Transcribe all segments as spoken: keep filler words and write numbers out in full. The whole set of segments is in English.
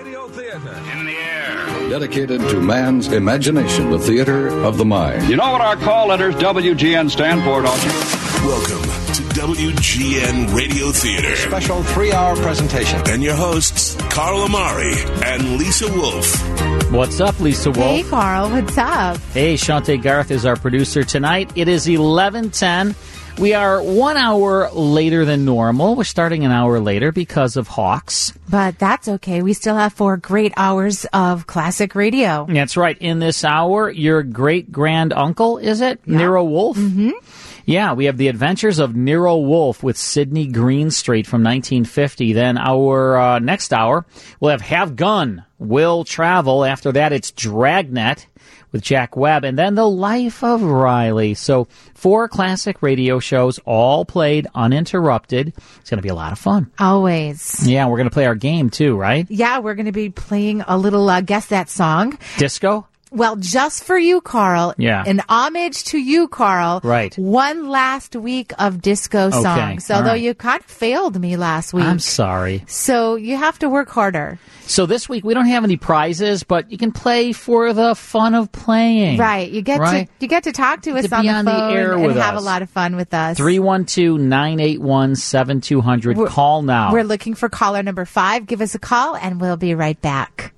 Radio Theater. In the air. Dedicated to man's imagination, the theater of the mind. You know what our call letters W G N stand for, don't you? Welcome to W G N Radio Theater. Special three-hour presentation. And your hosts, Carl Amari and Lisa Wolf. What's up, Lisa Wolf? Hey, Carl. What's up? Hey, Shante Garth is our producer tonight. It is eleven ten. We are one hour later than normal. We're starting an hour later because of Hawks. But that's okay. We still have four great hours of classic radio. That's right. In this hour, your great-grand-uncle, is it? Yeah. Nero Wolfe? Mm-hmm. Yeah, we have The Adventures of Nero Wolfe with Sidney Greenstreet from nineteen fifty. Then our uh, next hour, we'll have Have Gun, Will Travel. After that, it's Dragnet with Jack Webb, and then The Life of Riley. So four classic radio shows, all played uninterrupted. It's going to be a lot of fun. Always. Yeah, we're going to play our game, too, right? Yeah, we're going to be playing a little uh, Guess That Song. Disco? Well, just for you, Carl. Yeah. An homage to you, Carl. Right. One last week of disco okay. songs. All Although right. you kind of failed me last week. I'm sorry. So you have to work harder. So this week we don't have any prizes, but you can play for the fun of playing. Right. You get right? to you get to talk to us to on be the on phone the air and with have us. a lot of fun with us. three one two, nine eight one, seven two zero zero. Call now. We're looking for caller number five. Give us a call and we'll be right back.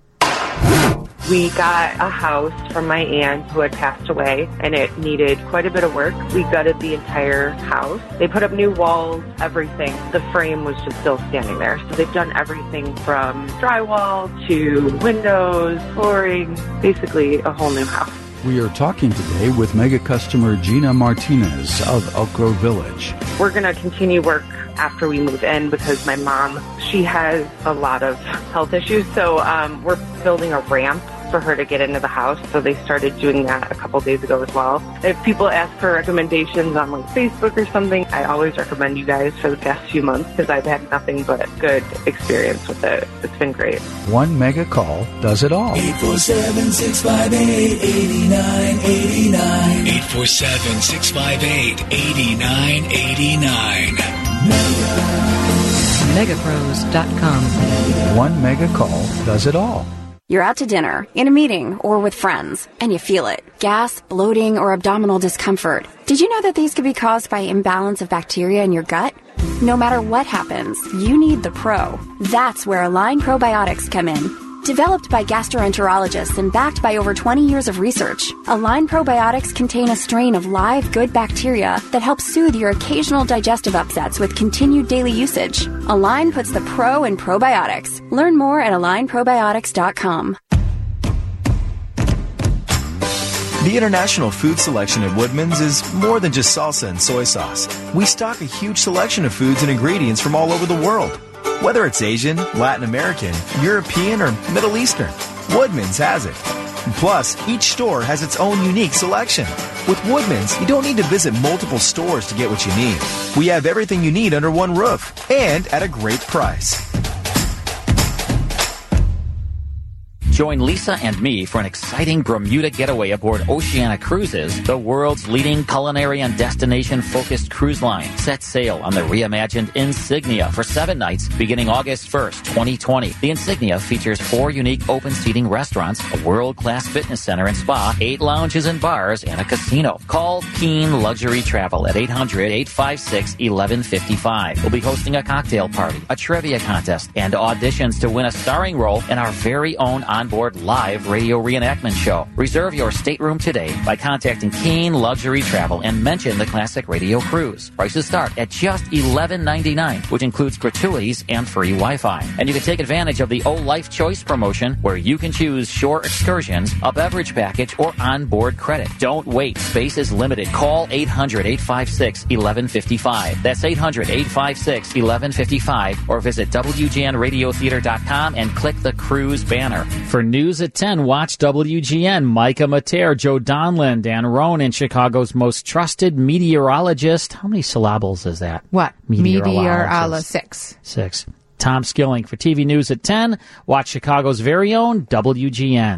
We got a house from my aunt who had passed away, and it needed quite a bit of work. We gutted the entire house. They put up new walls, everything. The frame was just still standing there. So they've done everything from drywall to windows, flooring, basically a whole new house. We are talking today with mega customer Gina Martinez of Elk Grove Village. We're going to continue work after we move in because my mom, she has a lot of health issues. So um, we're building a ramp for her to get into the house. So they started doing that a couple days ago as well. If people ask for recommendations on like Facebook or something, I always recommend you guys for the past few months because I've had nothing but good experience with it. It's been great. One mega call does it all. eight four seven, six five eight, eight nine eight nine. eight four seven, six five eight, eight nine eight nine. mega pros dot com. One mega call does it all. You're out to dinner, in a meeting, or with friends, and you feel it. Gas, bloating, or abdominal discomfort. Did you know that these could be caused by imbalance of bacteria in your gut? No matter what happens, you need the Pro. That's where Align Probiotics come in. Developed by gastroenterologists and backed by over twenty years of research, Align Probiotics contain a strain of live good bacteria that helps soothe your occasional digestive upsets with continued daily usage. Align puts the pro in probiotics. Learn more at align probiotics dot com. The international food selection at Woodman's is more than just salsa and soy sauce. We stock a huge selection of foods and ingredients from all over the world. Whether it's Asian, Latin American, European, or Middle Eastern, Woodman's has it. Plus, each store has its own unique selection. With Woodman's, you don't need to visit multiple stores to get what you need. We have everything you need under one roof and at a great price. Join Lisa and me for an exciting Bermuda getaway aboard Oceania Cruises, the world's leading culinary and destination-focused cruise line. Set sail on the reimagined Insignia for seven nights beginning August first, twenty twenty. The Insignia features four unique open-seating restaurants, a world-class fitness center and spa, eight lounges and bars, and a casino. Call Keen Luxury Travel at eight hundred, eight five six, one one five five. We'll be hosting a cocktail party, a trivia contest, and auditions to win a starring role in our very own onboard live radio reenactment show. Reserve your stateroom today by contacting Keen Luxury Travel and mention the Classic Radio Cruise. Prices start at just eleven ninety-nine, which includes gratuities and free Wi-Fi. And you can take advantage of the O Life Choice promotion where you can choose shore excursions, a beverage package, or onboard credit. Don't wait. Space is limited. Call eight hundred, eight five six, one one five five. That's eight hundred, eight five six, one one five five or visit W G N radio theater dot com and click the cruise banner. For news at ten, watch W G N. Micah Mater, Joe Donlin, Dan Roan, and Chicago's most trusted meteorologist. How many syllables is that? What? Meteorologist. Six. Six. Tom Skilling for T V News at ten. Watch Chicago's very own W G N.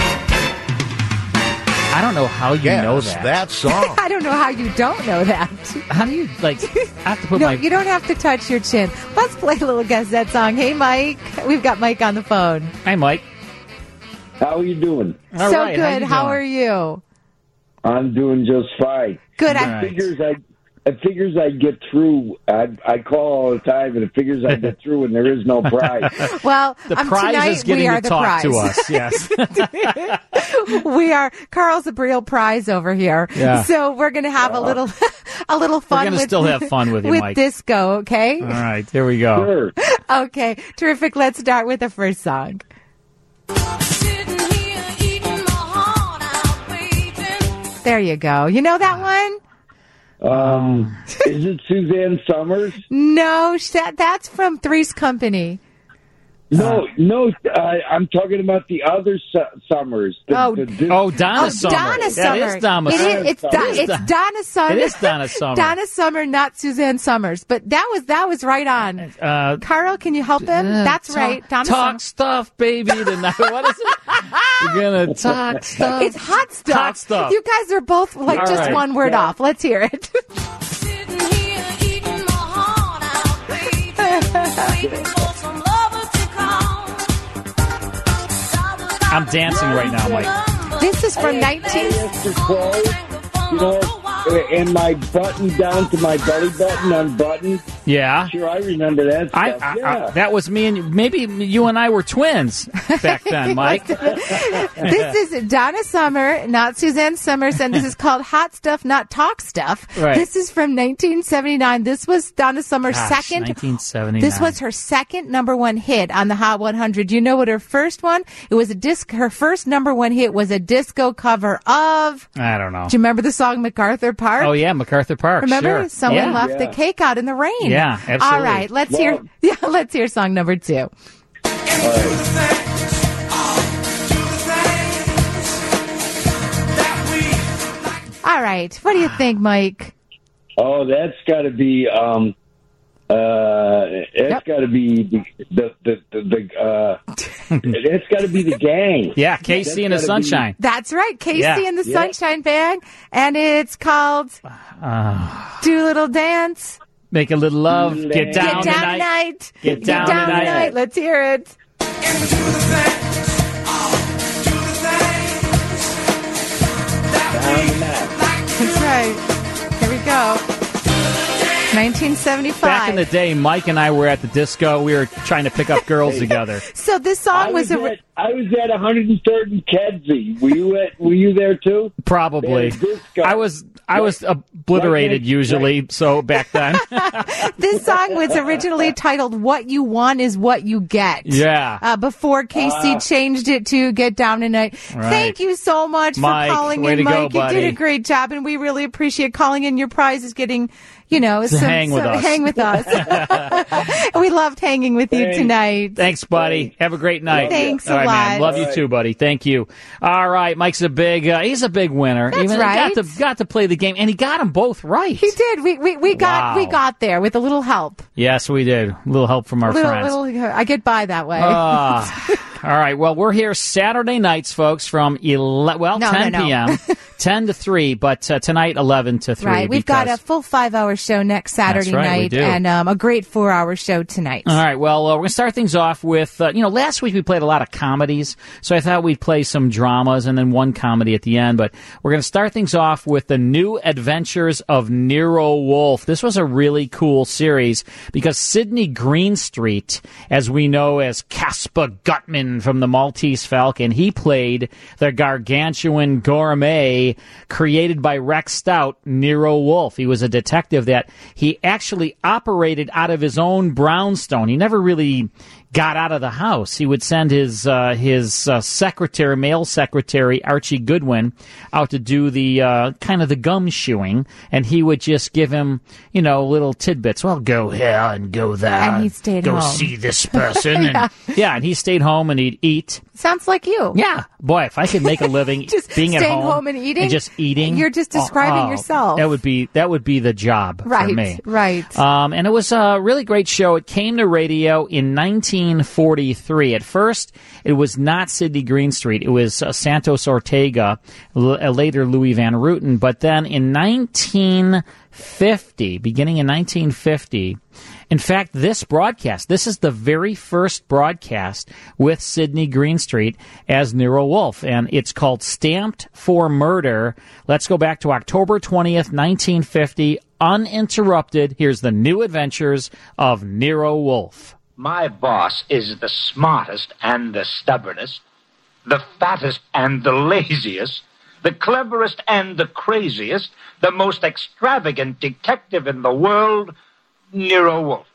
I don't know how you yes, know that. that song. I don't know how you don't know that. How do you, like, I have to put no, my... you don't have to touch your chin. Let's play a little Guess That song. Hey, Mike. We've got Mike on the phone. Hi, Mike. How are you doing? All so right, good. how, How are you? I'm doing just fine. Good. It I figures I it figures I get through. I I call all the time, and it figures I get through, and there is no prize. Well, the um, prize tonight is getting we are to the talk prize. to us. Yes, we are. Carl's the real prize over here. Yeah. So we're going to have a little, a little fun. We're gonna with, still have fun with you, with Mike. disco. Okay. All right, here we go. Sure. Okay, terrific. Let's start with the first song. There you go. You know that one? Um, is it Suzanne Summers? No, that, that's from Three's Company. No, no, uh, I'm talking about the other su- Summers. The, Oh. the, the, Oh, Donna Oh, Summer. Donna Summer. That is Donna It is, Summer. it's, It Don- is it's Don- Donna Summer. It is Donna Summer. Donna Summer, not Suzanne Summers. But that was that was right on. Uh, Carl, can you help him? uh, That's talk, right. Donna Talk Summer. stuff, baby, tonight. What is it? We're going to talk stuff. It's hot stuff. Hot stuff. You guys are both like All just right. one word Yeah. off. Let's hear it. I'm dancing right now, Mike. This is from nineteen. Extra clothes, you know, and my button down to my belly button unbuttoned. Yeah. Sure, I remember that stuff. I, I, yeah. I, that was me and maybe you and I were twins back then, Mike. This is Donna Summer, not Suzanne Summers, and this is called Hot Stuff, Not Talk Stuff. Right. This is from nineteen seventy-nine. This was Donna Summer's Gosh, second. nineteen seventy-nine. This was her second number one hit on the Hot one hundred. You know what her first one? It was a disc. Her first number one hit was a disco cover of. I don't know. Do you remember the song MacArthur Park? Oh yeah, MacArthur Park. Remember, sure. someone yeah. left the Yeah. cake out in the rain. Yeah, absolutely. All right, let's Well- hear. Yeah, let's hear song number two. All right, what do you think, Mike? Oh, that's got to be. Um, uh, it's Yep. got to be the the the, the, the uh, it's got to be the gang. Yeah, Casey and the That's gotta be- Sunshine. That's right, Casey Yeah. and the Yeah. Sunshine Band, and it's called Uh, "Do a Little Dance." make a little love. Get Get down, Get down tonight. tonight. Get down tonight. tonight. Let's hear it. Down the mat. That's right. Here we go. nineteen seventy-five. Back in the day, Mike and I were at the disco. We were trying to pick up girls together. So this I song was, was, a. at, I was at one hundred third and Kedzie. Were you at? Were you there too? Probably. They had disco. I was I was obliterated Right, usually, right. so back then. This song was originally titled "What You Want Is What You Get." Yeah. Uh, before Casey Ah. changed it to "Get Down Tonight." Right. Thank you so much Mike, for calling way in, to go, Mike. You buddy. did a great job, and we really appreciate calling in. Your prize is getting, you know, some, hang with some- us. hang with us. We loved hanging with you Thanks. tonight. Thanks, buddy. Have a great night. Thanks a All right, man. lot. Love you too, buddy. Thank you. All right, Mike's a big. Uh, he's a big winner. That's Even right. Got to got to play the game, and he got them both right. He did. We we, we got Wow. we got there with a little help. Yes, we did. A little help from our little, friends. little, I get by that way. Ah. All right. Well, we're here Saturday nights, folks, from eleven, well, No, ten no, no. p.m., ten to three, but uh, tonight eleven to three. Right. We've got a because- full five-hour show next Saturday That's right, we night, do. and um, a great four-hour show tonight. All right. Well, uh, we're going to start things off with, uh, you know, last week we played a lot of comedies, so I thought we'd play some dramas and then one comedy at the end. But we're going to start things off with the New Adventures of Nero Wolfe. This was a really cool series because Sidney Greenstreet, as we know as Caspar Gutman from the Maltese Falcon, he played the gargantuan gourmet created by Rex Stout, Nero Wolfe. He was a detective that he actually operated out of his own brownstone. He never really got out of the house. He would send his uh, his uh, secretary, male secretary Archie Goodwin, out to do the uh, kind of the gum shoeing, and he would just give him, you know, little tidbits. Well, go here and go there, And he stayed go home. see this person, Yeah. and yeah, and he stayed home and he'd eat. Sounds like you. Yeah, boy, if I could make a living Just being at staying home, home and eating? just eating, You're just describing yourself. That would be that would be the job Right, for me. right. Um, and it was a really great show. It came to radio in nineteen forty-three. At first, it was not Sidney Greenstreet. It was uh, Santos Ortega, l- uh, later Louis Van Rooten. But then in nineteen fifty, beginning in nineteen fifty. In fact, this broadcast, this is the very first broadcast with Sidney Greenstreet as Nero Wolfe, and it's called Stamped for Murder. Let's go back to October twentieth, nineteen fifty, uninterrupted. Here's the new adventures of Nero Wolfe. My boss is the smartest and the stubbornest, the fattest and the laziest, the cleverest and the craziest, the most extravagant detective in the world, Nero Wolfe.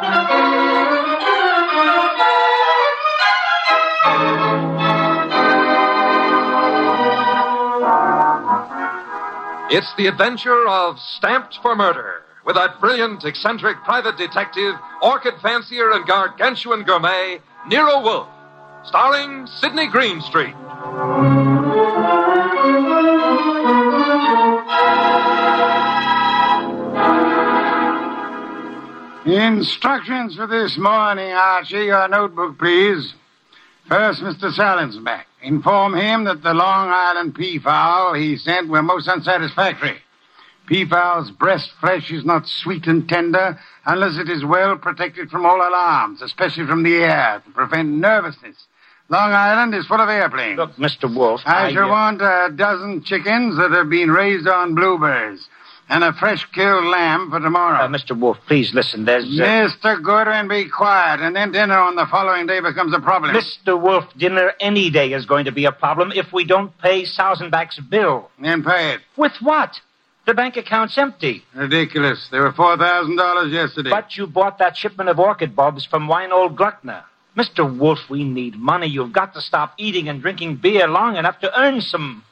It's the adventure of Stamped for Murder, with that brilliant, eccentric private detective, orchid fancier, and gargantuan gourmet, Nero Wolfe, starring Sidney Greenstreet. Instructions for this morning, Archie. Your notebook, please. First, Mister Salinsbeck. Inform him that the Long Island peafowl he sent were most unsatisfactory. Peafowl's breast flesh is not sweet and tender unless it is well protected from all alarms, especially from the air, to prevent nervousness. Long Island is full of airplanes. Look, Mister Wolfe, I, I shall uh... want a dozen chickens that have been raised on blueberries. And a fresh-killed lamb for tomorrow. Uh, Mister Wolfe, please listen. There's... Uh... Mister Goodwin, be quiet, and then dinner on the following day becomes a problem. Mister Wolfe, dinner any day is going to be a problem if we don't pay Sausenbach's bill. Then pay it. With what? The bank account's empty. Ridiculous. There were four thousand dollars yesterday. But you bought that shipment of orchid bulbs from Weinold Gluckner. Mister Wolfe, we need money. You've got to stop eating and drinking beer long enough to earn some...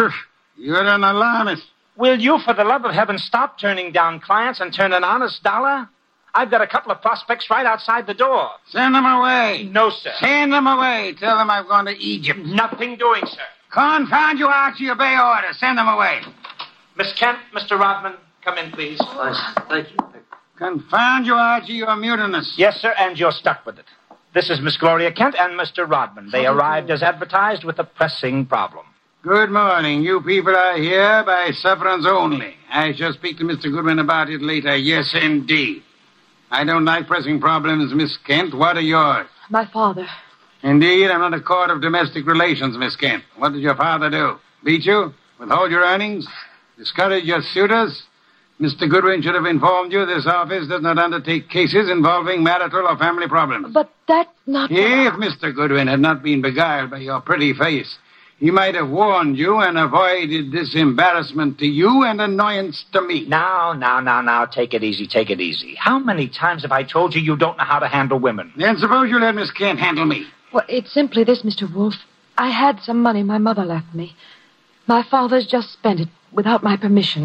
You're an alarmist. Will you, for the love of heaven, stop turning down clients and turn an honest dollar? I've got a couple of prospects right outside the door. Send them away. No, sir. Send them away. Tell them I've gone to Egypt. Nothing doing, sir. Confound you, Archie. Obey orders. Send them away. Miss Kent, Mister Rodman, come in, please. Thank you. Confound you, Archie. You're mutinous. Yes, sir, and you're stuck with it. This is Miss Gloria Kent and Mister Rodman. They arrived as advertised with a pressing problem. Good morning. You people are here by sufferance only. I shall speak to Mister Goodwin about it later. Yes, indeed. I don't like pressing problems, Miss Kent. What are yours? My father. Indeed, I'm not a court of domestic relations, Miss Kent. What did your father do? Beat you? Withhold your earnings? Discourage your suitors? Mister Goodwin should have informed you this office does not undertake cases involving marital or family problems. But that's not... If Mister Goodwin had not been beguiled by your pretty face, he might have warned you and avoided this embarrassment to you and annoyance to me. Now, now, now, now, take it easy, take it easy. How many times have I told you you don't know how to handle women? Then suppose you let Miss Kent handle me. Well, it's simply this, Mister Wolfe. I had some money my mother left me. My father's just spent it without my permission.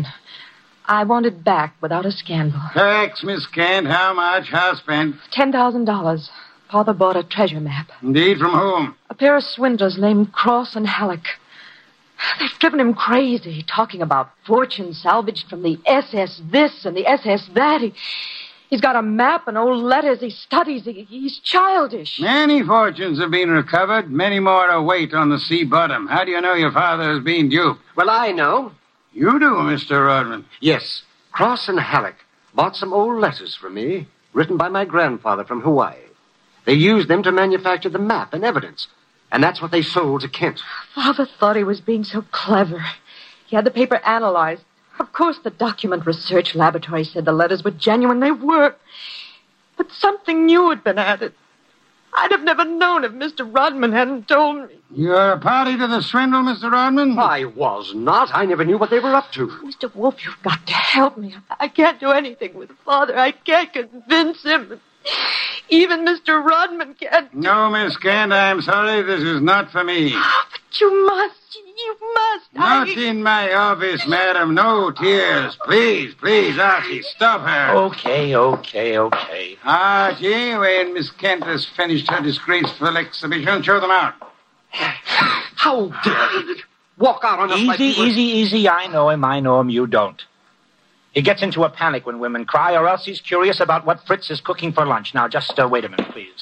I want it back without a scandal. Thanks, Miss Kent. How much? How spent? Ten thousand dollars. Father bought a treasure map. Indeed, from whom? A pair of swindlers named Cross and Halleck. They've driven him crazy, talking about fortunes salvaged from the S S this and the S S that. He, he's got a map and old letters he studies. He, he's childish. Many fortunes have been recovered. Many more await on the sea bottom. How do you know your father has been duped? Well, I know. You do, Mister Rodman. Yes. Cross and Halleck bought some old letters from me, written by my grandfather from Hawaii. They used them to manufacture the map and evidence. And that's what they sold to Kent. Father thought he was being so clever. He had the paper analyzed. Of course, the document research laboratory said the letters were genuine. They were. But something new had been added. I'd have never known if Mister Rodman hadn't told me. You're a party to the swindle, Mister Rodman? I was not. I never knew what they were up to. Mister Wolfe, you've got to help me. I can't do anything with Father. I can't convince him. Even Mister Rodman can't... No, Miss Kent, I'm sorry. This is not for me. Oh, but you must. You must. Not I... in my office, madam. No tears. Please, please, Archie, stop her. Okay, okay, okay. Archie, when Miss Kent has finished her disgraceful exhibition, show them out. How dare he walk out on us Easy, like he was... easy, easy. I know him. I know him. You don't. He gets into a panic when women cry, or else he's curious about what Fritz is cooking for lunch. Now, just uh, wait a minute, please.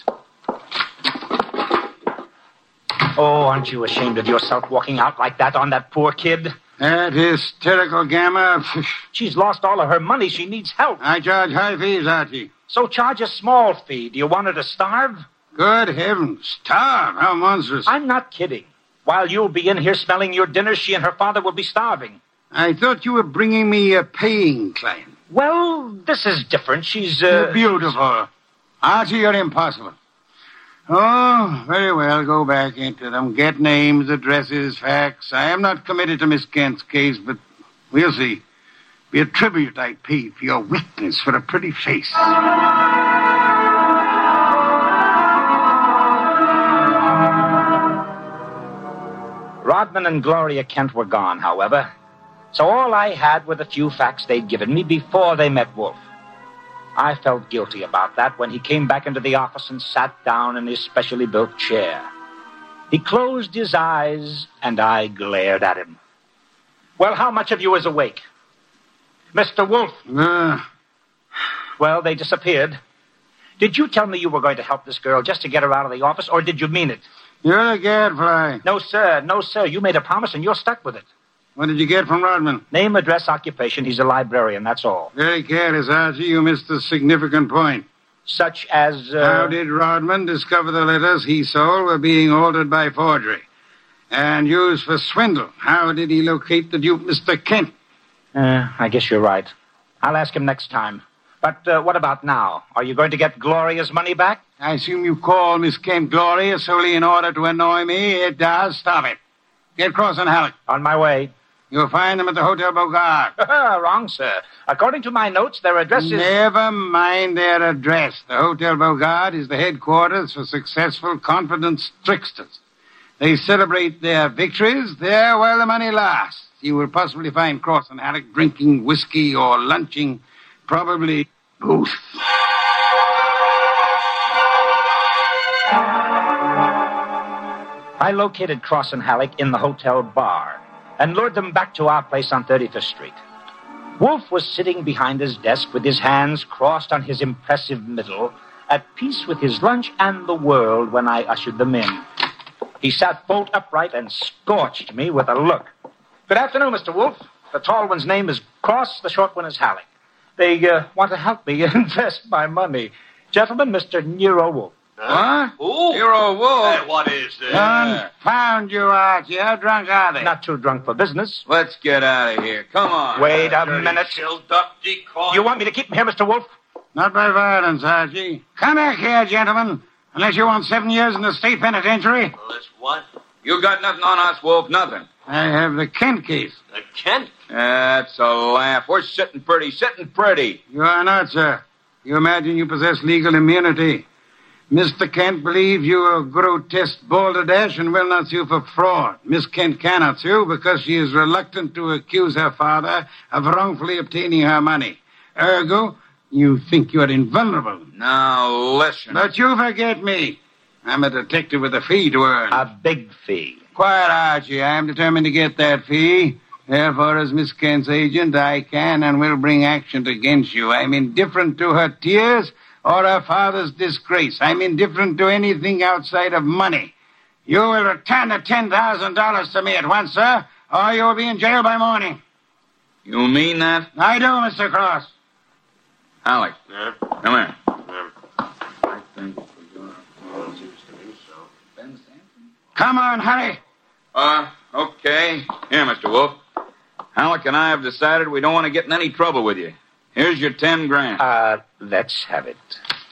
Oh, aren't you ashamed of yourself walking out like that on that poor kid? That hysterical gamma. She's lost all of her money. She needs help. I charge high fees, Archie. So charge a small fee. Do you want her to starve? Good heavens. Starve? How monstrous. I'm not kidding. While you'll be in here smelling your dinner, she and her father will be starving. I thought you were bringing me a paying client. Well, this is different. She's, uh... You're beautiful. Archie, you're impossible. Oh, very well. Go back into them. Get names, addresses, facts. I am not committed to Miss Kent's case, but we'll see. Be a tribute I paid for your weakness for a pretty face. Rodman and Gloria Kent were gone, however. So all I had were the few facts they'd given me before they met Wolf. I felt guilty about that when he came back into the office and sat down in his specially built chair. He closed his eyes, and I glared at him. Well, how much of you is awake? Mister Wolf. Uh. Well, they disappeared. Did you tell me you were going to help this girl just to get her out of the office, or did you mean it? You're a gadfly. No, sir. No, sir. You made a promise, and you're stuck with it. What did you get from Rodman? Name, address, occupation. He's a librarian, that's all. Very careless, Archie. You missed a significant point. Such as, uh... How did Rodman discover the letters he sold were being altered by forgery and used for swindle? How did he locate the dupe, Mister Kent? Uh, I guess you're right. I'll ask him next time. But uh, what about now? Are you going to get Gloria's money back? I assume you call Miss Kent Gloria solely in order to annoy me. It does. Stop it. Get Cross and Halleck. On my way. You'll find them at the Hotel Bogart. Wrong, sir. According to my notes, their address is... Never mind their address. The Hotel Bogart is the headquarters for successful, confident tricksters. They celebrate their victories there while the money lasts. You will possibly find Cross and Halleck drinking whiskey or lunching, probably both. I located Cross and Halleck in the hotel bar and lured them back to our place on thirty-fifth Street. Wolf was sitting behind his desk with his hands crossed on his impressive middle, at peace with his lunch and the world when I ushered them in. He sat bolt upright and scorched me with a look. Good afternoon, Mister Wolf. The tall one's name is Cross, the short one is Halleck. They uh, want to help me invest my money. Gentlemen, Mister Nero Wolf. Huh? Who? Nero Wolf. Hey, what is this? Confound you, Archie. How drunk are they? Not too drunk for business. Let's get out of here. Come on. Wait a minute. Duck, decoy. You want me to keep him here, Mister Wolf? Not by violence, Archie. Come back here, gentlemen. Unless you want seven years in the state penitentiary. Let's what? You got nothing on us, Wolf. Nothing. I have the Kent case. The Kent? That's a laugh. We're sitting pretty, sitting pretty. You are not, sir. You imagine you possess legal immunity. Mister Kent believes you are a grotesque balderdash and will not sue for fraud. Miss Kent cannot sue because she is reluctant to accuse her father of wrongfully obtaining her money. Ergo, you think you are invulnerable. Now, listen. But you forget me. I'm a detective with a fee to earn. A big fee. Quiet, Archie. I am determined to get that fee. Therefore, as Miss Kent's agent, I can and will bring action against you. I'm indifferent to her tears or her father's disgrace. I'm indifferent to anything outside of money. You will return the ten thousand dollars to me at once, sir, or you will be in jail by morning. You mean that? I do, Mister Cross. Halleck. Yeah. Come here. Yeah. I think we're going to... seems to me so. Ben Sanford? Come on, hurry. Uh, okay. Here, Mister Wolf. Halleck and I have decided we don't want to get in any trouble with you. Here's your ten grand. Uh, let's have it.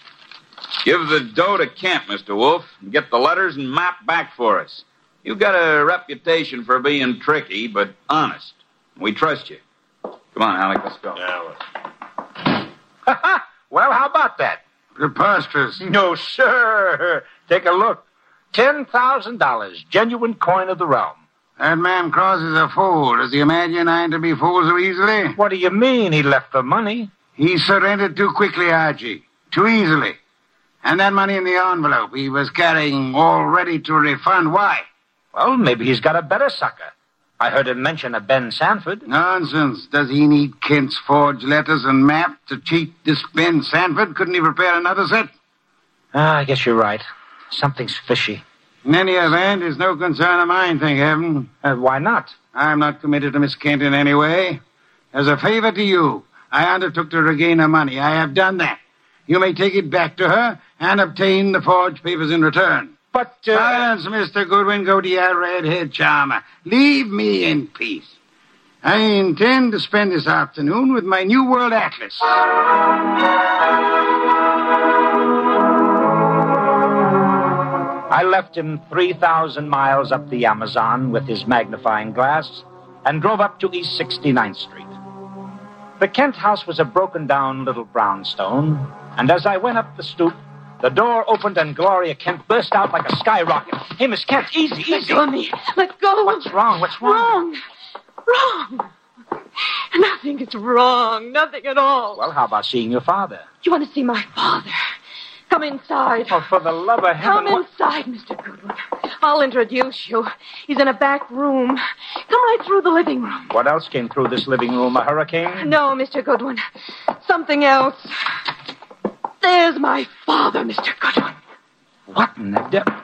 Give the dough to Kent, Mister Wolf, and get the letters and map back for us. You've got a reputation for being tricky, but honest. We trust you. Come on, Halleck, let's go. Yeah, well, how about that? Preposterous. No, sir. Take a look. Ten thousand dollars, genuine coin of the realm. That man Cross is a fool. Does he imagine I'm to be fooled so easily? What do you mean he left the money? He surrendered too quickly, Archie. Too easily. And that money in the envelope he was carrying all ready to refund. Why? Well, maybe he's got a better sucker. I heard him mention a Ben Sanford. Nonsense. Does he need Kent's forged letters and map to cheat this Ben Sanford? Couldn't he prepare another set? Ah, I guess you're right. Something's fishy. In any event, it's no concern of mine, thank heaven. Uh, why not? I'm not committed to Miss Kent in any way. As a favor to you, I undertook to regain her money. I have done that. You may take it back to her and obtain the forged papers in return. But, uh... Silence, Mister Goodwin. Go to your red-haired charmer. Leave me in peace. I intend to spend this afternoon with my New World Atlas. I left him three thousand miles up the Amazon with his magnifying glass and drove up to East sixty-ninth Street. The Kent house was a broken-down little brownstone, and as I went up the stoop, the door opened and Gloria Kent burst out like a skyrocket. Hey, Miss Kent, easy, easy. Let go of me. Let go. What's wrong? What's wrong? Wrong. Wrong. Nothing is wrong. Nothing at all. Well, how about seeing your father? You want to see my father? Come inside. Oh, for the love of heaven. Come inside, Mister Goodwin. I'll introduce you. He's in a back room. Come right through the living room. What else came through this living room? A hurricane? No, Mister Goodwin. Something else. There's my father, Mister Goodwin. What in the devil?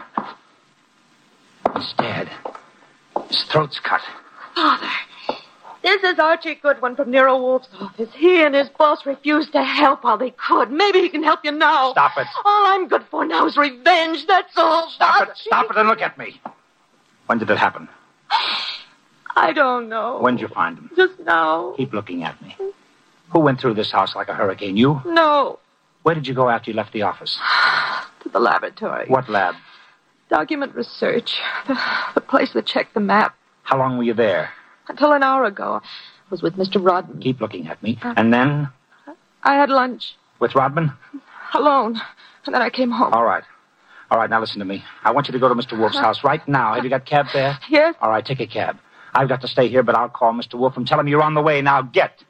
He's dead. His throat's cut. Father, this is Archie Goodwin from Nero Wolf's office. He and his boss refused to help while they could. Maybe he can help you now. Stop it. All I'm good for now is revenge, that's all. Stop Father. it. Stop it and look at me. When did it happen? I don't know. When did you find him? Just now. Keep looking at me. Who went through this house like a hurricane? You? No. Where did you go after you left the office? To the laboratory. What lab? Document research. The, the place that checked the map. How long were you there? Until an hour ago. I was with Mister Rodman. Keep looking at me. And then? I had lunch. With Rodman? Alone. And then I came home. All right. All right, now listen to me. I want you to go to Mister Wolf's house right now. Have you got a cab there? Yes. All right, take a cab. I've got to stay here, but I'll call Mister Wolf and tell him you're on the way. Now, get.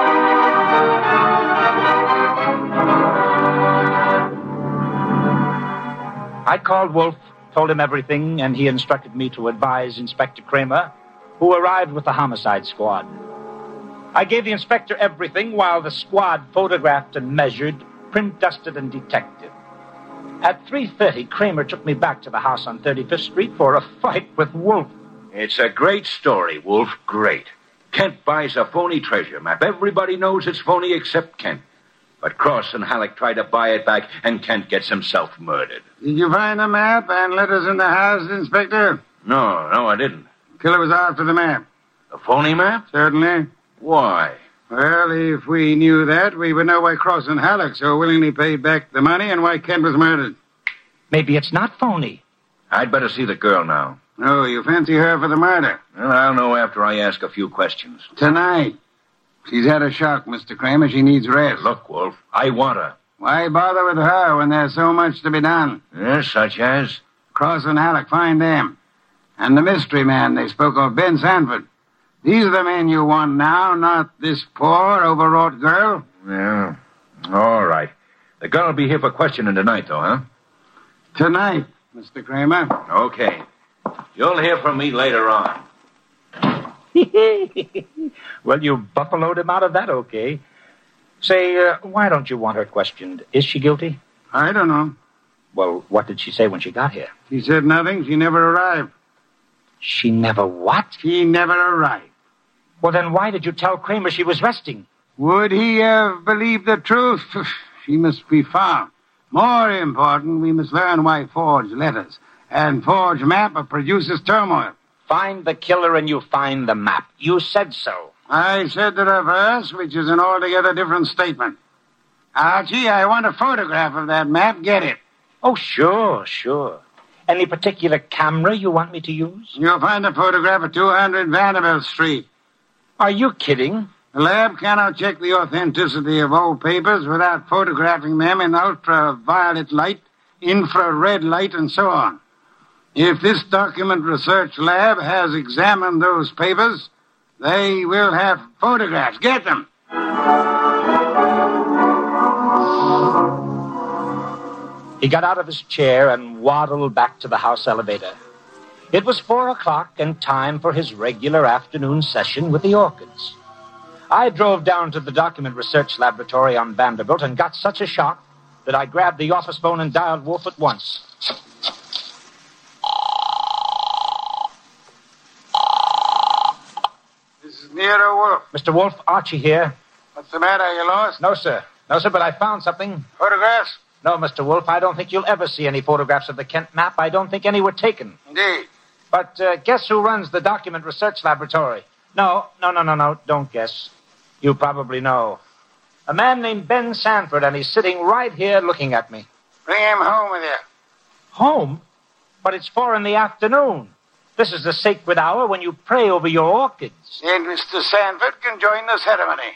I called Wolf, told him everything, and he instructed me to advise Inspector Kramer, who arrived with the homicide squad. I gave the inspector everything while the squad photographed and measured, print dusted and detected. At three thirty, Kramer took me back to the house on thirty-fifth Street for a fight with Wolf. It's a great story, Wolf. Great. Kent buys a phony treasure map. Everybody knows it's phony except Kent. But Cross and Halleck try to buy it back, and Kent gets himself murdered. Did you find the map and letters in the house, Inspector? No, no, I didn't. Killer was after the map. The phony map? Certainly. Why? Well, if we knew that, we would know why Cross and Halleck so willingly paid back the money and why Kent was murdered. Maybe it's not phony. I'd better see the girl now. Oh, you fancy her for the murder? Well, I'll know after I ask a few questions. Tonight. She's had a shock, Mister Kramer. She needs rest. Look, Wolf, I want her. Why bother with her when there's so much to be done? Yes, such as? Cross and Halleck, find them. And the mystery man they spoke of, Ben Sanford. These are the men you want now, not this poor, overwrought girl. Yeah. All right. The girl will be here for questioning tonight, though, huh? Tonight, Mister Kramer. Okay. You'll hear from me later on. Well, you buffaloed him out of that, okay. Say, uh, why don't you want her questioned? Is she guilty? I don't know. Well, what did she say when she got here? She said nothing. She never arrived. She never what? She never arrived. Well, then why did you tell Kramer she was resting? Would he have believed the truth? She must be found. More important, we must learn why forged letters and forged map produces turmoil. Find the killer and you find the map. You said so. I said the reverse, which is an altogether different statement. Archie, I want a photograph of that map. Get it. Oh, sure, sure. Any particular camera you want me to use? You'll find a photograph of two hundred Vanderbilt Street. Are you kidding? The lab cannot check the authenticity of old papers without photographing them in ultraviolet light, infrared light, and so on. If this document research lab has examined those papers, they will have photographs. Get them. He got out of his chair and waddled back to the house elevator. It was four o'clock and time for his regular afternoon session with the orchids. I drove down to the document research laboratory on Vanderbilt and got such a shock that I grabbed the office phone and dialed Wolf at once. Nero Wolf. Mister Wolf, Archie here. What's the matter? You lost? No, sir. No, sir, but I found something. Photographs? No, Mister Wolf, I don't think you'll ever see any photographs of the Kent map. I don't think any were taken. Indeed. But uh, guess who runs the document research laboratory? No, no, no, no, no. Don't guess. You probably know. A man named Ben Sanford, and he's sitting right here looking at me. Bring him home with you. Home? But it's four in the afternoon. This is the sacred hour when you pray over your orchids. And Mister Sanford can join the ceremony.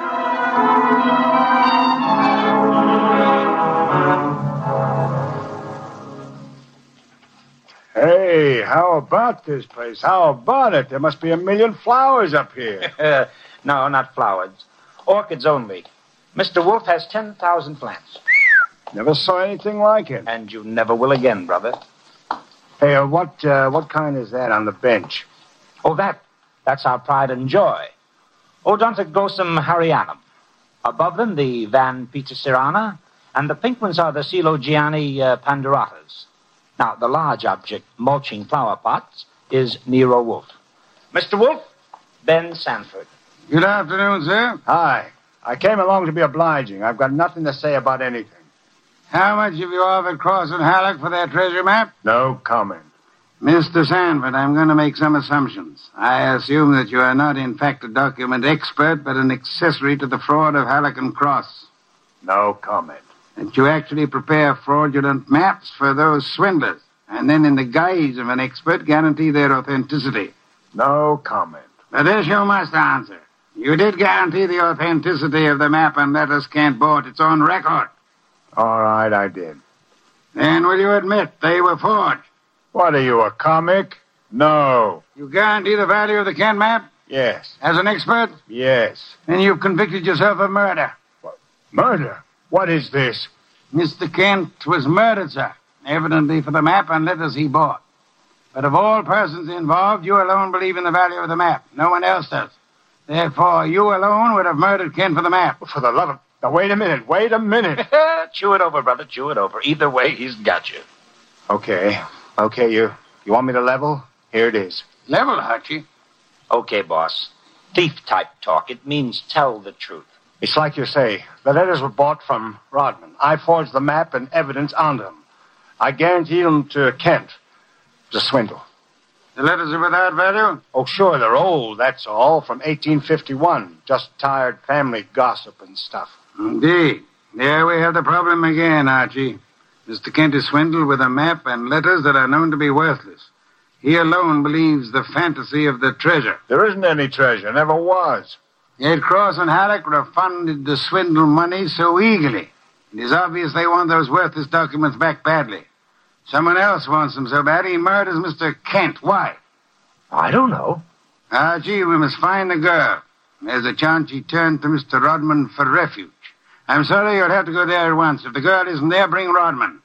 Hey, how about this place? How about it? There must be a million flowers up here. No, not flowers. Orchids only. Mister Wolf has ten thousand plants. Never saw anything like it. And you never will again, brother. Hey, uh, what uh, what kind is that on the bench? Oh, that. That's our pride and joy. Odontoglossum harianum. Above them, the Van Petersirana, and the pink ones are the Coelogiani uh, panduratas. Now, the large object, mulching flower pots, is Nero Wolf. Mister Wolf, Ben Sanford. Good afternoon, sir. Hi. I came along to be obliging. I've got nothing to say about anything. How much have you offered Cross and Halleck for their treasure map? No comment. Mister Sanford, I'm going to make some assumptions. I assume that you are not, in fact, a document expert, but an accessory to the fraud of Halleck and Cross. No comment. That you actually prepare fraudulent maps for those swindlers, and then in the guise of an expert guarantee their authenticity. No comment. But this you must answer. You did guarantee the authenticity of the map and letters Kent bought. It's on record. All right, I did. Then will you admit they were forged? What are you, a comic? No. You guarantee the value of the Kent map? Yes. As an expert? Yes. Then you've convicted yourself of murder. What? Murder? What is this? Mister Kent was murdered, sir. Evidently for the map and letters he bought. But of all persons involved, you alone believe in the value of the map. No one else does. Therefore, you alone would have murdered Kent for the map. For the love of... Now, wait a minute. Wait a minute. Chew it over, brother. Chew it over. Either way, he's got you. Okay. Okay, you you want me to level? Here it is. Level, Archie? Okay, boss. Thief-type talk. It means tell the truth. It's like you say. The letters were bought from Rodman. I forged the map and evidence onto them. I guaranteed them to Kent. It was a swindle. The letters are without value? Oh, sure, they're old, that's all, from eighteen fifty-one. Just tired family gossip and stuff. Indeed. There we have the problem again, Archie. Mister Kent is swindled with a map and letters that are known to be worthless. He alone believes the fantasy of the treasure. There isn't any treasure, never was. Yet Cross and Halleck refunded the swindle money so eagerly. It is obvious they want those worthless documents back badly. Someone else wants them so bad he murders Mister Kent. Why? I don't know. Archie, we must find the girl. There's a chance she turned to Mister Rodman for refuge. I'm sorry, you'll have to go there at once. If the girl isn't there, bring Rodman.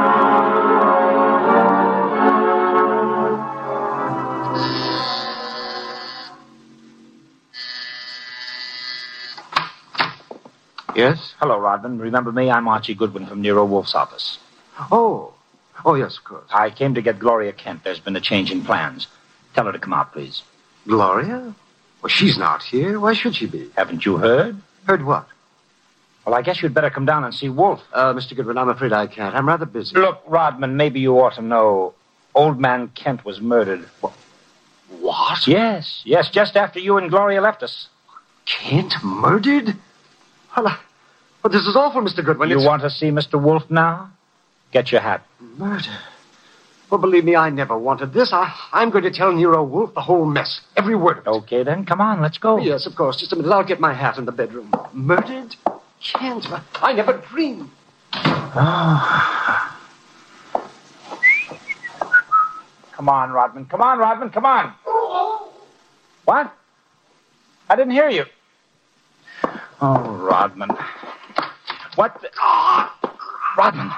Yes? Hello, Rodman. Remember me? I'm Archie Goodwin from Nero Wolf's office. Oh. Oh, yes, of course. I came to get Gloria Kent. There's been a change in plans. Tell her to come out, please. Gloria? Well, she's not here. Why should she be? Haven't you heard? Heard what? Well, I guess you'd better come down and see Wolf. Uh, Mister Goodwin, I'm afraid I can't. I'm rather busy. Look, Rodman, maybe you ought to know. Old man Kent was murdered. What? Yes, yes, just after you and Gloria left us. Kent murdered? Well, I... well this is awful, Mister Goodwin. You it's... want to see Mister Wolf now? Get your hat. Murder? Well, believe me, I never wanted this. I, I'm going to tell Nero Wolf the whole mess. Every word of it. Okay, then. Come on, let's go. Yes, of course. Just a minute. I'll get my hat in the bedroom. Murdered? Kent? I never dreamed. Oh. Come on, Rodman. Come on, Rodman. Come on. What? I didn't hear you. Oh, Rodman. What the... Oh, Rodman.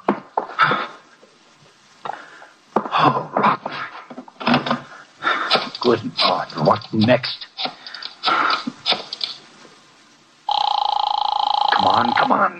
Oh, Rodman. Good Lord, what next? Come on, come on.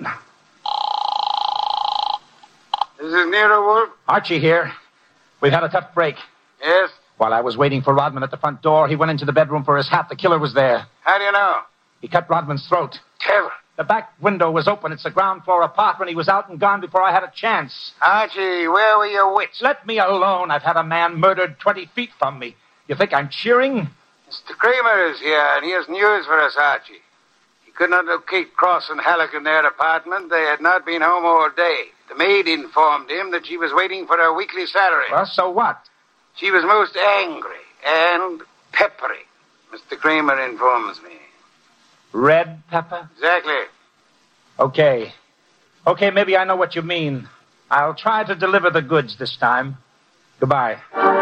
This is Nero Wolf. Archie here. We've had a tough break. Yes? While I was waiting for Rodman at the front door, he went into the bedroom for his hat. The killer was there. How do you know? He cut Rodman's throat. Kevin. The back window was open. It's a ground floor apartment. He was out and gone before I had a chance. Archie, where were your wits? Let me alone. I've had a man murdered twenty feet from me. You think I'm cheering? Mister Kramer is here, and he has news for us, Archie. He could not locate Cross and Halleck in their apartment. They had not been home all day. The maid informed him that she was waiting for her weekly salary. Well, so what? She was most angry and peppery, Mister Kramer informs me. Red pepper? Exactly. Okay. Okay, maybe I know what you mean. I'll try to deliver the goods this time. Goodbye.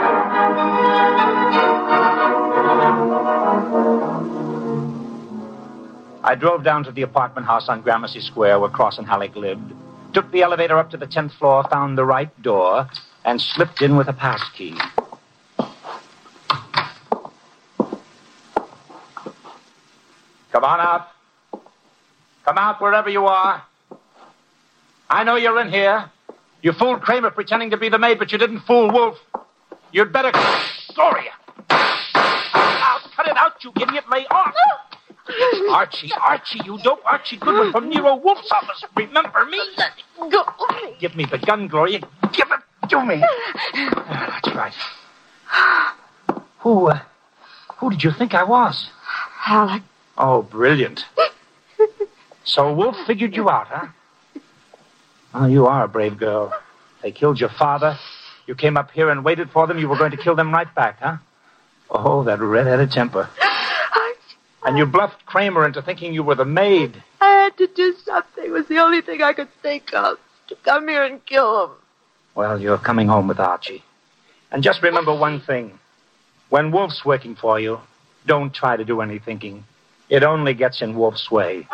I drove down to the apartment house on Gramercy Square where Cross and Halleck lived, took the elevator up to the tenth floor, found the right door, and slipped in with a pass key. Come on out. Come out wherever you are. I know you're in here. You fooled Kramer pretending to be the maid, but you didn't fool Wolf. You'd better... Gloria! Out, cut it out, you idiot. Lay off. Archie, Archie, you dope. Archie Goodwin from Nero Wolf's office. Remember me? Let it go. Give me the gun, Gloria. Give it to me. Ah, that's right. Who, uh, who did you think I was? Halleck. Oh, brilliant. So Wolf figured you out, huh? Oh, you are a brave girl. They killed your father. You came up here and waited for them. You were going to kill them right back, huh? Oh, that red-headed temper. And you bluffed Kramer into thinking you were the maid. I had to do something. It was the only thing I could think of. To come here and kill him. Well, you're coming home with Archie. And just remember one thing. When Wolf's working for you, don't try to do any thinking. It only gets in Wolf's way.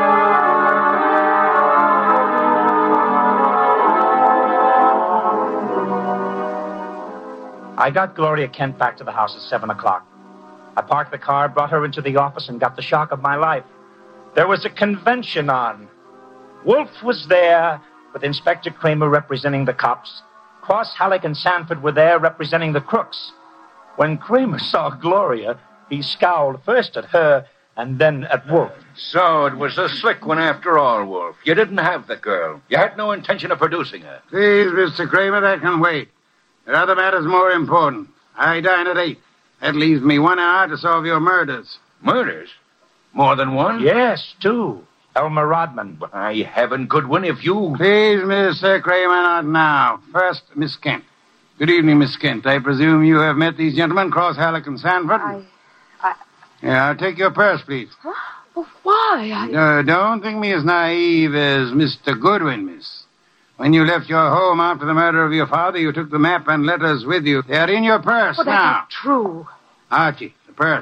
I got Gloria Kent back to the house at seven o'clock. I parked the car, brought her into the office, and got the shock of my life. There was a convention on. Wolf was there, with Inspector Kramer representing the cops. Cross, Halleck, and Sanford were there representing the crooks. When Kramer saw Gloria, he scowled first at her and then at Wolf. So it was a slick one after all, Wolf. You didn't have the girl. You had no intention of producing her. Please, Mister Kramer, that can wait. There are other matters more important. I dine at eight. That leaves me one hour to solve your murders. Murders? More than one? Yes, two. Elmer Rodman. By heaven, Goodwin, if you... Please, Mister Kramer, not now. First, Miss Kent. Good evening, Miss Kent. I presume you have met these gentlemen, Cross, Halleck, and Sanford? I... I... Yeah, I'll take your purse, please. Huh? Well, why? I... Uh, don't think me as naive as Mister Goodwin, miss. When you left your home after the murder of your father, you took the map and letters with you. They are in your purse well, now. That's not true. Archie, the purse.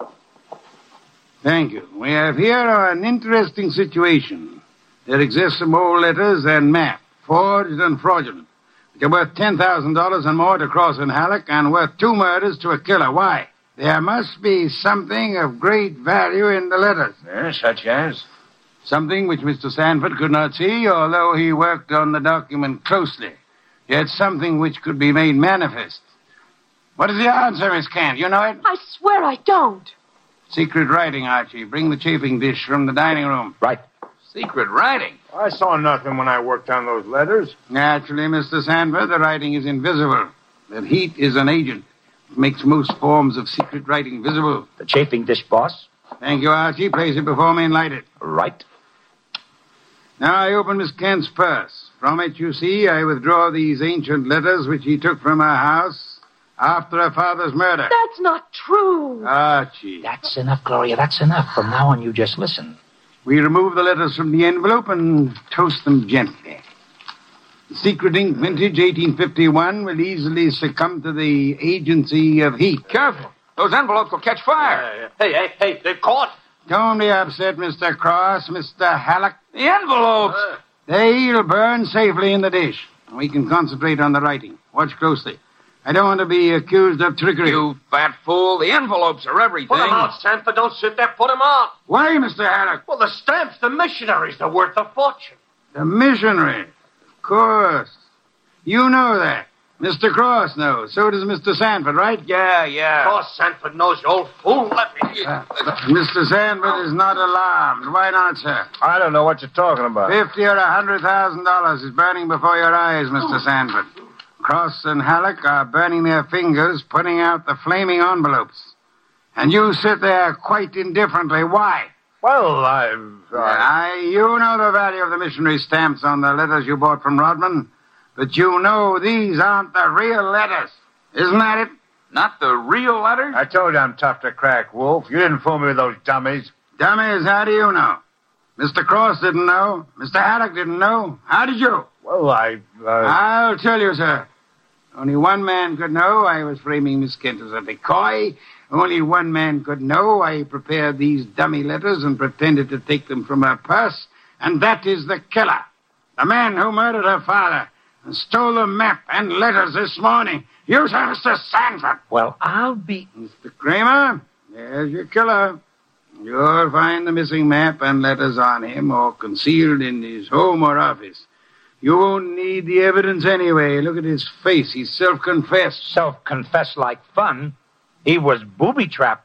Thank you. We have here an interesting situation. There exist some old letters and map, forged and fraudulent, which are worth ten thousand dollars and more to Cross and Halleck and worth two murders to a killer. Why? There must be something of great value in the letters. Yes, such as? Something which Mister Sanford could not see, although he worked on the document closely. Yet something which could be made manifest. What is the answer, Miss Kent? You know it? I swear I don't. Secret writing, Archie. Bring the chafing dish from the dining room. Right. Secret writing? I saw nothing when I worked on those letters. Naturally, Mister Sanford, the writing is invisible. That heat is an agent. It makes most forms of secret writing visible. The chafing dish, boss. Thank you, Archie. Place it before me and light it. Right. Now I open Miss Kent's purse. From it, you see, I withdraw these ancient letters which he took from her house after her father's murder. That's not true. Archie. That's enough, Gloria. That's enough. From now on, you just listen. We remove the letters from the envelope and toast them gently. The secret ink vintage eighteen fifty-one will easily succumb to the agency of heat. Careful. Those envelopes will catch fire. Uh, hey, hey, hey, they've caught. Don't be upset, Mister Cross, Mister Halleck. The envelopes! Uh, they'll burn safely in the dish. We can concentrate on the writing. Watch closely. I don't want to be accused of trickery. You fat fool. The envelopes are everything. Put them out, Sanford. Don't sit there. Put them out. Why, Mister Halleck? Well, the stamps, the missionaries, they're worth a fortune. The missionary? Of course. You know that. Mister Cross knows. So does Mister Sanford, right? Yeah, yeah. Of course Sanford knows, you old fool. Let me... Uh, Mister Sanford is not alarmed. Why not, sir? I don't know what you're talking about. Fifty or a hundred thousand dollars is burning before your eyes, Mister Sanford. Cross and Halleck are burning their fingers, putting out the flaming envelopes. And you sit there quite indifferently. Why? Well, I've... I... I, you know the value of the missionary stamps on the letters you bought from Rodman. But you know these aren't the real letters. Isn't that it? Not the real letters? I told you I'm tough to crack, Wolf. You didn't fool me with those dummies. Dummies, how do you know? Mister Cross didn't know. Mister Haddock didn't know. How did you? Well, I... Uh... I'll tell you, sir. Only one man could know I was framing Miss Kent as a decoy. Only one man could know I prepared these dummy letters and pretended to take them from her purse. And that is the killer. The man who murdered her father and stole the map and letters this morning. You, sir, Mister Sanford. Well, I'll be... Mister Kramer, there's your killer. You'll find the missing map and letters on him or concealed in his home or office. You won't need the evidence anyway. Look at his face. He's self-confessed. Self-confessed like fun? He was booby-trapped.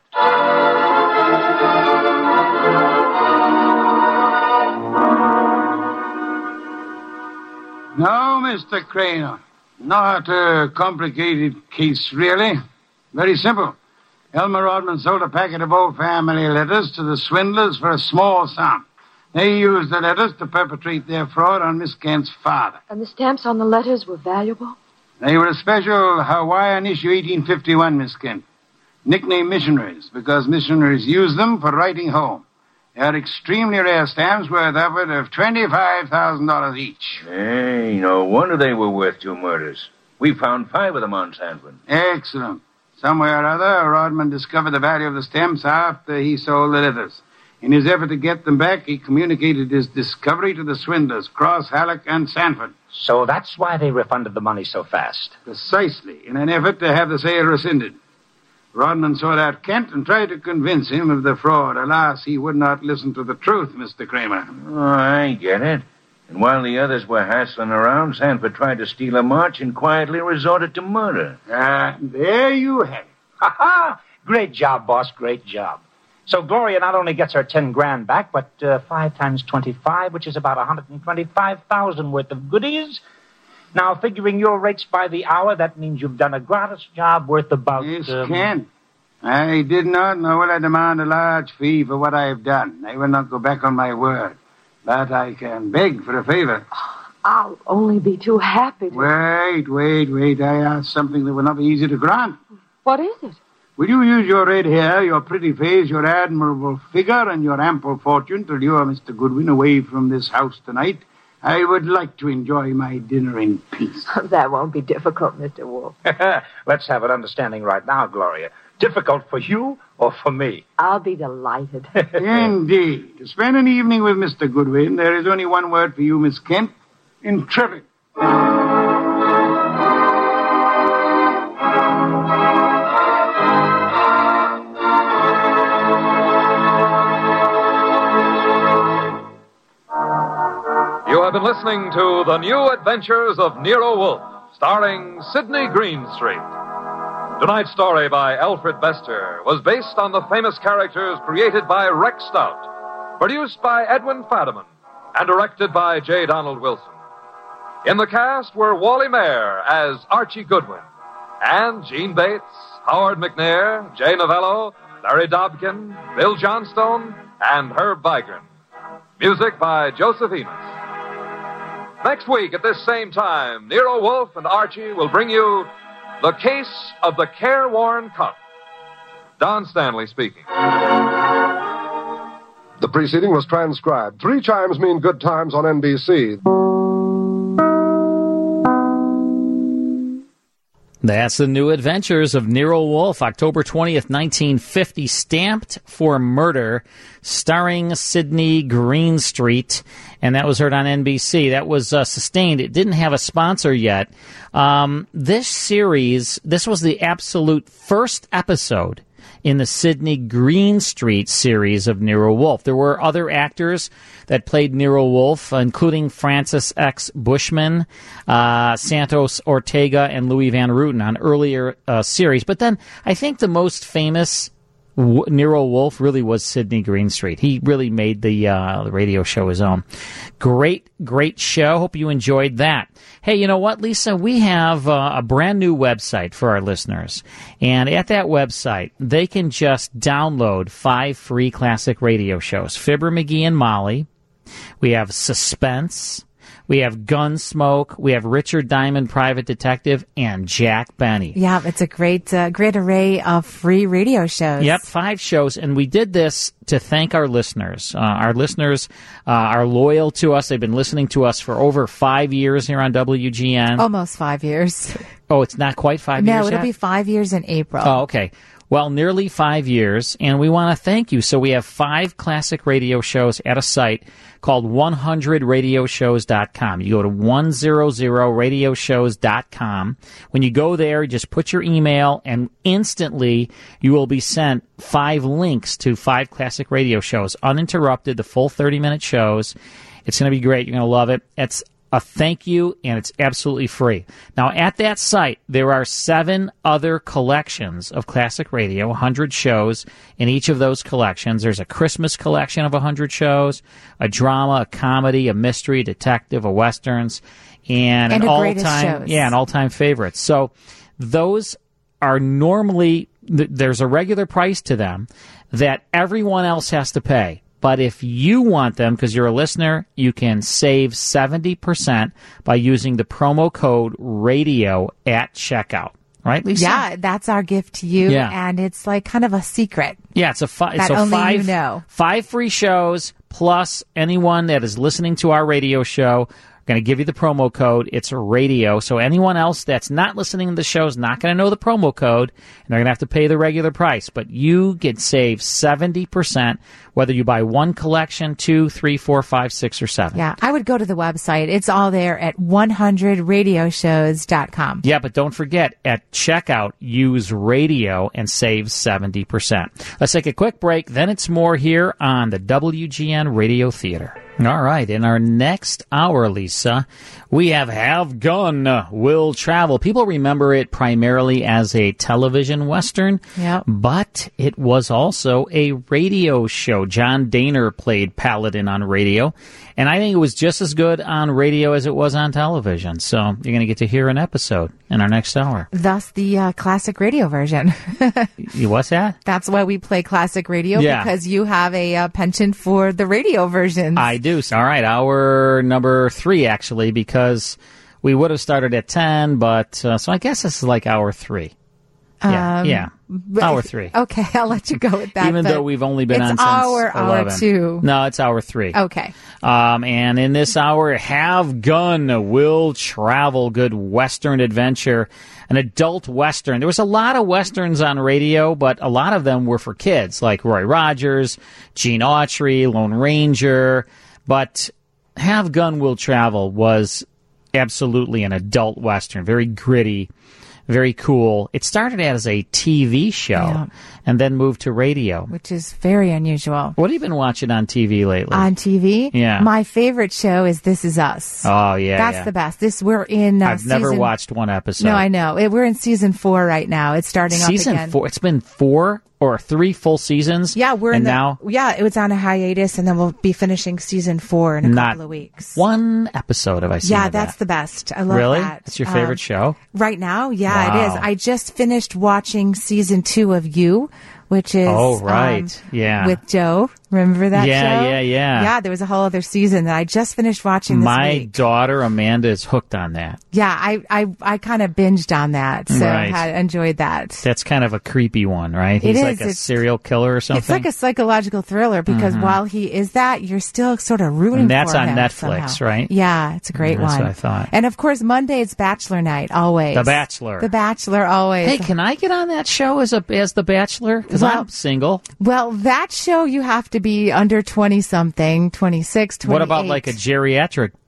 No, Mister Kramer. Not a complicated case, really. Very simple. Elmer Rodman sold a packet of old family letters to the swindlers for a small sum. They used the letters to perpetrate their fraud on Miss Kent's father. And the stamps on the letters were valuable? They were a special Hawaiian issue eighteen fifty-one, Miss Kent. Nicknamed missionaries, because missionaries used them for writing home. They are extremely rare stamps worth upward of twenty-five thousand dollars each. Hey, no wonder they were worth two murders. We found five of them on Sanford. Excellent. Somewhere or other, Rodman discovered the value of the stamps after he sold the letters. In his effort to get them back, he communicated his discovery to the swindlers, Cross, Halleck, and Sanford. So that's why they refunded the money so fast. Precisely, in an effort to have the sale rescinded. Rodman sought out Kent and tried to convince him of the fraud. Alas, he would not listen to the truth, Mister Kramer. Oh, I get it. And while the others were hassling around, Sanford tried to steal a march and quietly resorted to murder. Ah, there you have it. Ha ha! Great job, boss. Great job. So Gloria not only gets her ten grand back, but uh, five times twenty-five, which is about one hundred twenty-five thousand worth of goodies. Now, figuring your rates by the hour, that means you've done a gratis job worth about... Yes, um... Kent. I did not, nor will I demand a large fee for what I have done. I will not go back on my word. But I can beg for a favor. I'll only be too happy to... Wait, wait, wait. I ask something that will not be easy to grant. What is it? Will you use your red hair, your pretty face, your admirable figure, and your ample fortune to lure Mister Goodwin away from this house tonight? I would like to enjoy my dinner in peace. That won't be difficult, Mister Wolf. Let's have an understanding right now, Gloria. Difficult for you or for me? I'll be delighted. Indeed. To spend an evening with Mister Goodwin, there is only one word for you, Miss Kent. Intrepid. You have been listening to The New Adventures of Nero Wolfe, starring Sidney Greenstreet. Tonight's story by Alfred Bester was based on the famous characters created by Rex Stout, produced by Edwin Fadiman, and directed by J. Donald Wilson. In the cast were Wally Mayer as Archie Goodwin, and Gene Bates, Howard McNair, Jay Novello, Larry Dobkin, Bill Johnstone, and Herb Vigran. Music by Joseph Enos. Next week at this same time, Nero Wolfe and Archie will bring you The Case of the Careworn Cup. Don Stanley speaking. The preceding was transcribed. Three chimes mean good times on N B C. That's The New Adventures of Nero Wolfe, October twentieth, nineteen fifty, Stamped for Murder, starring Sidney Greenstreet, and that was heard on N B C. That was uh, sustained. It didn't have a sponsor yet. Um, this series, this was the absolute first episode in the Sidney Greenstreet series of Nero Wolfe. There were other actors that played Nero Wolfe, including Francis X. Bushman, uh, Santos Ortega, and Louis Van Ruten on earlier uh, series. But then I think the most famous W- Nero Wolfe really was Sidney Greenstreet. He really made the, uh, the radio show his own. Great, great show. Hope you enjoyed that. Hey, you know what, Lisa? We have uh, a brand new website for our listeners. And at that website, they can just download five free classic radio shows. Fibber, McGee, and Molly. We have Suspense. We have Gunsmoke. We have Richard Diamond, Private Detective, and Jack Benny. Yeah, it's a great, uh, great array of free radio shows. Yep, five shows, and we did this to thank our listeners. Uh, our listeners uh, are loyal to us. They've been listening to us for over five years here on W G N. Almost five years. Oh, it's not quite five no, years No, it'll yet? be five years in April. Oh, okay. Well, nearly five years, and we want to thank you. So we have five classic radio shows at a site called one hundred radio shows dot com. You go to one hundred radio shows dot com. When you go there, you just put your email, and instantly you will be sent five links to five classic radio shows, uninterrupted, the full thirty-minute shows. It's going to be great. You're going to love it. It's a thank you, and it's absolutely free. Now, at that site, there are seven other collections of classic radio, one hundred shows in each of those collections. There's a Christmas collection of one hundred shows, a drama, a comedy, a mystery, detective, a westerns, and, And an a greatest all-time, shows. yeah, an all-time favorites. So those are normally, th- there's a regular price to them that everyone else has to pay. But if you want them, because you're a listener, you can save seventy percent by using the promo code RADIO at checkout. Right, Lisa? Yeah, that's our gift to you, Yeah. and it's like kind of a secret. Yeah, it's a, fi- it's That a only five, you know. five free shows, plus anyone that is listening to our radio show. Going to give you the promo code. It's radio. So anyone else that's not listening to the show is not going to know the promo code, and they're going to have to pay the regular price. But you can save seventy percent whether you buy one collection, two, three, four, five, six, or seven. Yeah, I would go to the website. It's all there at one hundred radio shows dot com. Yeah, but don't forget, at checkout, use radio and save seventy percent. Let's take a quick break. Then it's more here on the W G N Radio Theater. All right, in our next hour, Lisa, we have Have Gun Will Travel. People remember it primarily as a television western, Yep. but it was also a radio show. John Daner played Paladin on radio, and I think it was just as good on radio as it was on television. So you're going to get to hear an episode in our next hour. Thus the uh, classic radio version. You- What's that? That's why we play classic radio, Yeah. because you have a uh, penchant for the radio versions. I do. All right, hour number three, actually, because we would have started at ten, but uh, so I guess this is like hour three. Yeah, Um, yeah, but- hour three. Okay, I'll let you go with that. Even but though we've only been it's on since hour, eleven. hour two. No, it's hour three. Okay. Um, and in this hour, Have Gun Will Travel, good Western adventure, an adult Western. There was a lot of Westerns on radio, but a lot of them were for kids, like Roy Rogers, Gene Autry, Lone Ranger. But Have Gun Will Travel was absolutely an adult Western, very gritty, very cool. It started as a T V show Yeah. and then moved to radio. Which is very unusual. What have you been watching on T V lately? On T V? Yeah. My favorite show is This Is Us. Oh, yeah, That's yeah. the best. This We're in uh, I've never season- watched one episode. No, I know. It, we're in season four right now. It's starting Season up again. four. It's been four or three full seasons. Yeah, we're and in the, now Yeah, it was on a hiatus, and then we'll be finishing season four in a not couple of weeks. one episode have I seen. Yeah, of that's that. the best. I love really? that. That's your favorite Um, show? Right now, yeah, it is. Wow. I just finished watching season two of You, which is Oh, right. um, Yeah. with Joe. Remember that Yeah, show? yeah, yeah. Yeah, there was a whole other season that I just finished watching this My week. daughter Amanda is hooked on that. Yeah, I I, I kind of binged on that, so Right. I had enjoyed that. That's kind of a creepy one, right? It He's is. like a It's- serial killer or something. It's like a psychological thriller because Mhm. while he is that, you're still sort of rooting And that's for on him Netflix, somehow. right? Yeah, it's a great That's one. what I thought. And of course, Monday it's Bachelor Night always. The Bachelor. The Bachelor always. Hey, can I get on that show as a as the Bachelor? Because Well- I'm single. Well, that show you have to be under twenty something, twenty-six, twenty-eight. What about like a geriatric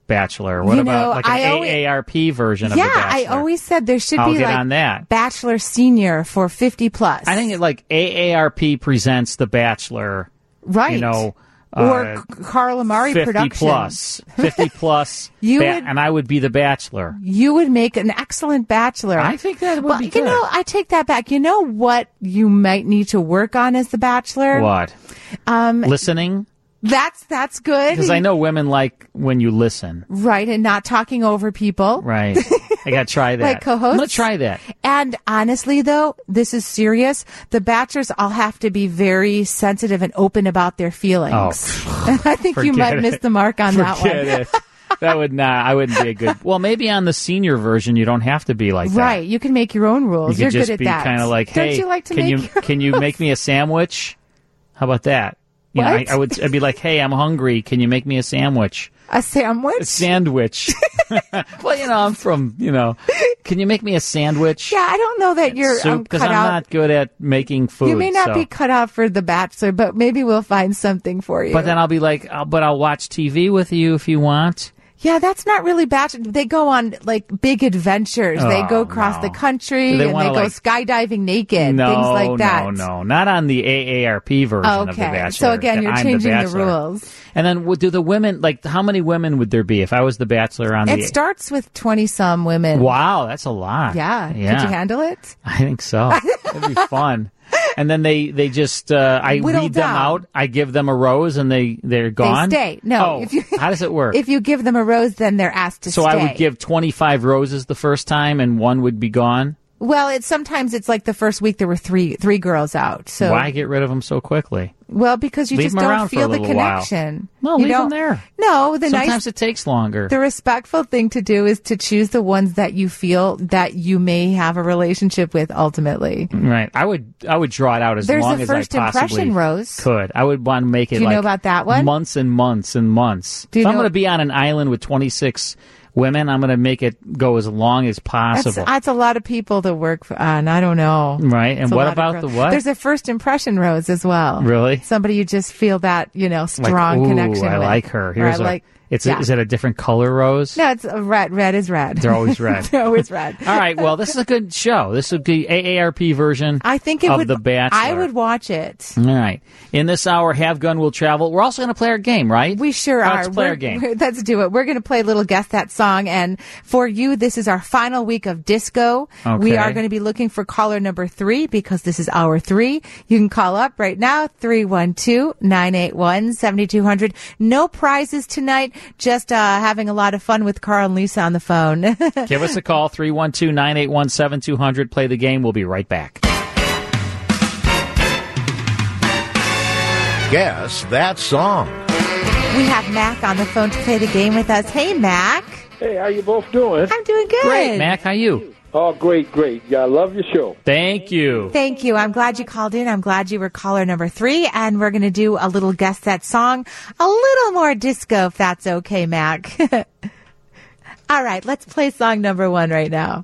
Bachelor? What You about know, like an I always- A A R P version of yeah, The Bachelor? I always said there should I'll be get like on that. Bachelor Senior for fifty plus. I think it, like A A R P presents The Bachelor. Right. You know. or uh, C- Carl Amari fifty Productions. plus, fifty plus, You ba- would- and I would be the Bachelor. You would make an excellent Bachelor. I think that would well, be You good. know, I take that back. You know what you might need to work on as the Bachelor? What? Um, Listening? That's that's good. Because I know women like when you listen. Right, and not talking over people. Right. I got to try that. Like co-hosts? I'm going to try that. And honestly, though, this is serious. The Bachelors all have to be very sensitive and open about their feelings. Oh, I think you forget might miss it. the mark on that one. Forget it. That would not, I wouldn't be a good, well, maybe on the senior version, you don't have to be like that. Right, you can make your own You rules. could You're just good at be that. kind of like, Don't hey, you like to can make you, your can you make me a sandwich? How about that? You know, I, What? I would, I'd be like, hey, I'm hungry. Can you make me a sandwich? a sandwich? A sandwich. Well, you know, I'm from, you know, can you make me a sandwich? Yeah, I don't know that you're um, Because cut I'm out. not good at making food. you may not so. be cut out for the Bachelor, but maybe we'll find something for you. But then I'll be like, oh, but I'll watch T V with you if you want. Yeah, that's not really Bachelor. They go on like big adventures. they Oh, go across no. the country They and wanna, they go like- skydiving naked, no, things like that. no, no, not on the A A R P version of The Okay, Bachelor. so again, that you're I'm changing the Bachelor. rules. And then, would do the women like how many women would there be if I was the Bachelor on It the? starts with twenty some women. Wow, that's a lot. Yeah. yeah. Could you handle it? I think so. It'd be fun. And then they they just uh, I Whittle weed them down. out. I give them a rose, and they they're gone. They stay. No, Oh, if you how does it work? if you give them a rose, then they're asked to so stay. I would give twenty-five roses the first time, and one would be gone. Well, it's sometimes it's like the first week there were three three girls out. So Why get rid of them so quickly? well, because you Leave just them don't around for a feel the little while. connection. No, you leave don't, them there. No, the Sometimes nice it takes longer. the respectful thing to do is to choose the ones that you feel that you may have a relationship with ultimately. Right. I would I would draw it out as There's long a as first I possibly impression rose. could. I would want to make it Do you like know about that one? months and months and months. Do you if I'm know- going to be on an island with twenty-six women, I'm going to make it go as long as That's, possible. that's a lot of people to work on. I don't know. Right. And It's a what lot of about girls. the what? There's a first impression rose as well. Really? Somebody you just feel that, you know, Like, strong ooh, connection I with. like her. Or Here's I a, like, it's yeah. a, is it a different color rose? No, it's a red. Red is red. They're always red. They're always red. All right. Well, this is a good show. This would be A A R P version I think it of would. The Bachelor. I would watch it. All right. In this hour, Have Gun Will Travel. We're also going to play our game, right? We sure Let's are. play We're- our game. we're- Let's do it. We're going to play a little Guess That Song. And for you, this is our final week of disco. We Okay. are going to be looking for caller number three because this is hour three. You can call up right now, three one two, nine eight one, seven two zero zero. No prizes tonight, just uh, having a lot of fun with Carl and Lisa on the phone. Give us a call, three one two, nine eight one, seven two zero zero. Play the game. We'll be right back. Guess that song. We have Mac on the phone to play the game with us. Hey, Mac. Hey, how you both doing? I'm doing good. Great, Mac. How you? Oh, great, great. Yeah, I love your show. Thank you. Thank you. I'm glad you called in. I'm glad you were caller number three. And we're going to do a little Guess That Song. A little more disco, if that's okay, Mac. All right, let's play song number one right now.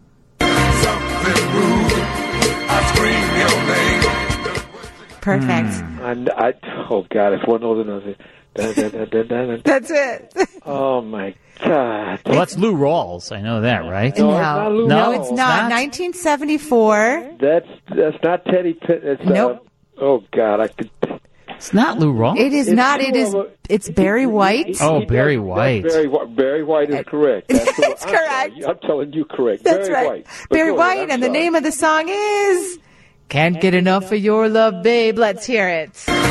Perfect. And I, oh God, if one knows another. Da, da, da, da, da, da. That's it. Oh my God. Well, that's Lou Rawls. I know that, right? No, it's not Lou no, Rawls. it's not. nineteen seventy-four. That's that's not Teddy Pitt. It's, Nope. Uh, oh God, I could. It's not Lou Rawls. It is It's not. It two is. of a- It's Barry White. Oh, He Barry does- White. that's Barry, Whi- Barry White is correct. That's, the- That's I'm correct. sorry. I'm telling you correct. That's Barry right. White. But Barry go White, ahead, I'm and the sorry. name of the song is Can't Get Enough of Your Love, Babe. Let's hear it.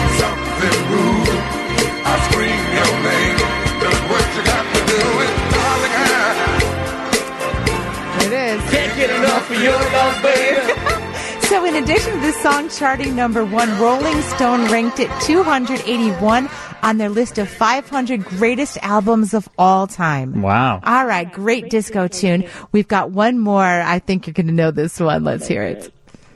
It is. Can't get enough of your love, baby. So in addition to this song charting number one, Rolling Stone ranked it two hundred eighty-one on their list of five hundred greatest albums of all time. Wow. All right, great disco tune. We've got one more. I think you're going to know this one. Let's hear it.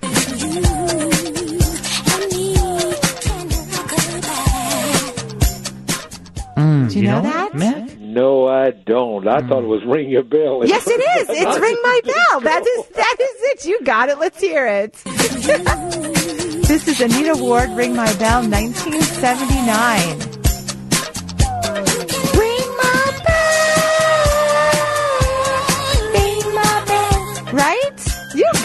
Mm, Do you, know, that? Mac? No, I don't. I thought it was Ring Your Bell. Yes, it is. It's Ring My Bell. That is that is it. You got it. Let's hear it. This is Anita Ward, Ring My Bell, nineteen seventy-nine. Ring my bell.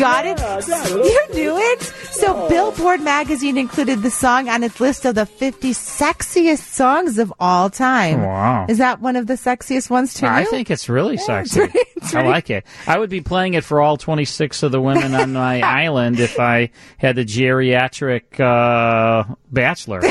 got it? You knew it? So Billboard magazine included the song on its list of the fifty sexiest songs of all time. Wow. Is that one of the sexiest ones to you? I think it's really Yeah, sexy. it's really- it's I really- like it. I would be playing it for all twenty-six of the women on my island if I had the geriatric uh, bachelor.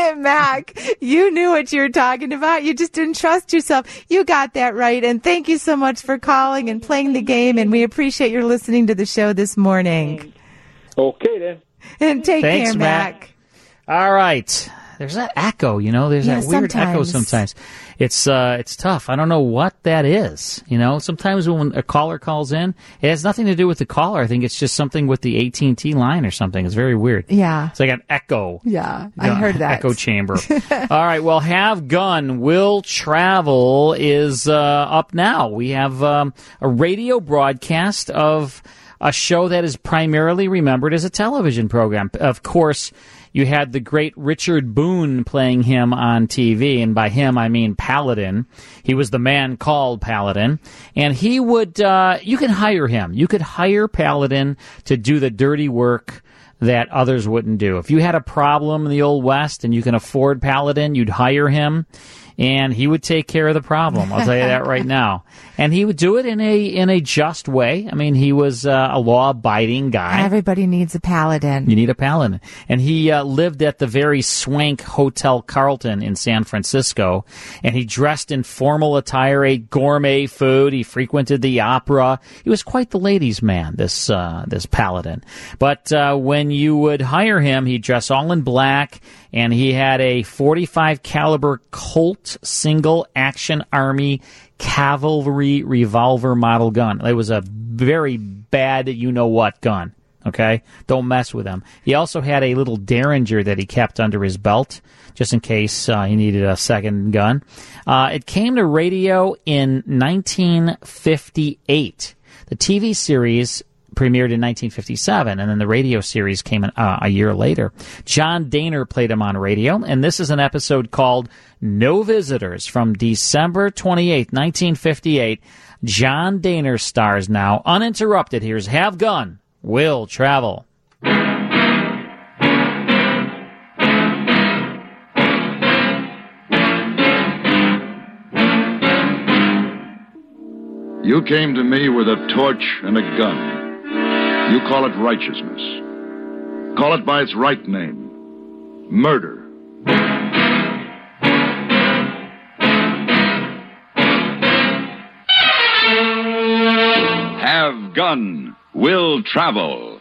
Mac, you knew what you were talking about. You just didn't trust yourself. You got that right. And thank you so much for calling and playing the game. And we appreciate your listening to the show this morning. Okay, then. And take Thanks, care, Mac. Mac. All right. There's that echo, you know, there's Yeah, that weird echo sometimes. sometimes. It's uh it's tough. I don't know what that is. You know, sometimes when a caller calls in, it has nothing to do with the caller. I think it's just something with the A T and T line or something. It's very weird. Yeah. It's like an echo. Yeah, I Yeah, heard that. Echo chamber. All right. Well, Have Gun Will Travel is uh, up now. We have um, a radio broadcast of a show that is primarily remembered as a television program. Of course, you had the great Richard Boone playing him on T V, and by him I mean Paladin. He was the man called Paladin, and he would, uh, you can hire him. You could hire Paladin to do the dirty work that others wouldn't do. If you had a problem in the Old West and you can afford Paladin, you'd hire him, and he would take care of the problem. I'll tell you that right now. And he would do it in a in a just way. I mean, he was uh, a law-abiding guy. Everybody needs a paladin. You need a paladin. And he uh, lived at the very swank Hotel Carlton in San Francisco. And he dressed in formal attire, ate gourmet food. He frequented the opera. He was quite the ladies' man, this uh, this paladin. But uh, when you would hire him, he'd dress all in black, and he had a forty-five caliber Colt single action army cavalry revolver model gun. It was a very bad you-know-what gun, okay? Don't mess with him. He also had a little Derringer that he kept under his belt, just in case uh, he needed a second gun. Uh, it came to radio in nineteen fifty-eight. The T V series premiered in nineteen fifty-seven, and then the radio series came in, uh, a year later. John Dehner played him on radio, and this is an episode called No Visitors from December twenty-eighth, nineteen fifty-eight. John Dehner stars now, uninterrupted. Here's Have Gun Will Travel. You came to me with a torch and a gun. You call it righteousness. Call it by its right name. Murder. Have Gun Will Travel.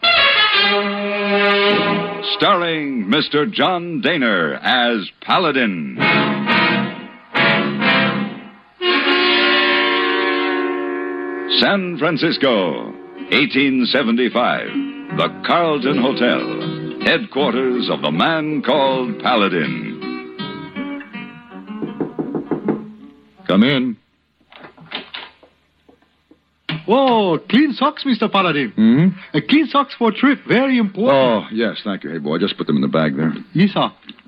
Starring Mister John Dehner as Paladin. San Francisco, eighteen seventy-five. The Carlton Hotel, headquarters of the man called Paladin. Come in. Whoa, clean socks, Mister Paladin. Hmm? Uh, clean socks for a trip, very important. Oh, yes, thank you. Hey, boy, just put them in the bag there. Yes, sir.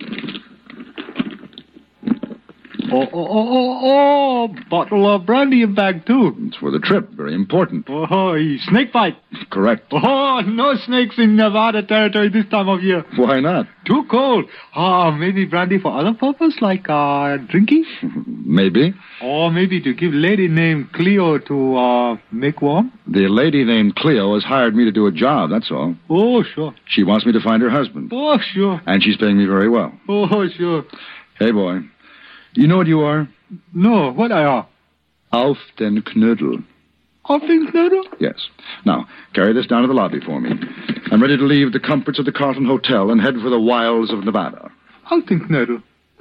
Oh, oh, oh, oh, oh, bottle of brandy in bag, too. It's for the trip, very important. Oh, snake bite. Correct. Oh, no snakes in Nevada territory this time of year. Why not? Too cold. Ah, maybe brandy for other purpose, like uh, drinking? Maybe. Or maybe to give lady named Cleo to uh, make warm? The lady named Cleo has hired me to do a job, that's all. Oh, sure. She wants me to find her husband. Oh, sure. And she's paying me very well. Oh, sure. Hey, boy. You know what you are? No, what I are? Auf den Knödel. Auf den Knödel? Yes. Now, carry this down to the lobby for me. I'm ready to leave the comforts of the Carlton Hotel and head for the wilds of Nevada. Auf den Knödel.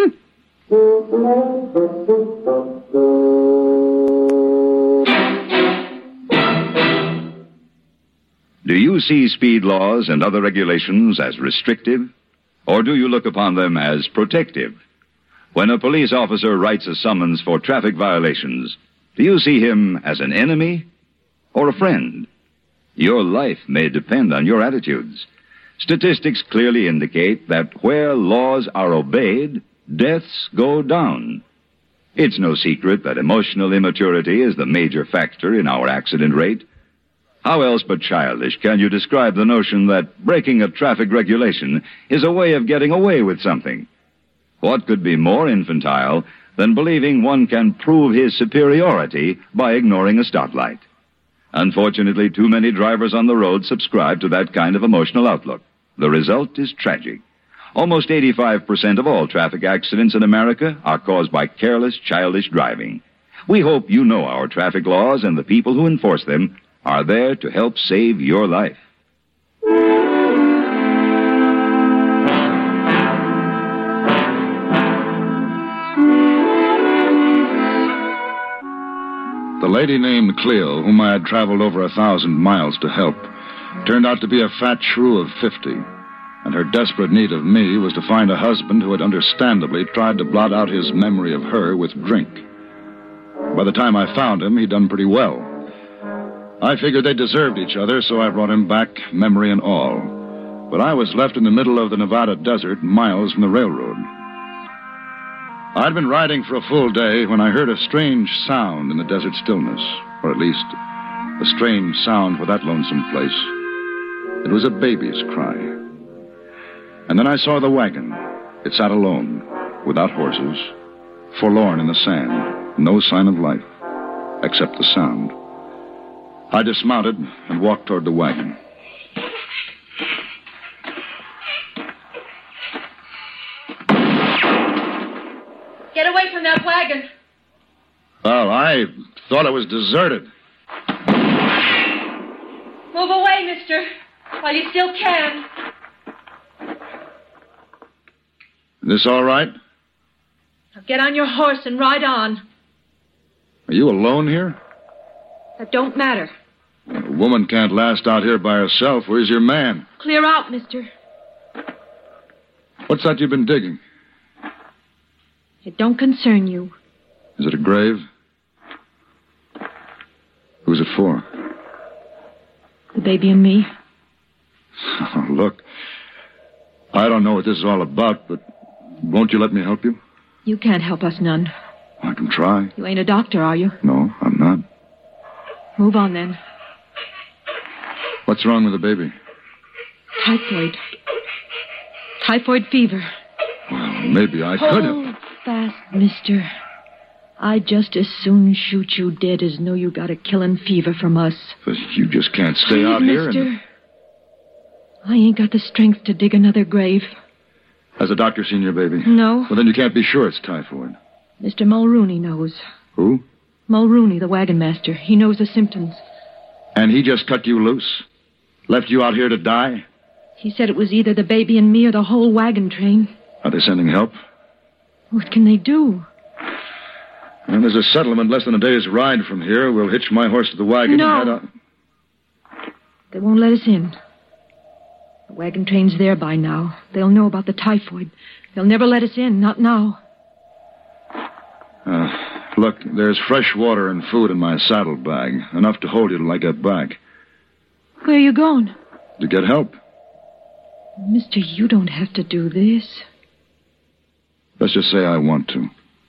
Do you see speed laws and other regulations as restrictive? Or do you look upon them as protective? When a police officer writes a summons for traffic violations, do you see him as an enemy or a friend? Your life may depend on your attitudes. Statistics clearly indicate that where laws are obeyed, deaths go down. It's no secret that emotional immaturity is the major factor in our accident rate. How else but childish can you describe the notion that breaking a traffic regulation is a way of getting away with something? What could be more infantile than believing one can prove his superiority by ignoring a stoplight? Unfortunately, too many drivers on the road subscribe to that kind of emotional outlook. The result is tragic. Almost eighty-five percent of all traffic accidents in America are caused by careless, childish driving. We hope you know our traffic laws and the people who enforce them are there to help save your life. The lady named Cleo, whom I had traveled over a thousand miles to help, turned out to be a fat shrew of fifty, and her desperate need of me was to find a husband who had understandably tried to blot out his memory of her with drink. By the time I found him, he'd done pretty well. I figured they deserved each other, so I brought him back, memory and all. But I was left in the middle of the Nevada desert, miles from the railroad. I'd been riding for a full day when I heard a strange sound in the desert stillness, or at least a strange sound for that lonesome place. It was a baby's cry. And then I saw the wagon. It sat alone, without horses, forlorn in the sand, no sign of life, except the sound. I dismounted and walked toward the wagon. Get away from that wagon. Well, I thought it was deserted. Move away, mister, while you still can. This all right? Now get on your horse and ride on. Are you alone here? That don't matter. A woman can't last out here by herself. Where's your man? Clear out, mister. What's that you've been digging? It don't concern you. Is it a grave? Who's it for? The baby and me. Oh, look, I don't know what this is all about, but won't you let me help you? You can't help us none. I can try. You ain't a doctor, are you? No, I'm not. Move on, then. What's wrong with the baby? Typhoid. Typhoid fever. Well, maybe I Hold could have. fast, mister. I'd just as soon shoot you dead as know you got a killing fever from us. But you just can't stay Please, out here. mister. And... I ain't got the strength to dig another grave. Has the doctor seen your baby? No. Well, then you can't be sure it's typhoid. Mister Mulrooney knows. Who? Mulrooney, the wagon master. He knows the symptoms. And he just cut you loose? Left you out here to die? He said it was either the baby and me or the whole wagon train. Are they sending help? What can they do? Well, there's a settlement less than a day's ride from here. We'll hitch my horse to the wagon No. and head out. They won't let us in. The wagon train's there by now. They'll know about the typhoid. They'll never let us in, not now. Uh, look, there's fresh water and food in my saddlebag. Enough to hold you till I get back. Where are you going? To get help. Mister, you don't have to do this. Let's just say I want to.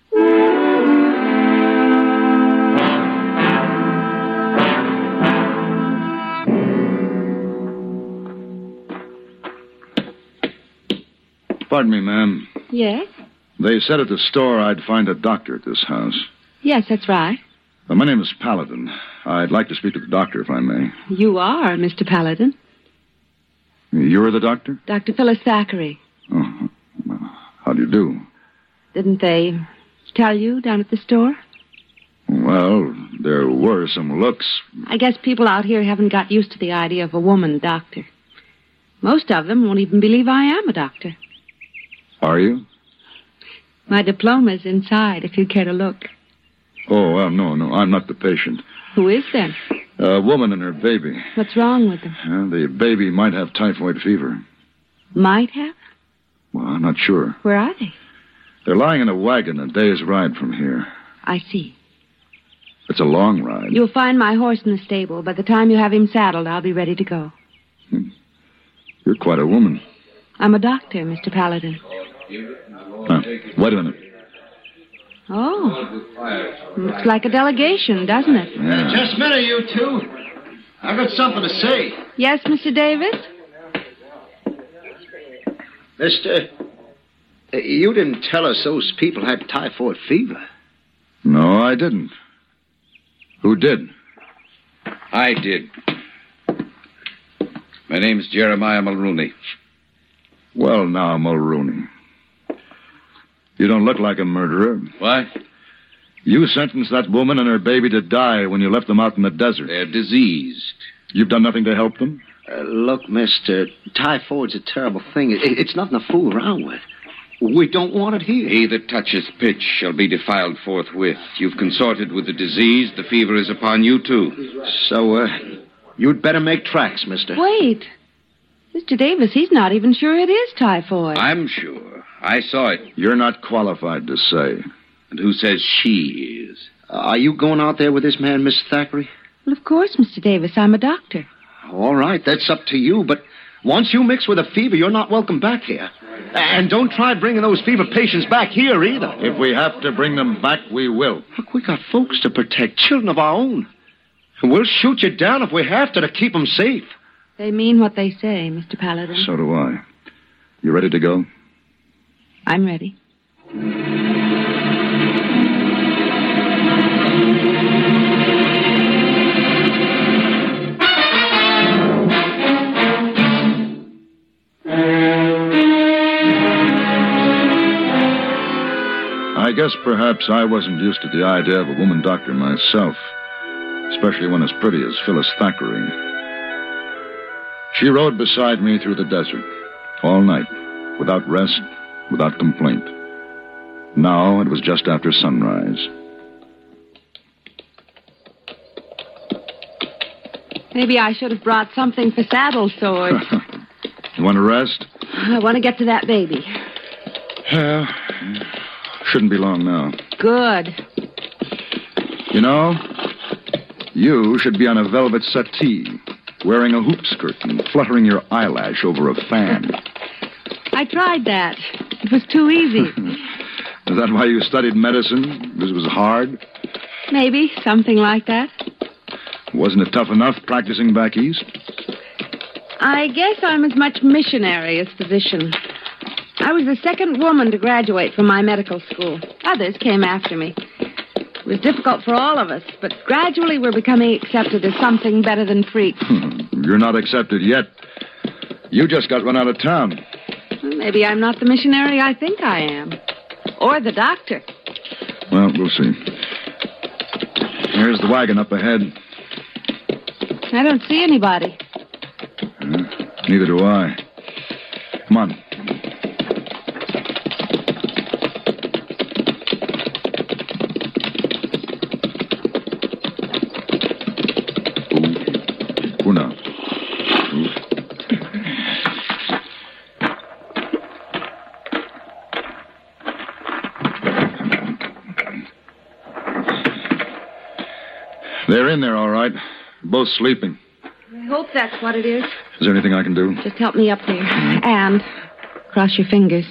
Pardon me, ma'am. Yes? They said at the store I'd find a doctor at this house. Yes, that's right. Well, my name is Paladin. I'd like to speak to the doctor, if I may. You are, Mister Paladin. You're the doctor? Doctor Phyllis Thackeray. Oh, how do you do? Didn't they tell you down at the store? Well, there were some looks. I guess people out here haven't got used to the idea of a woman doctor. Most of them won't even believe I am a doctor. Are you? My diploma's inside, if you'd care to look. Oh, well, no, no, I'm not the patient. Who is then? A woman and her baby. What's wrong with them? Uh, the baby might have typhoid fever. Might have? Well, I'm not sure. Where are they? They're lying in a wagon a day's ride from here. I see. It's a long ride. You'll find my horse in the stable. By the time you have him saddled, I'll be ready to go. Hmm. You're quite a woman. I'm a doctor, Mister Paladin. Uh, wait a minute. Oh. Looks like a delegation, doesn't it? Yeah. Just a minute, you two. I got something to say. Yes, Mister Davis? Mister, uh, you didn't tell us those people had typhoid fever. No, I didn't. Who did? I did. My name's Jeremiah Mulrooney. Well, now, Mulrooney. You don't look like a murderer. What? You sentenced that woman and her baby to die when you left them out in the desert. They're diseased. You've done nothing to help them? Uh, look, mister, typhoid's a terrible thing. It, it's nothing to fool around with. We don't want it here. He that toucheth pitch shall be defiled forthwith. You've consorted with the disease. The fever is upon you, too. So, uh, you'd better make tracks, mister. Wait. Mister Davis, he's not even sure it is typhoid. I'm sure. I saw it. You're not qualified to say. And who says she is? Uh, are you going out there with this man, Miss Thackeray? Well, of course, Mister Davis. I'm a doctor. All right, that's up to you, but once you mix with a fever, you're not welcome back here. And don't try bringing those fever patients back here, either. If we have to bring them back, we will. Look, we got folks to protect, children of our own. And we'll shoot you down if we have to to keep them safe. They mean what they say, Mister Paladin. So do I. You ready to go? I'm ready. I guess perhaps I wasn't used to the idea of a woman doctor myself, especially one as pretty as Phyllis Thackeray. She rode beside me through the desert, all night, without rest, without complaint. Now it was just after sunrise. Maybe I should have brought something for saddle sores. You want to rest? I want to get to that baby. Yeah. Shouldn't be long now. Good. You know, you should be on a velvet settee, wearing a hoop skirt and fluttering your eyelash over a fan. I tried that. It was too easy. Is that why you studied medicine? Because it was hard? Maybe, something like that. Wasn't it tough enough practicing back east? I guess I'm as much missionary as physician. I was the second woman to graduate from my medical school. Others came after me. It was difficult for all of us, but gradually we're becoming accepted as something better than freaks. You're not accepted yet. You just got run out of town. Well, maybe I'm not the missionary I think I am. Or the doctor. Well, we'll see. Here's the wagon up ahead. I don't see anybody. Uh, neither do I. Come on. Who now? They're in there, all right. Both sleeping. I hope that's what it is. Is there anything I can do? Just help me up there. And cross your fingers.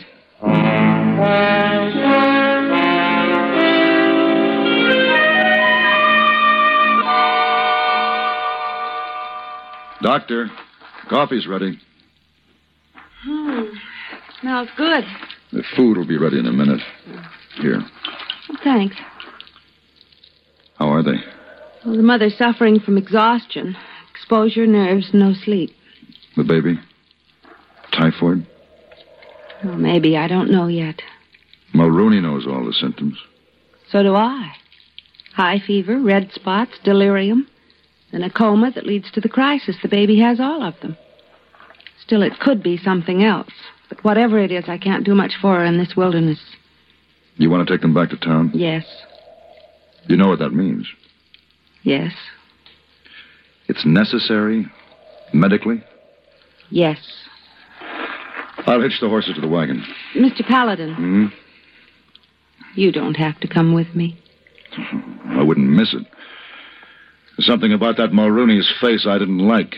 Doctor, coffee's ready. Hmm. Smells good. The food will be ready in a minute. Here. Well, thanks. How are they? Well, the mother's suffering from exhaustion, exposure, nerves, no sleep. The baby? Typhoid? Well, maybe. I don't know yet. Mulrooney knows all the symptoms. So do I. High fever, red spots, delirium, then a coma that leads to the crisis. The baby has all of them. Still, it could be something else. But whatever it is, I can't do much for her in this wilderness. You want to take them back to town? Yes. You know what that means? Yes. It's necessary? Medically? Yes. I'll hitch the horses to the wagon. Mister Paladin. Hmm? You don't have to come with me. I wouldn't miss it. There's something about that Mulrooney's face I didn't like.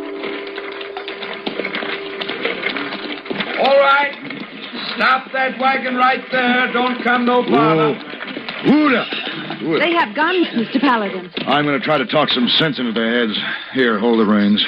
All right. Stop that wagon. wagon right there. Don't come no farther. Wooda. They have guns, Mister Paladin. I'm going to try to talk some sense into their heads. Here, hold the reins.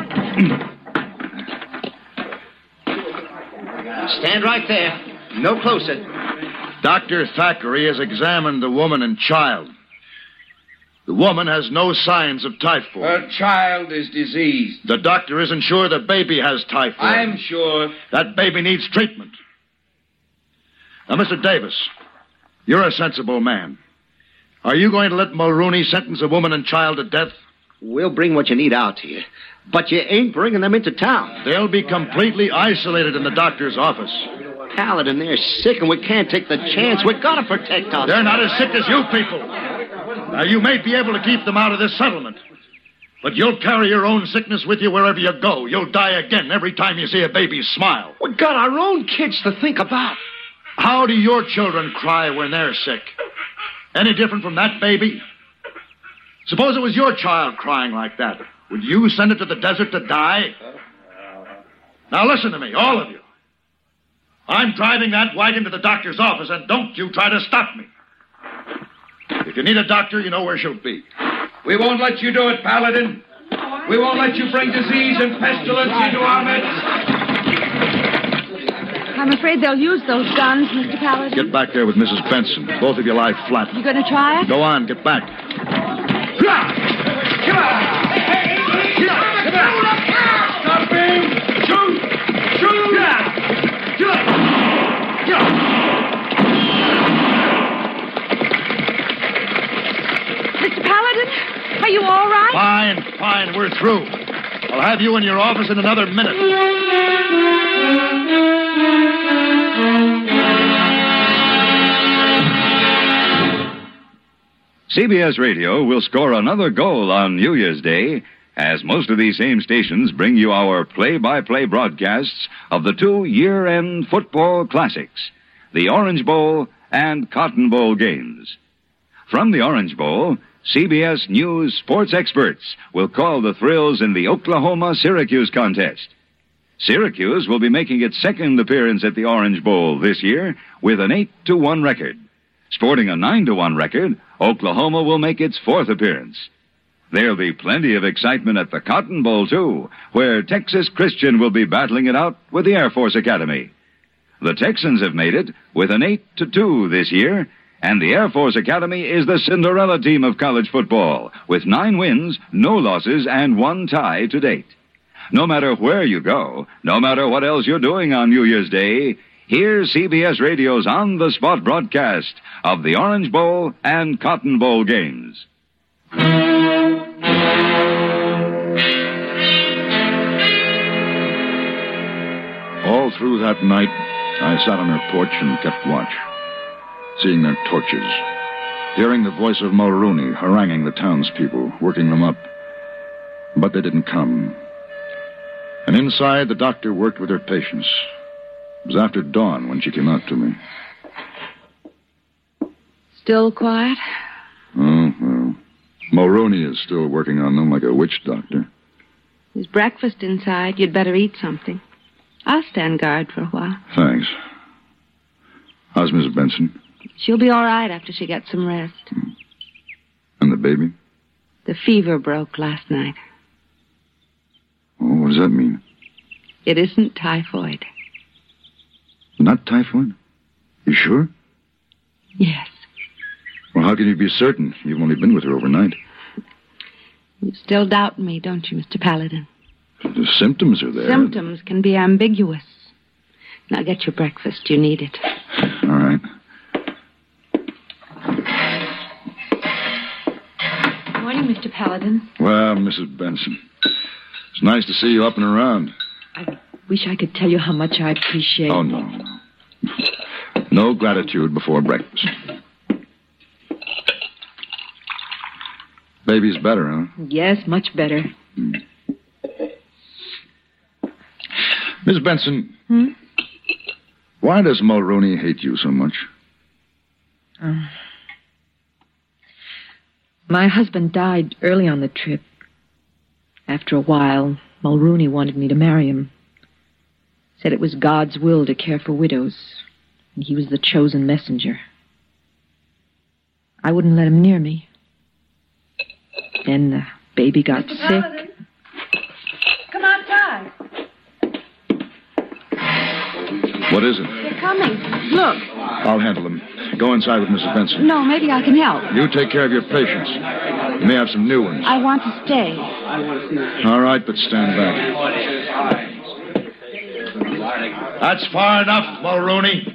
Stand right there. No closer. Doctor Thackeray has examined the woman and child. The woman has no signs of typhoid. Her child is diseased. The doctor isn't sure the baby has typhoid. I'm sure. That baby needs treatment. Now, Mister Davis, you're a sensible man. Are you going to let Mulrooney sentence a woman and child to death? We'll bring what you need out here. But you ain't bringing them into town. They'll be completely isolated in the doctor's office. Paladin, they're sick, and we can't take the chance. We've got to protect us. They're not as sick as you people. Now, you may be able to keep them out of this settlement. But you'll carry your own sickness with you wherever you go. You'll die again every time you see a baby smile. We've got our own kids to think about. How do your children cry when they're sick? Any different from that baby? Suppose it was your child crying like that. Would you send it to the desert to die? Now listen to me, all of you. I'm driving that wagon to the doctor's office, and don't you try to stop me. If you need a doctor, you know where she'll be. We won't let you do it, Paladin. We won't let you bring disease and pestilence into our midst. I'm afraid they'll use those guns, Mister Paladin. Get back there with Missus Benson. Both of you lie flat. You going to try it? Go on, get back. Stop him! Shoot! Shoot! Mister Paladin, are you all right? Fine, fine, we're through. I'll have you in your office in another minute. C B S Radio will score another goal on New Year's Day, as most of these same stations bring you our play-by-play broadcasts of the two year-end football classics, the Orange Bowl and Cotton Bowl games. From the Orange Bowl, C B S News sports experts will call the thrills in the Oklahoma-Syracuse contest. Syracuse will be making its second appearance at the Orange Bowl this year with an eight to one record. Sporting a nine to one record, Oklahoma will make its fourth appearance. There'll be plenty of excitement at the Cotton Bowl, too, where Texas Christian will be battling it out with the Air Force Academy. The Texans have made it with an eight to two this year, and the Air Force Academy is the Cinderella team of college football, with nine wins, no losses, and one tie to date. No matter where you go, no matter what else you're doing on New Year's Day, here's C B S Radio's on-the-spot broadcast of the Orange Bowl and Cotton Bowl games. All through that night, I sat on her porch and kept watch, seeing their torches, hearing the voice of Mulrooney haranguing the townspeople, working them up. But they didn't come. And inside, the doctor worked with her patients. It was after dawn when she came out to me. Still quiet? Oh, well. Mulrooney is still working on them like a witch doctor. There's breakfast inside. You'd better eat something. I'll stand guard for a while. Thanks. How's Missus Benson? She'll be all right after she gets some rest. And the baby? The fever broke last night. Oh, what does that mean? It isn't typhoid. Not typhoid? You sure? Yes. Well, how can you be certain? You've only been with her overnight. You still doubt me, don't you, Mister Paladin? The symptoms are there. Symptoms can be ambiguous. Now get your breakfast. You need it. All right. Good morning, Mister Paladin. Well, Missus Benson, it's nice to see you up and around. I wish I could tell you how much I appreciate Oh, no, no. No gratitude before breakfast. Baby's better, huh? Yes, much better. Hmm. Miss Benson, Hmm? why does Mulrooney hate you so much? Uh, my husband died early on the trip. After a while, Mulrooney wanted me to marry him. Said it was God's will to care for widows. And he was the chosen messenger. I wouldn't let him near me. Then the baby got Mister sick. Paladin. Come outside. What is it? They're coming. Look. I'll handle them. Go inside with Missus Benson. No, maybe I can help. You take care of your patients. You may have some new ones. I want to stay. All right, but stand back. That's far enough, Mulrooney.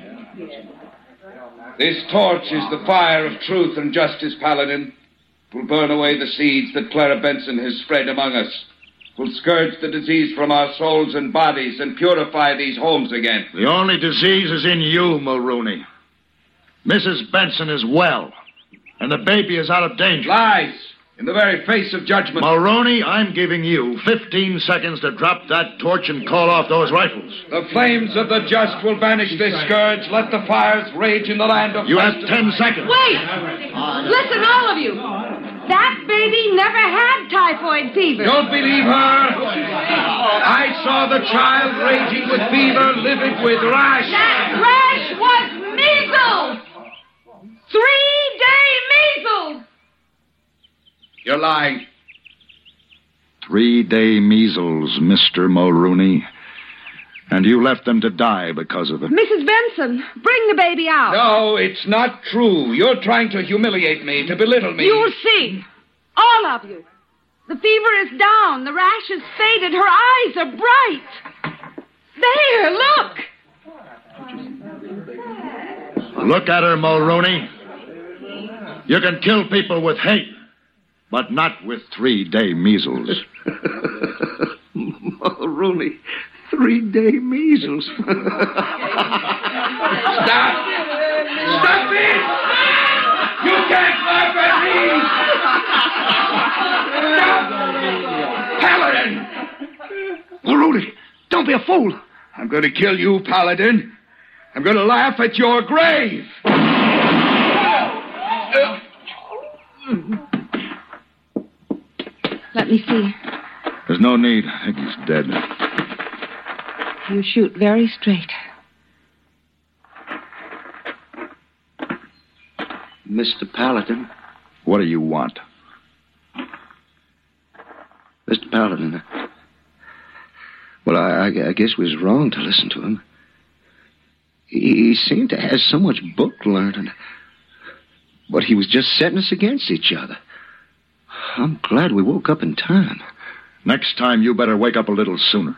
This torch is the fire of truth and justice, Paladin. It will burn away the seeds that Clara Benson has spread among us. It will scourge the disease from our souls and bodies and purify these homes again. The only disease is in you, Mulrooney. Missus Benson is well, and the baby is out of danger. Lies! In the very face of judgment. Mulrooney, I'm giving you fifteen seconds to drop that torch and call off those rifles. The flames of the just will banish this scourge. Let the fires rage in the land of... You have ten seconds. Wait! Listen, all of you. That baby never had typhoid fever. Don't believe her. I saw the child raging with fever, livid with rash. That rash was measles! Three-day measles! You're lying. Three-day measles, Mister Mulrooney. And you left them to die because of it. Missus Benson, bring the baby out. No, it's not true. You're trying to humiliate me, to belittle me. You'll see. All of you. The fever is down. The rash has faded. Her eyes are bright. There, look. Look at her, Mulrooney. You can kill people with hate, but not with three-day measles. Mulrooney, three-day measles. Stop! Stop it! You can't laugh at me! Stop! Paladin! Mulrooney, don't be a fool. I'm going to kill you, Paladin. I'm going to laugh at your grave. Let me see. There's no need. I think he's dead. You shoot very straight. Mister Paladin. What do you want? Mister Paladin. Well, I, I guess we was wrong to listen to him. He, he seemed to have so much book learning. But he was just setting us against each other. I'm glad we woke up in time. Next time, you better wake up a little sooner.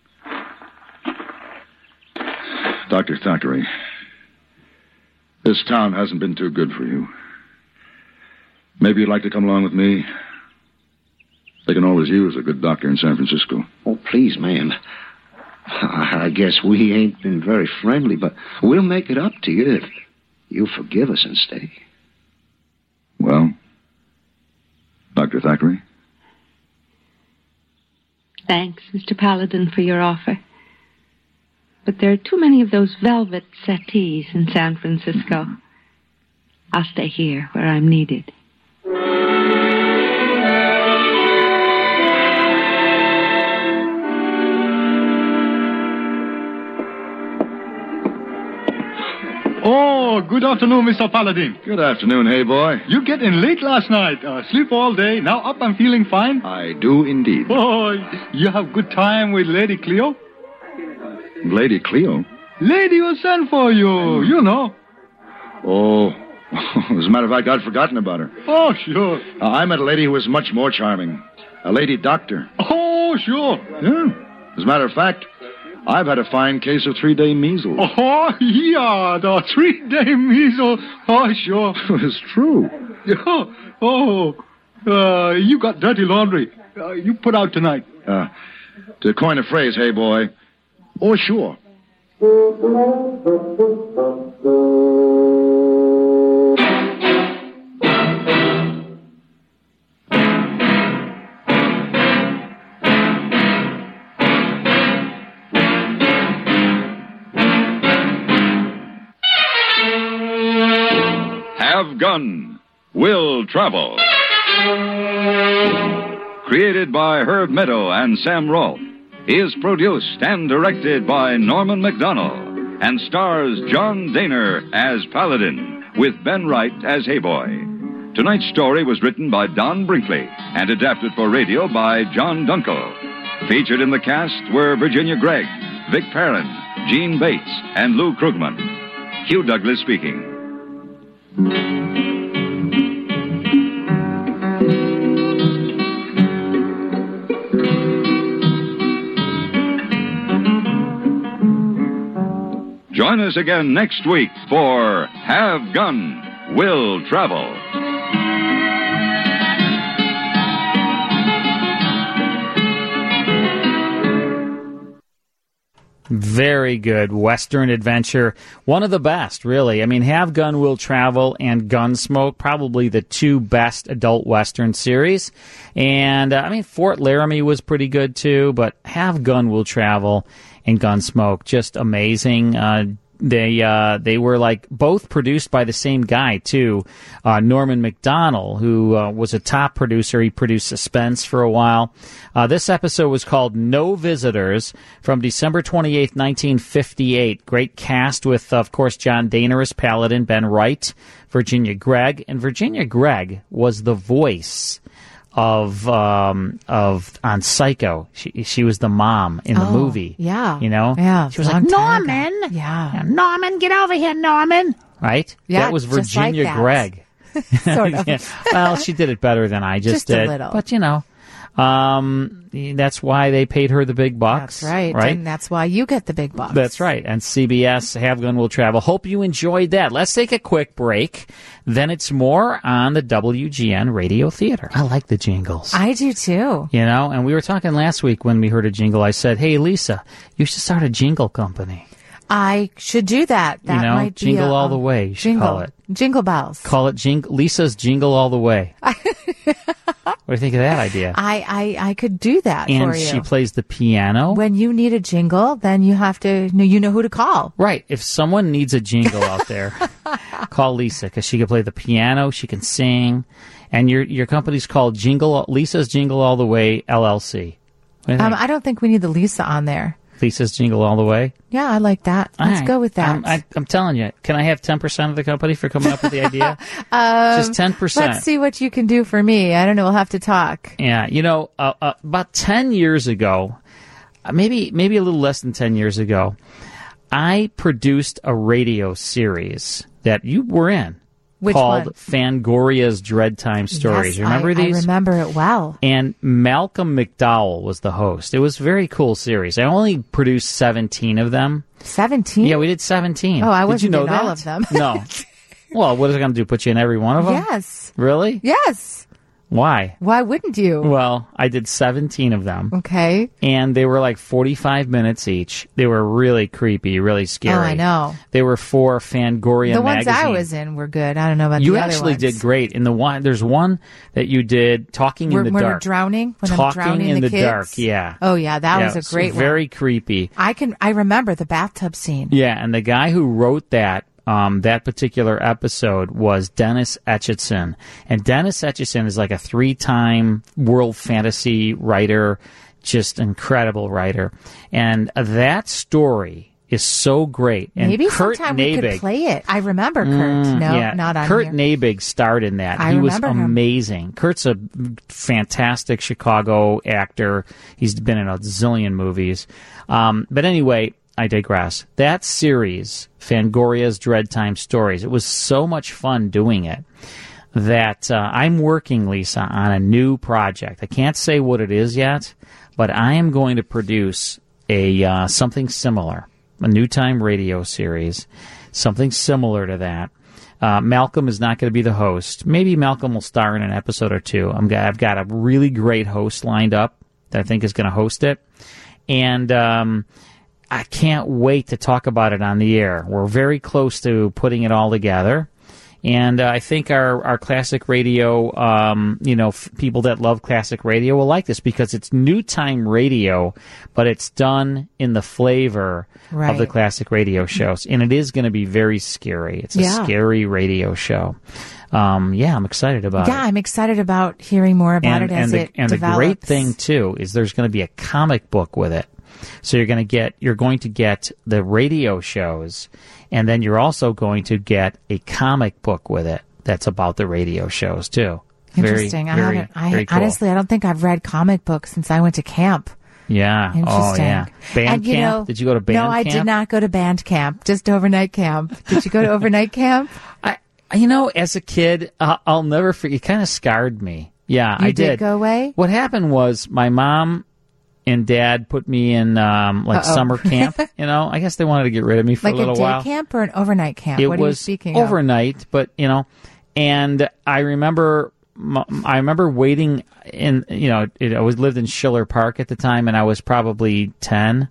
Doctor Thackeray, this town hasn't been too good for you. Maybe you'd like to come along with me. They can always use a good doctor in San Francisco. Oh, please, ma'am. I guess we ain't been very friendly, but we'll make it up to you if you forgive us and stay. Well, Doctor Thackeray? Thanks, Mister Paladin, for your offer. But there are too many of those velvet settees in San Francisco. I'll stay here where I'm needed. Oh, good afternoon, Mister Paladin. Good afternoon, hey boy. You get in late last night. Uh, sleep all day. Now up and feeling fine. I do indeed. Oh, you have good time with Lady Cleo? Lady Cleo? Lady who sent for you, you know. Oh, as a matter of fact, I'd forgotten about her. Oh, sure. Uh, I met a lady who was much more charming. A lady doctor. Oh, sure. Yeah. As a matter of fact, I've had a fine case of three-day measles. Oh, yeah, the three-day measles. Oh, sure. It's true. Yeah. Oh, uh, you got dirty laundry. Uh, you put out tonight. Uh, to coin a phrase, hey, boy. Oh, sure. Have Gun Will Travel. Created by Herb Meadow and Sam Rolfe. Is produced and directed by Norman MacDonald. and stars John Daner as Paladin, with Ben Wright as Heyboy. Tonight's story was written by Don Brinkley and adapted for radio by John Dunkel. Featured in the cast were Virginia Gregg, Vic Perrin, Gene Bates, and Lou Krugman. Hugh Douglas speaking. Join us again next week for Have Gun, Will Travel. Very good Western adventure. One of the best, really. I mean, Have Gun, Will Travel and Gunsmoke, probably the two best adult Western series. And, uh, I mean, Fort Laramie was pretty good, too, but Have Gun, Will Travel and Gunsmoke, just amazing. Uh, They uh, they were like both produced by the same guy too, uh, Norman Macdonald, who uh, was a top producer. He produced Suspense for a while. Uh, this episode was called No Visitors, from December twenty-eighth, nineteen fifty-eight. Great cast with, of course, John Daner as Paladin, Ben Wright, Virginia Gregg, and Virginia Gregg was the voice of um of on Psycho. She she was the mom in the Oh, movie. yeah. You know? Yeah, She was long like, time ago. Norman! Yeah. Norman, get over here, Norman! Right? Yeah, that was just like Virginia that. Gregg. Sort of. Yeah. Well, she did it better than I just, Just a did. little. But, you know, um, that's why they paid her the big bucks. That's right. Right? And that's why you get the big bucks. That's right. And C B S, Have Gun, Will Travel. Hope you enjoyed that. Let's take a quick break. Then it's more on the W G N Radio Theater. I like the jingles. I do too. You know, and we were talking last week when we heard a jingle. I said, hey, Lisa, you should start a jingle company. I should do that. That you know, might Jingle be a, All um, the Way, you should jingle. call it. Jingle bells. Call it jing- Lisa's Jingle All the Way. What do you think of that idea? I, I, I could do that and for you. she plays the piano. When you need a jingle, then you have to know, you know who to call. Right. If someone needs a jingle out there, call Lisa, because she can play the piano, she can sing, and your your company's called Jingle Lisa's Jingle All the Way L L C. What do you Um, think? I don't think we need the Lisa on there. Lisa's Jingle All the Way. Yeah, I like that. All Let's right. go with that. I'm, I, I'm telling you, can I have ten percent of the company for coming up with the idea? Um, Just ten percent. Let's see what you can do for me. I don't know. We'll have to talk. Yeah, you know, uh, uh, about ten years ago, uh, maybe maybe a little less than ten years ago, I produced a radio series that you were in. Which called one? Fangoria's Dread Time Stories. Yes, Remember I, these? I remember it well. And Malcolm McDowell was the host. It was a very cool series. I only produced seventeen of them. seventeen? Yeah, we did seventeen. Oh, I Did wasn't you know in that? all of them. No. Well, what is it going to do? Put you in every one of them? Yes. Really? Yes. Why? Why wouldn't you? Well, I did seventeen of them. Okay. And they were like forty-five minutes each. They were really creepy, really scary. Oh, I know. They were for Fangoria The ones magazine. I was in were good. I don't know about You the other actually ones. did great. In the one, there's one that you did talking When- in the when we're dark. drowning? When I'm talking drowning in the the kids? dark. Yeah. Oh, yeah, that Yeah, was a it's great one. Very creepy. I can. I remember the bathtub scene. Yeah, and the guy who wrote that um, that particular episode was Dennis Etchison, and Dennis Etchison is like a three-time world fantasy writer, just incredible writer, and that story is so great. And Maybe Kurt sometime we Nabig, could play it. I remember Kurt. Mm, no, yeah. not on Kurt here. Nabig starred in that. I he was remember him. amazing. Kurt's a fantastic Chicago actor. He's been in a zillion movies. Um, but anyway, I digress. That series, Fangoria's Dread Time Stories, it was so much fun doing it that uh, I'm working, Lisa, on a new project. I can't say what it is yet, but I am going to produce a uh, something similar, a new time radio series, something similar to that. Uh, Malcolm is not going to be the host. Maybe Malcolm will star in an episode or two. I'm, I've got a really great host lined up that I think is going to host it. And um, I can't wait to talk about it on the air. We're very close to putting it all together. And uh, I think our, our classic radio, um, you know, f- people that love classic radio will like this because it's new time radio, but it's done in the flavor Right. of the classic radio shows. And it is going to be very scary. It's a Yeah. scary radio show. Um, yeah, I'm excited about Yeah, it. I'm excited about hearing more about and it as and the, it and the develops. great thing, too, is there's going to be a comic book with it. So you're going to get you're going to get the radio shows, and then you're also going to get a comic book with it that's about the radio shows too. Interesting. Very, I very, haven't. I very cool. honestly, I don't think I've read comic books since I went to camp. Yeah. Interesting. Oh, yeah. Band And, you camp? know, Did you go to band no, camp? I did not go to band camp. Just overnight camp. Did you go to overnight camp? I, you know, as a kid, uh, I'll never forget. It kind of scarred me. Yeah, You I did did. go away? What happened was my mom and dad put me in um, like Uh-oh. summer camp. You know, I guess they wanted to get rid of me for Like a little a day while. camp or an overnight camp? It what are you was speaking of? overnight, but you know, and I remember, I remember waiting in, you know, it, I was lived in Schiller Park at the time, and I was probably ten,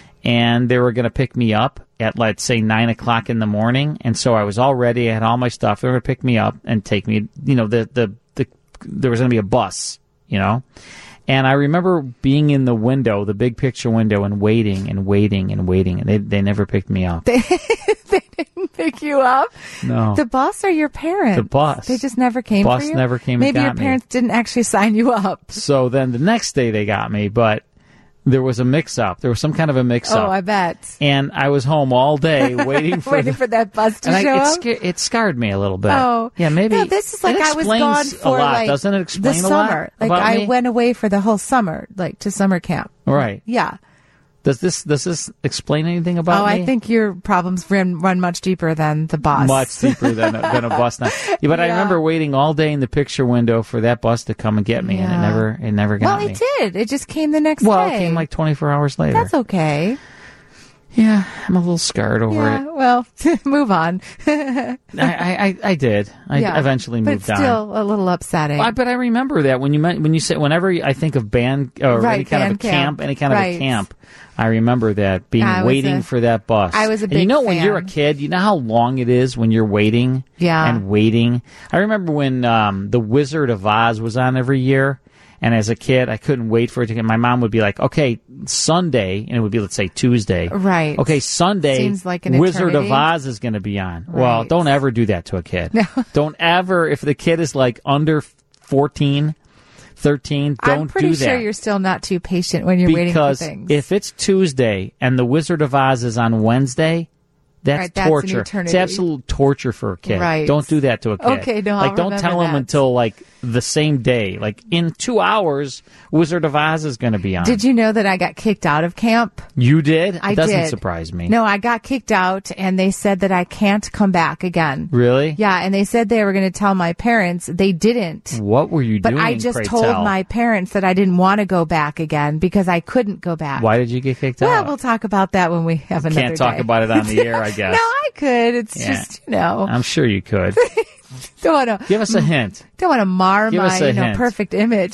and they were going to pick me up at, let's say, nine o'clock in the morning, and so I was all ready. I had all my stuff. They were going to pick me up and take me. You know, the the the there was going to be a bus. You know. And I remember being in the window, the big picture window, and waiting and waiting and waiting, and they they never picked me up. They, they didn't pick you up? No. The bus or your parents? The bus. They just never came Bus for you? never came and Maybe got your me. parents didn't actually sign you up. So then the next day they got me, but there was a mix-up. There was some kind of a mix-up. Oh, I bet. And I was home all day waiting for Waiting the, for that bus to and I, show it, up? sca- it scarred me a little bit. Oh. Yeah, maybe. No, this is like it I was explains gone a for lot. like Doesn't it explain the a lot summer. Like about I me? went away for the whole summer, like to summer camp. Right. Yeah. Does this does this explain anything about oh, me? I think your problems run, run much deeper than the bus. Much deeper than a, than a bus now. Yeah, but I Yeah. remember waiting all day in the picture window for that bus to come and get me, and it Yeah. never it never got Well, me. it did. It just came the next Well, day. it came like twenty-four hours later. That's okay. Yeah, I'm a little scarred over Yeah, it. well, move on. I, I, I did. I Yeah, eventually but moved it's still a little upsetting. on. I, but I remember that when you meant, when you said whenever I think of band or Right, any kind of a band camp, camp. any kind of Right. a camp, I remember that being I was waiting a- for that bus. I was a And you big know when you're a fan. kid, you know how long it is when you're waiting. Yeah. And waiting. I remember when um, the Wizard of Oz was on every year. And as a kid, I couldn't wait for it to get. My mom would be like, "Okay, Sunday," and it would be, let's say, Tuesday. Right. Okay, Sunday. Seems like an Wizard of eternity. Oz is going to be on. Well, Right. don't ever do that to a kid. No. Don't ever. If the kid is like under fourteen, thirteen, don't I'm pretty do that. sure you're still not too patient when you're waiting for because things. if it's Tuesday and the Wizard of Oz is on Wednesday, that's Right, that's an torture. It's eternity. absolute torture for a kid. Right. Don't do that to a kid. Okay, no, I'll like don't remember tell him that. until like the same day. Like in two hours, Wizard of Oz is going to be on. Did you know that I got kicked out of camp? You did? I it doesn't did. surprise me. No, I got kicked out, and they said that I can't come back again. Really? Yeah, and they said they were going to tell my parents. They didn't. What were you But doing? I just pray told tell? my parents that I didn't want to go back again because I couldn't go back. Why did you get kicked Well, out? we'll talk about that when we have another Can't talk day. about it on the air, I guess. No, I could. It's Yeah. just, you know, I'm sure you could. don't want to Give us a hint. don't want to mar Give my us a you know, hint. perfect image.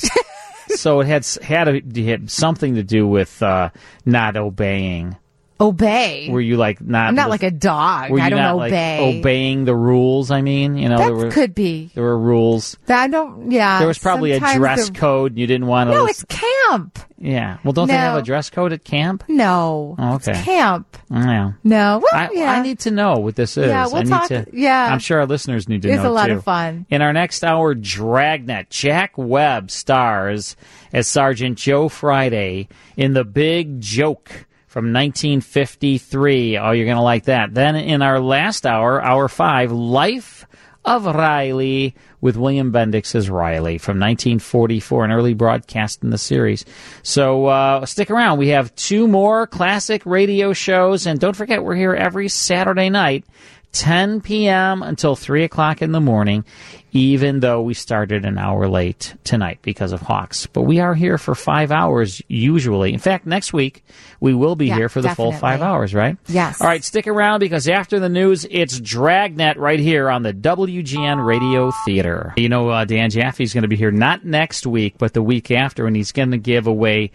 So it had s- had, a, had something to do with uh, not obeying. Obey. Were you like not? I'm not like a dog. Were you I don't not obey. like obeying the rules? I mean, you know, That there were, could be. there were rules. I don't. Yeah. There was probably a sometimes dress the- code. And you didn't want to. No, listen. it's camp. Yeah. Well, don't they No. have a dress code at camp? No. Oh, okay. It's camp. Yeah. No. Well, I, yeah. I need to know what this is. Yeah, we'll I need talk- to, yeah. I'm sure our listeners need to It's know a lot too. of fun. In our next hour, Dragnet. Jack Webb stars as Sergeant Joe Friday in The Big Joke from nineteen fifty-three. Oh, you're going to like that. Then in our last hour, hour five, Life of Riley with William Bendix as Riley from nineteen forty-four, an early broadcast in the series. So uh, stick around. We have two more classic radio shows, and don't forget, we're here every Saturday night, ten p.m. until three o'clock in the morning, even though we started an hour late tonight because of Hawks. But we are here for five hours usually. In fact, next week, we will be Yeah, here for the full definitely. five hours, right? Yes. All right, stick around because after the news, it's Dragnet right here on the W G N Radio Theater. You know, uh, Dan Jaffe's going to be here not next week, but the week after, and he's going to give away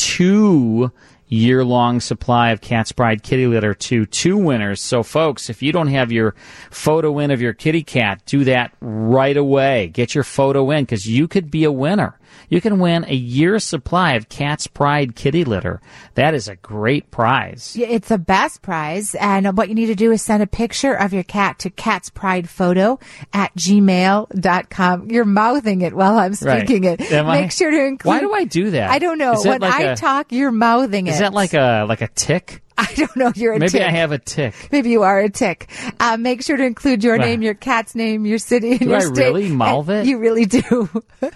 two year-long supply of Cat's Pride kitty litter to two winners. So, folks, if you don't have your photo in of your kitty cat, do that right away. Get your photo in because you could be a winner. You can win a year's supply of Cat's Pride kitty litter. That is a great prize. Yeah, it's the best prize. And what you need to do is send a picture of your cat to cat's pride photo at gmail dot com. You're mouthing it while I'm Right. speaking it. Am I? Make sure to include. Why do I do that? I don't know. Is that When like I a- talk, you're mouthing it. Is Is that like a like a tick? I don't know. You're a Maybe tick. I have a tick. Maybe you are a tick. Uh, make sure to include your Well, name, your cat's name, your city, and do your I state. really mouth And it? You really do.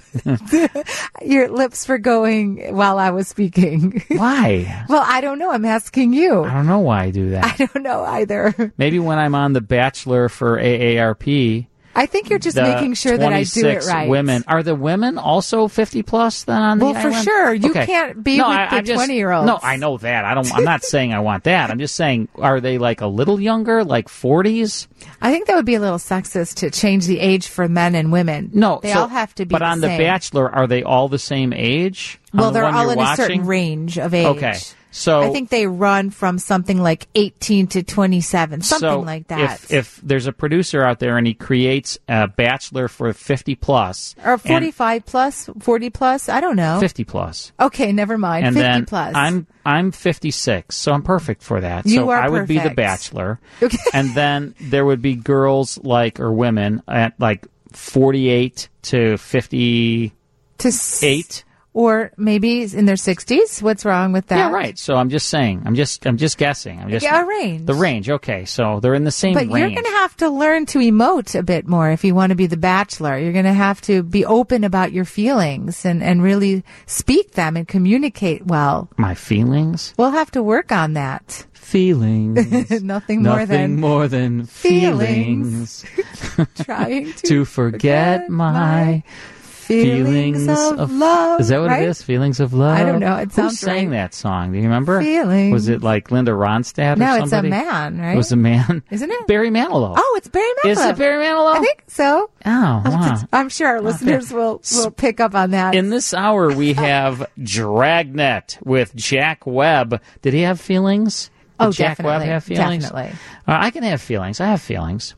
Your lips were going while I was speaking. Why? Well, I don't know. I'm asking you. I don't know why I do that. I don't know either. Maybe when I'm on The Bachelor for A A R P. I think you're just the making sure that I do it twenty-six right. Women. Are the women also fifty plus then on the Well, for island? sure. You Okay. can't be No, with I- the I'm just- twenty-year-olds. No, I know that. I don't. I'm not saying I want that. I'm just saying, are they like a little younger, like forties? I think that would be a little sexist to change the age for men and women. No, they so- all have to be But the on same. The Bachelor, are they all the same age? On Well, the they're one all you're in a watching? certain range of age. Okay, so I think they run from something like eighteen to twenty-seven, something so like that. If, if there's a producer out there and he creates a Bachelor for fifty plus or and forty-five plus, forty plus, I don't know. fifty plus. Okay, never mind. And fifty then plus. I'm I'm fifty-six, so I'm perfect for that. You so are I would be the perfect. Bachelor. Okay. And then there would be girls like or women at like forty-eight to fifty-eight. To s- or maybe in their sixties. What's wrong with that? Yeah, right. So I'm just saying. I'm just I'm just guessing. I'm just Yeah, a range. The range. Okay, so they're in the same But range. you're going to have to learn to emote a bit more if you want to be the Bachelor. You're going to have to be open about your feelings and, and really speak them and communicate well. My feelings. We'll have to work on that. Feelings. Nothing more Nothing than more than feelings. feelings. Trying to, to forget my feelings of love, Is that what right? it is? Feelings of love? I don't know. It Who sounds sang right. that song? Do you remember? Feelings. Was it like Linda Ronstadt or No, it's a somebody? man, right? It was a man. Isn't it? Barry Manilow. Oh, it's Barry Manilow. Is it Barry Manilow? I think so. Oh, wow. I'm sure our listeners will, will pick up on that. In this hour, we have Dragnet with Jack Webb. Did he have feelings? Did Oh, Jack definitely. Webb have feelings? Definitely. Uh, I can have feelings. I have feelings.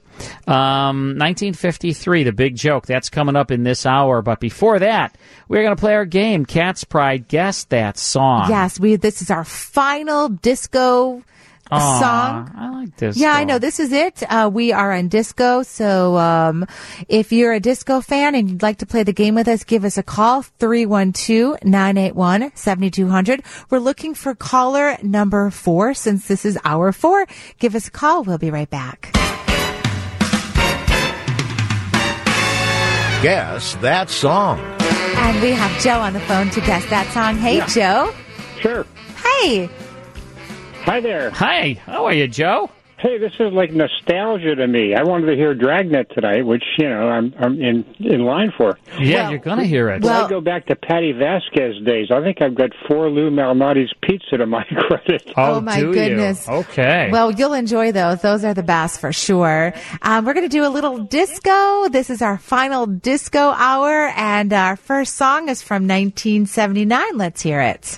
Um, nineteen fifty-three, The Big Joke. That's coming up in this hour. But before that, we're going to play our game, Cat's Pride. Guess that song. Yes, we. This is our final disco Aw, song. I like this. Yeah, I know. This is it. Uh, we are on disco. So um, if you're a disco fan and you'd like to play the game with us, give us a call, three one two, nine eight one, seven two zero zero. We're looking for caller number four. Since this is hour four, give us a call. We'll be right back. Guess that song. And we have Joe on the phone to guess that song. Hey, Yeah. Joe. Sure. Hey. Hi there. Hi. How are you, Joe? Hey, this is like nostalgia to me. I wanted to hear Dragnet tonight, which, you know, I'm I'm in, in line for. Yeah, you're going to hear it. Well, I go back to Patty Vasquez days. I think I've got four Lou Malnati's pizza to my credit. Oh, my do you? goodness. Okay. Well, you'll enjoy those. Those are the best for sure. Um, we're going to do a little disco. This is our final disco hour, and our first song is from nineteen seventy-nine. Let's hear it.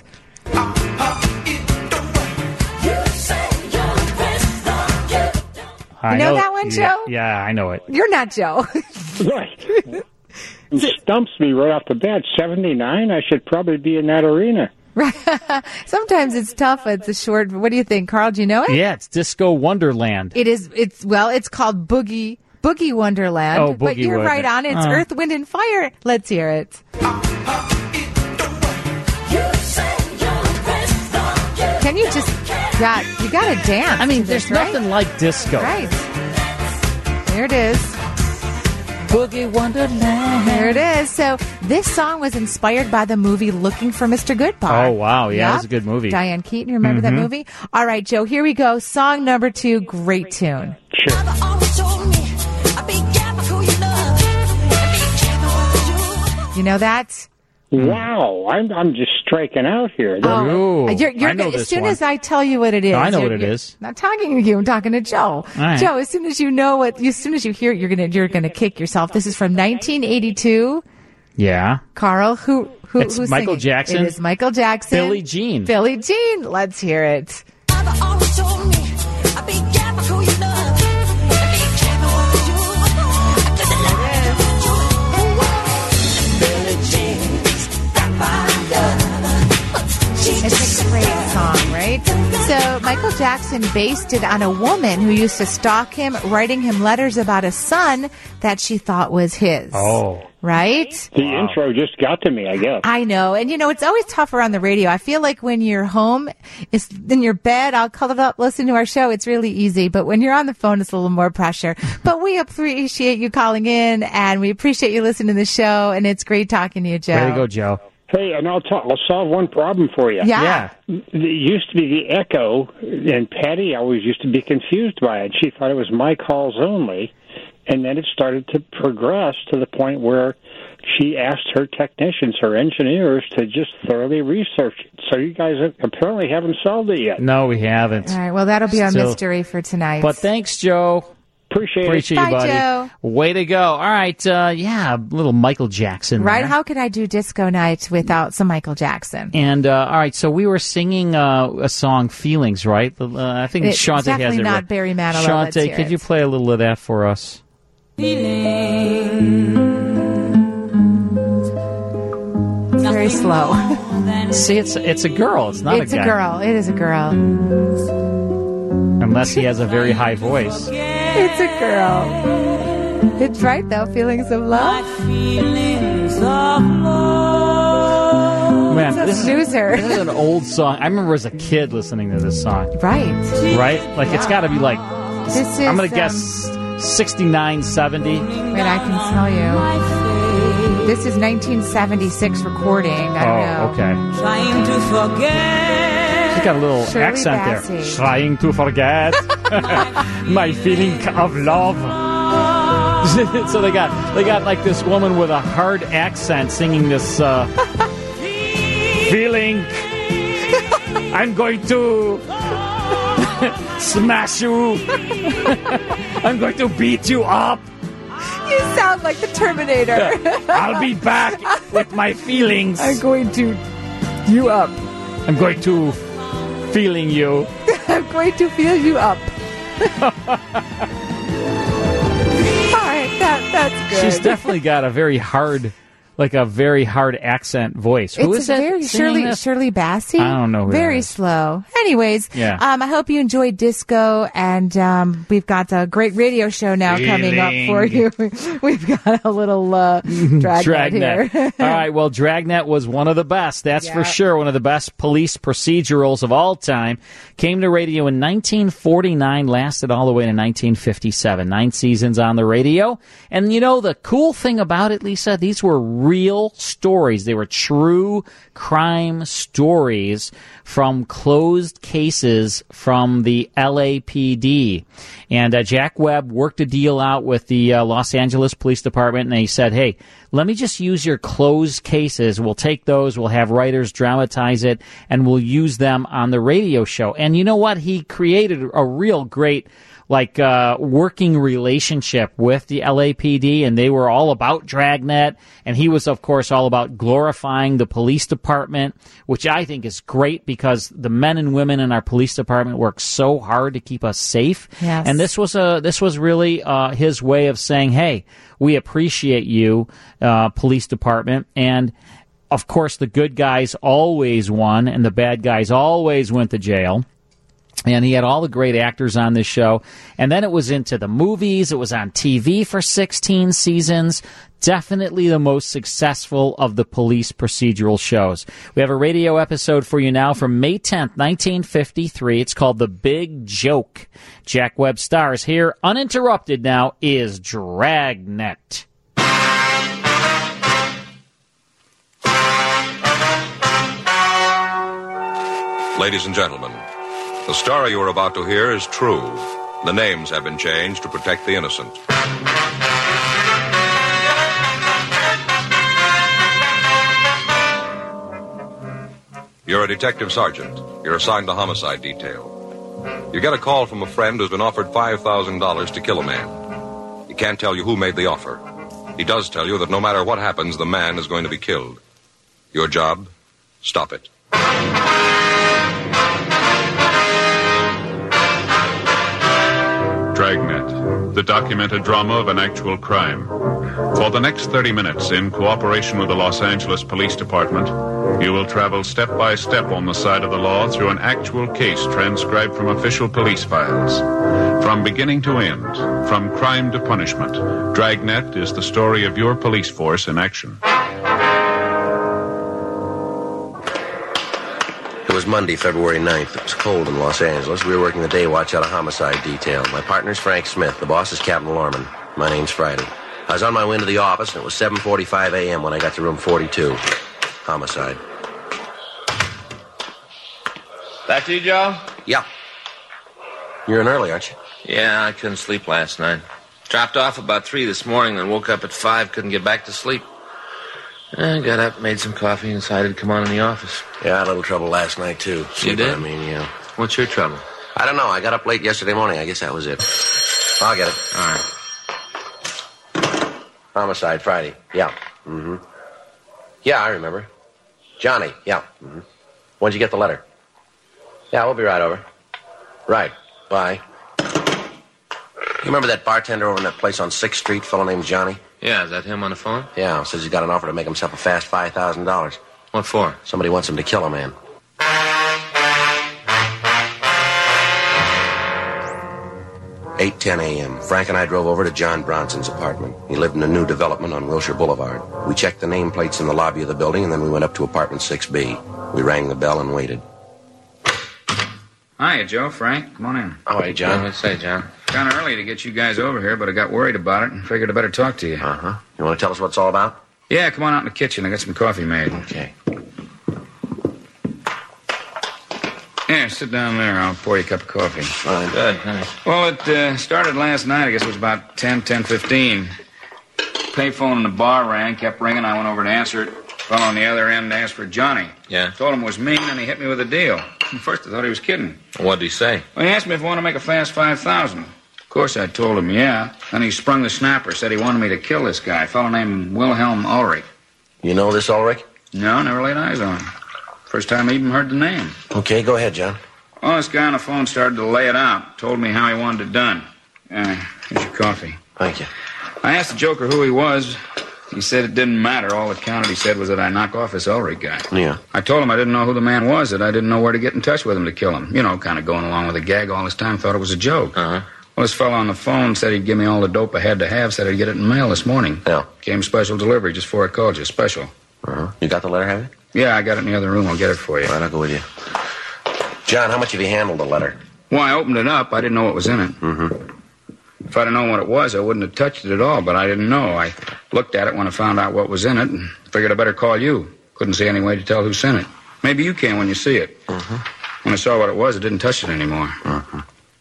I You know that one, yeah, Joe? Yeah, I know it. You're not Joe. Right. It stumps me right off the bat. seventy-nine? I should probably be in that arena. Sometimes it's tough. It's a short. What do you think, Carl? Do you know it? Yeah, it's Disco Wonderland. It is. It's well. It's called Boogie Boogie Wonderland. Oh, but Boogie you're right on. Wonderland. It's Uh. Earth, Wind, and Fire. Let's hear it. Can you just? Yeah, you got to dance. I mean, to this, there's right? nothing like disco. Right. There it is. Boogie Wonderland. There it is. So this song was inspired by the movie Looking for Mister Goodbar. Oh, wow. Yeah, Yep. it was a good movie. Diane Keaton, you remember that Mhm. movie? All right, Joe, here we go. Song number two, great tune. Sure. You know that? Wow, I'm I'm just striking out here. Oh, you're, you're, as soon as I tell you what it is, No, I know you're- what it you're is. Not talking to you, I'm talking to Joe. All right. Joe, as soon as you know what, as soon as you hear it, you're gonna you're gonna kick yourself. This is from nineteen eighty-two. Yeah. Carl, who who It's who's Michael singing? Jackson. It is Michael Jackson. Billie Jean. Billie Jean. Let's hear it. It's a great song, right? So Michael Jackson based it on a woman who used to stalk him, writing him letters about a son that she thought was his. Oh. right? The wow. intro just got to me, I guess. I know. And, you know, it's always tougher on the radio. I feel like when you're home, it's in your bed, I'll cuddle up, listen to our show. It's really easy. But when you're on the phone, it's a little more pressure. But we appreciate you calling in, and we appreciate you listening to the show. And it's great talking to you, Joe. Way to go, Joe. Hey, and I'll, t- I'll solve one problem for you. Yeah. yeah. It used to be the echo, and Patty always used to be confused by it. She thought it was my calls only. And then it started to progress to the point where she asked her technicians, her engineers, to just thoroughly research it. So you guys apparently haven't solved it yet. No, we haven't. All right, well, that'll be our Still. mystery for tonight. But thanks, Joe. Appreciate, Appreciate it. you, buddy. Bye, Joe. Way to go. All right, uh, yeah, a little Michael Jackson Right? there. How could I do disco night without some Michael Jackson? And, uh, all right, so we were singing uh, a song, Feelings, right? Uh, I think It's Shante has it. definitely not right. Barry Manilow. Let's Shante, hear could it. you play a little of that for us? Very slow. See, it's it's a girl. It's not It's a guy. a girl. It is a girl. Unless he has a very high voice. It's a girl. It's right, though. Feelings of love. Man, It's a this, snoozer. Is, this is an old song. I remember as a kid listening to this song. Right. Right? Like, it's got to be like, This is, I'm going to um, guess sixty-nine, seventy. Wait, I can tell you. This is nineteen seventy-six recording. I don't know. Oh, okay. Trying to forget. She's got a little Shirley accent Bassey. there. Trying to forget my feeling of love. So they got they got like this woman with a hard accent singing this uh, feeling. I'm going to smash you. I'm going to beat you up. You sound like the Terminator. I'll be back with my feelings. I'm going to you up. I'm going to feeling you. I'm going to feel you up. All right, that that's good. She's definitely got a very hard, like a very hard accent voice. Who it's is that very singing Shirley this? Shirley Bassey. I don't know who that Very is. slow. Anyways, Yeah. um, I hope you enjoyed disco, and um, we've got a great radio show now coming up for you. We've got a little uh, dragnet, Dragnet. here. All right, well, Dragnet was one of the best. That's for Yeah. sure. One of the best police procedurals of all time. Came to radio in nineteen forty-nine, lasted all the way to nineteen fifty-seven. Nine seasons on the radio. And you know, the cool thing about it, Lisa, these were real stories. They were true crime stories from closed cases from the L A P D. And uh, Jack Webb worked a deal out with the uh, Los Angeles Police Department, and they said, hey, let me just use your closed cases. We'll take those, we'll have writers dramatize it, and we'll use them on the radio show. And you know what? He created a real great like uh working relationship with the L A P D, and they were all about Dragnet, and he was of course all about glorifying the police department, which I think is great because the men and women in our police department work so hard to keep us safe. Yes. And this was a this was really uh his way of saying, hey, we appreciate you, uh police department. And of course the good guys always won and the bad guys always went to jail. And he had all the great actors on this show. And then it was into the movies. It was on T V for sixteen seasons. Definitely the most successful of the police procedural shows. We have a radio episode for you now from May tenth, nineteen fifty-three. It's called The Big Joke. Jack Webb stars here. Uninterrupted now is Dragnet. Ladies and gentlemen, the story you are about to hear is true. The names have been changed to protect the innocent. You're a detective sergeant. You're assigned to homicide detail. You get a call from a friend who's been offered five thousand dollars to kill a man. He can't tell you who made the offer. He does tell you that no matter what happens, the man is going to be killed. Your job? Stop it. Dragnet, the documented drama of an actual crime. For the next thirty minutes, in cooperation with the Los Angeles Police Department, you will travel step by step on the side of the law through an actual case transcribed from official police files. From beginning to end, from crime to punishment, Dragnet is the story of your police force in action. It was Monday, February ninth. It was cold in Los Angeles. We were working the day watch out of homicide detail. My partner's Frank Smith. The boss is Captain Lorman. My name's Friday. I was on my way to the office, and it was seven forty-five a.m. when I got to room forty-two. Homicide. Back to you, Joe? Yeah. You're in early, aren't you? Yeah, I couldn't sleep last night. Dropped off about three this morning, then woke up at five, couldn't get back to sleep. I got up, made some coffee, and decided to come on in the office. Yeah, I had a little trouble last night, too. You did? I mean, yeah. What's your trouble? I don't know. I got up late yesterday morning. I guess that was it. I'll get it. All right. Homicide, Friday. Yeah. Mm-hmm. Yeah, I remember. Johnny. Yeah. Mm-hmm. When'd you get the letter? Yeah, we'll be right over. Right. Bye. You remember that bartender over in that place on sixth street, fellow named Johnny? Yeah, is that him on the phone? Yeah, says he's got an offer to make himself a fast five thousand dollars. What for? Somebody wants him to kill a man. eight ten a.m. Frank and I drove over to John Bronson's apartment. He lived in a new development on Wilshire Boulevard. We checked the nameplates in the lobby of the building, and then we went up to apartment six B. We rang the bell and waited. Hiya, Joe, Frank. Come on in. All right, John. What'd you say, John? Kind of early to get you guys over here, but I got worried about it and figured I better talk to you. Uh-huh. You want to tell us what it's all about? Yeah, come on out in the kitchen. I got some coffee made. Okay. Yeah, sit down there. I'll pour you a cup of coffee. Fine. Good, thanks. Well, it uh, started last night. I guess it was about ten, ten fifteen. Payphone in the bar rang, kept ringing. I went over to answer it. Fellow on the other end asked for Johnny. Yeah? Told him it was me, and he hit me with a deal. At first, I thought he was kidding. What'd he say? Well, he asked me if I want to make a fast five thousand. Of course, I told him yeah. Then he sprung the snapper, said he wanted me to kill this guy, a fellow named Wilhelm Ulrich. You know this Ulrich? No, never laid eyes on him. First time I even heard the name. Okay, go ahead, John. Well, this guy on the phone started to lay it out. Told me how he wanted it done. Uh, here's your coffee. Thank you. I asked the joker who he was. He said it didn't matter. All that counted, he said, was that I knock off this Ulrich guy. Yeah. I told him I didn't know who the man was, that I didn't know where to get in touch with him to kill him. You know, kind of going along with a gag all this time, thought it was a joke. Uh-huh. Well, this fellow on the phone said he'd give me all the dope I had to have, said I'd get it in mail this morning. Yeah. Came special delivery just before I called you. Special. Uh-huh. You got the letter, have you? Yeah, I got it in the other room. I'll get it for you. All right, I'll go with you. John, how much have you handled the letter? Well, I opened it up. I didn't know what was in it. Mm-hmm. If I'd have known what it was, I wouldn't have touched it at all, but I didn't know. I looked at it when I found out what was in it and figured I'd better call you. Couldn't see any way to tell who sent it. Maybe you can when you see it. Mm-hmm. When I saw what it was, I didn't touch it anymore. Mm-hmm.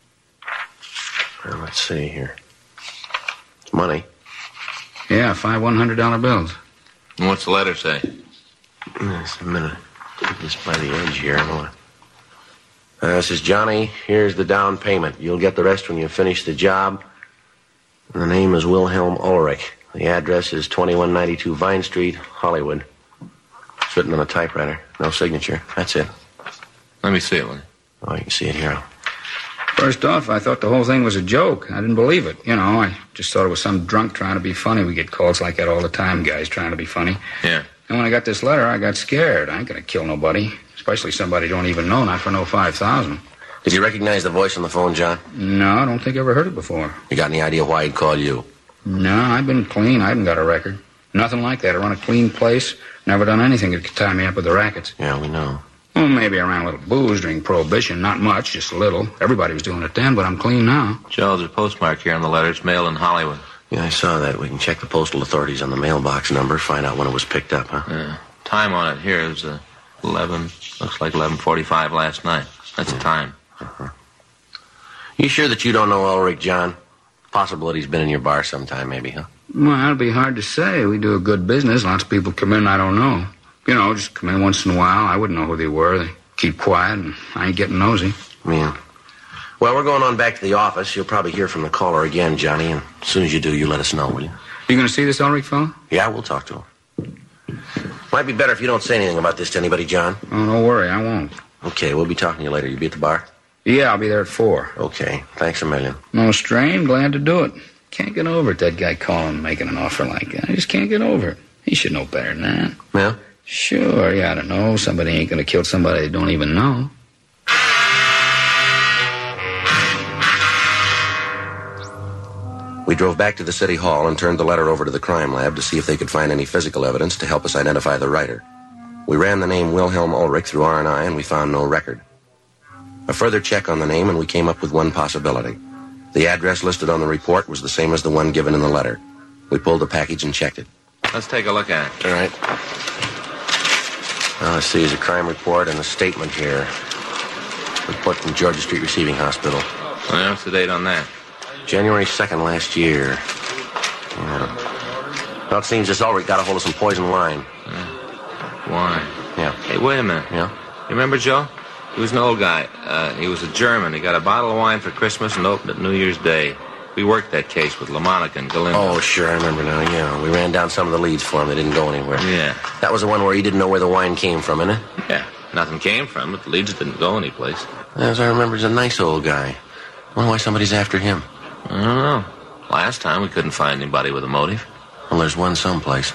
Well, let's see here. Money. Yeah, five one hundred dollar bills. And what's the letter say? Just a minute. Keep this by the edge here. I want Uh, this is Johnny. Here's the down payment. You'll get the rest when you finish the job. And the name is Wilhelm Ulrich. The address is twenty-one ninety-two Vine Street, Hollywood. It's written on a typewriter. No signature. That's it. Let me see it, will you? Oh, you can see it here. First off, I thought the whole thing was a joke. I didn't believe it. You know, I just thought it was some drunk trying to be funny. We get calls like that all the time, guys trying to be funny. Yeah. And when I got this letter, I got scared. I ain't gonna kill nobody. Especially somebody don't even know, not for no five thousand. Did you recognize the voice on the phone, John? No, I don't think I ever heard it before. You got any idea why he'd call you? No, I've been clean. I haven't got a record. Nothing like that. I run a clean place. Never done anything that could tie me up with the rackets. Yeah, we know. Well, maybe I ran a little booze during Prohibition. Not much, just a little. Everybody was doing it then, but I'm clean now. Joe, there's a postmark here on the letter. It's mailed in Hollywood. Yeah, I saw that. We can check the postal authorities on the mailbox number, find out when it was picked up, huh? Yeah. Time on it here is uh, eleven. Looks like eleven forty-five last night. That's the time. Uh-huh. You sure that you don't know Ulrich, John? Possible that he's been in your bar sometime, maybe, huh? Well, that'd be hard to say. We do a good business. Lots of people come in I don't know. You know, just come in once in a while. I wouldn't know who they were. They keep quiet, and I ain't getting nosy. Yeah. Well, we're going on back to the office. You'll probably hear from the caller again, Johnny, and as soon as you do, you let us know, will you? You gonna see this Ulrich fellow? Yeah, we'll talk to him. Might be better if you don't say anything about this to anybody, John. Oh, don't worry, I won't. Okay, we'll be talking to you later. You be at the bar? Yeah, I'll be there at four. Okay. Thanks a million. No strain. Glad to do it. Can't get over it, that guy calling, making an offer like that. I just can't get over it. He should know better than that. Yeah? Sure, yeah, I don't know. Somebody ain't gonna kill somebody they don't even know. We drove back to the city hall and turned the letter over to the crime lab to see if they could find any physical evidence to help us identify the writer. We ran the name Wilhelm Ulrich through R and I, and we found no record. A further check on the name, and we came up with one possibility. The address listed on the report was the same as the one given in the letter. We pulled the package and checked it. Let's take a look at it. All right. Well, let's see, there's a crime report and a statement here. Report from Georgia Street Receiving Hospital. Well, what's the date on that? January second last year. Yeah. Well, it seems this Ulrich got a hold of some poison wine. Yeah. Wine? Yeah. Hey, wait a minute. Yeah? You remember Joe? He was an old guy. Uh, he was a German. He got a bottle of wine for Christmas and opened it New Year's Day. We worked that case with LaMonica and Galindo. Oh, sure, I remember now, yeah. We ran down some of the leads for him. They didn't go anywhere. Yeah. That was the one where he didn't know where the wine came from, isn't it? Yeah. Nothing came from it. The leads didn't go anyplace. As I remember, he's a nice old guy. I wonder why somebody's after him. I don't know. Last time we couldn't find anybody with a motive. Well, there's one someplace.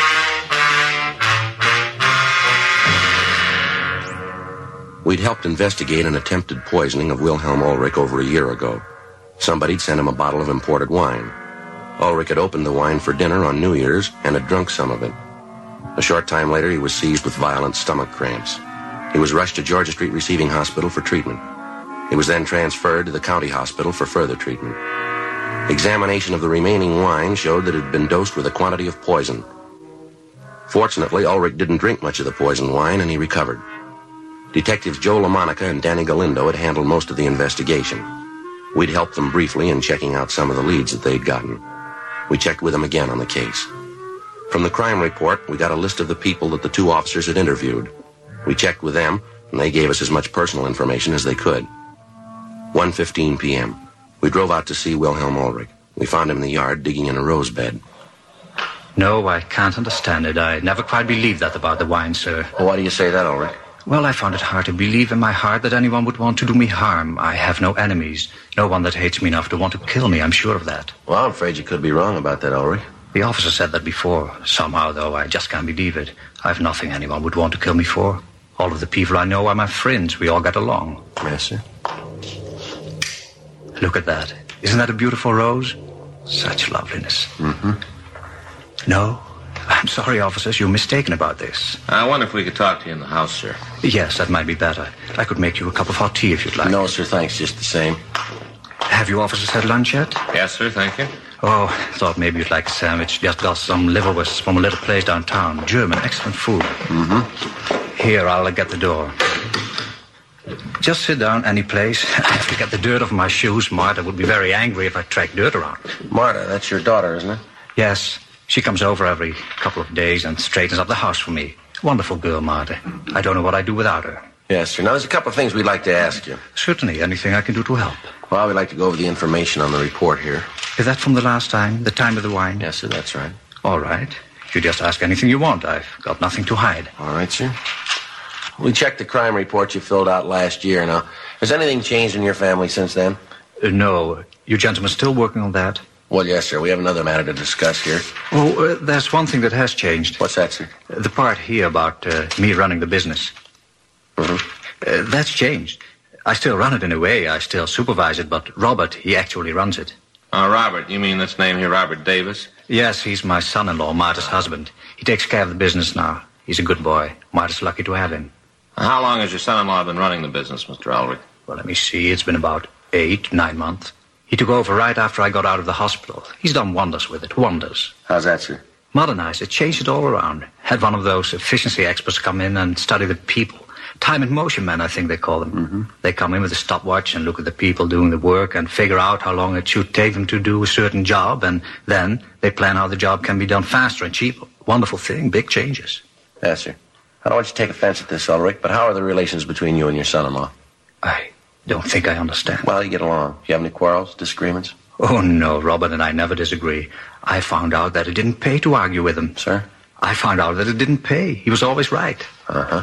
We'd helped investigate an attempted poisoning of Wilhelm Ulrich over a year ago. Somebody'd sent him a bottle of imported wine. Ulrich had opened the wine for dinner on New Year's and had drunk some of it. A short time later, he was seized with violent stomach cramps. He was rushed to Georgia Street Receiving Hospital for treatment. He was then transferred to the county hospital for further treatment. Examination of the remaining wine showed that it had been dosed with a quantity of poison. Fortunately, Ulrich didn't drink much of the poisoned wine, and he recovered. Detectives Joe LaMonica and Danny Galindo had handled most of the investigation. We'd helped them briefly in checking out some of the leads that they'd gotten. We checked with them again on the case. From the crime report, we got a list of the people that the two officers had interviewed. We checked with them, and they gave us as much personal information as they could. one fifteen p.m. We drove out to see Wilhelm Ulrich. We found him in the yard digging in a rose bed. No, I can't understand it. I never quite believed that about the wine, sir. Well, why do you say that, Ulrich? Well, I found it hard to believe in my heart that anyone would want to do me harm. I have no enemies. No one that hates me enough to want to kill me, I'm sure of that. Well, I'm afraid you could be wrong about that, Ulrich. The officer said that before. Somehow, though, I just can't believe it. I've nothing anyone would want to kill me for. All of the people I know are my friends. We all get along. Yes, sir. Look at that. Isn't that a beautiful rose? Such loveliness. Mm-hmm. No? I'm sorry, officers. You're mistaken about this. I wonder if we could talk to you in the house, sir. Yes, that might be better. I could make you a cup of hot tea if you'd like. No, sir, thanks. Just the same. Have you officers had lunch yet? Yes, sir, thank you. Oh, thought maybe you'd like a sandwich. Just got some liverwursts from a little place downtown. German, excellent food. Mm-hmm. Here, I'll get the door. Just sit down any place. I have to get the dirt off my shoes. Martha would be very angry if I tracked dirt around. Martha, that's your daughter, isn't it? Yes. She comes over every couple of days and straightens up the house for me. Wonderful girl, Martha. I don't know what I'd do without her. Yes, sir. Now, there's a couple of things we'd like to ask you. Certainly. Anything I can do to help. Well, we'd like to go over the information on the report here. Is that from the last time? The time of the wine? Yes, sir, that's right. All right. You just ask anything you want. I've got nothing to hide. All right, sir. We checked the crime report you filled out last year. Now, has anything changed in your family since then? Uh, no. You gentlemen still working on that? Well, yes, sir. We have another matter to discuss here. Oh, uh, there's one thing that has changed. What's that, sir? Uh, the part here about uh, me running the business. Mm-hmm. Uh, that's changed. I still run it in a way. I still supervise it, but Robert, he actually runs it. Oh, Robert. You mean this name here, Robert Davis? Yes, he's my son-in-law, Martha's husband. He takes care of the business now. He's a good boy. Martha's lucky to have him. How long has your son-in-law been running the business, Mister Ulrich? Well, let me see. It's been about eight, nine months. He took over right after I got out of the hospital. He's done wonders with it, wonders. How's that, sir? Modernized it, changed it all around. Had one of those efficiency experts come in and study the people. Time and motion men, I think they call them. Mm-hmm. They come in with a stopwatch and look at the people doing the work and figure out how long it should take them to do a certain job, and then they plan how the job can be done faster and cheaper. Wonderful thing, big changes. Yes, sir. I don't want you to take offense at this, Ulrich, but how are the relations between you and your son-in-law? I don't think I understand. Well, you get along. Do you have any quarrels, disagreements? Oh, no, Robert and I never disagree. I found out that it didn't pay to argue with him. Sir? I found out that it didn't pay. He was always right. Uh-huh.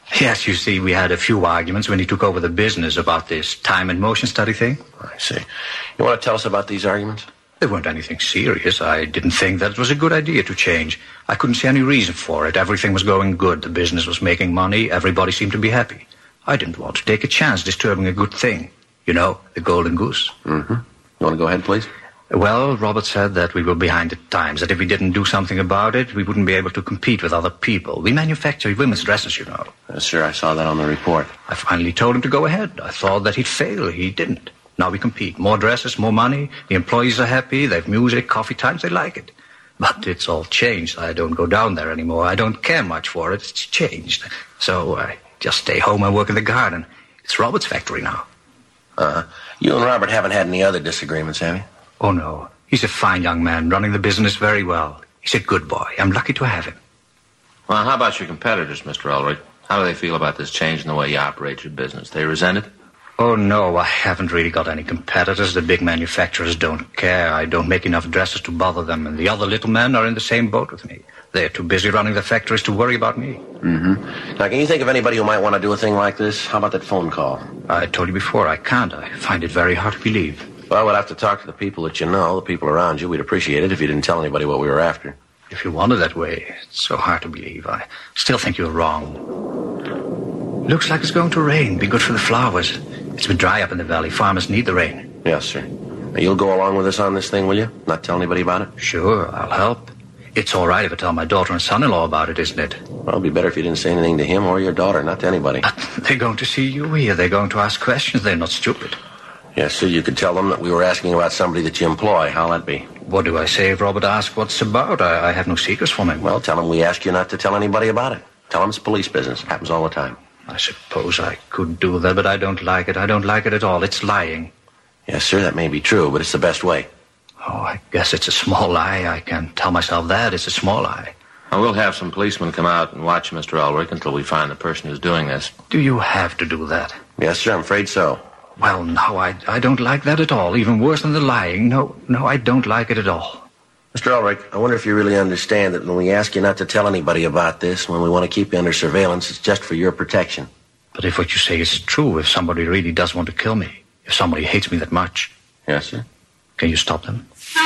Yes, you see, we had a few arguments when he took over the business about this time and motion study thing. I see. You want to tell us about these arguments? They weren't anything serious. I didn't think that it was a good idea to change. I couldn't see any reason for it. Everything was going good. The business was making money. Everybody seemed to be happy. I didn't want to take a chance disturbing a good thing. You know, the golden goose. Mm-hmm. You want to go ahead, please? Well, Robert said that we were behind the times, that if we didn't do something about it, we wouldn't be able to compete with other people. We manufacture women's dresses, you know. Yes, sir, I saw that on the report. I finally told him to go ahead. I thought that he'd fail. He didn't. Now we compete. More dresses, more money. The employees are happy. They have music, coffee times. They like it. But it's all changed. I don't go down there anymore. I don't care much for it. It's changed. So I just stay home and work in the garden. It's Robert's factory now. Uh-huh. You and Robert haven't had any other disagreements, have you? Oh, no. He's a fine young man, running the business very well. He's a good boy. I'm lucky to have him. Well, how about your competitors, Mister Ulrich? How do they feel about this change in the way you operate your business? They resent it? Oh, no, I haven't really got any competitors. The big manufacturers don't care. I don't make enough dresses to bother them, and the other little men are in the same boat with me. They're too busy running the factories to worry about me. Mm-hmm. Now, can you think of anybody who might want to do a thing like this? How about that phone call? I told you before, I can't. I find it very hard to believe. Well, we'll have to talk to the people that you know, the people around you. We'd appreciate it if you didn't tell anybody what we were after. If you want it that way, it's so hard to believe. I still think you're wrong. Looks like it's going to rain. Be good for the flowers. It's been dry up in the valley. Farmers need the rain. Yes, sir. Now, you'll go along with us on this thing, will you? Not tell anybody about it? Sure, I'll help. It's all right if I tell my daughter and son-in-law about it, isn't it? Well, it'd be better if you didn't say anything to him or your daughter, not to anybody. But they're going to see you here. They're going to ask questions. They're not stupid. Yes, sir. You could tell them that we were asking about somebody that you employ. How'll that be? What do I say if Robert asks what's about? I, I have no secrets from him. Well, tell him we ask you not to tell anybody about it. Tell him it's police business. Happens all the time. I suppose I could do that, but I don't like it. I don't like it at all. It's lying. Yes, sir, that may be true, but it's the best way. Oh, I guess it's a small lie. I can tell myself that. It's a small lie. Well, we'll have some policemen come out and watch Mister Ulrich until we find the person who's doing this. Do you have to do that? Yes, sir, I'm afraid so. Well, no, I, I don't like that at all. Even worse than the lying. No, no, I don't like it at all. Mister Ulrich, I wonder if you really understand that when we ask you not to tell anybody about this, when we want to keep you under surveillance, it's just for your protection. But if what you say is true, if somebody really does want to kill me, if somebody hates me that much... Yes, sir? Can you stop them?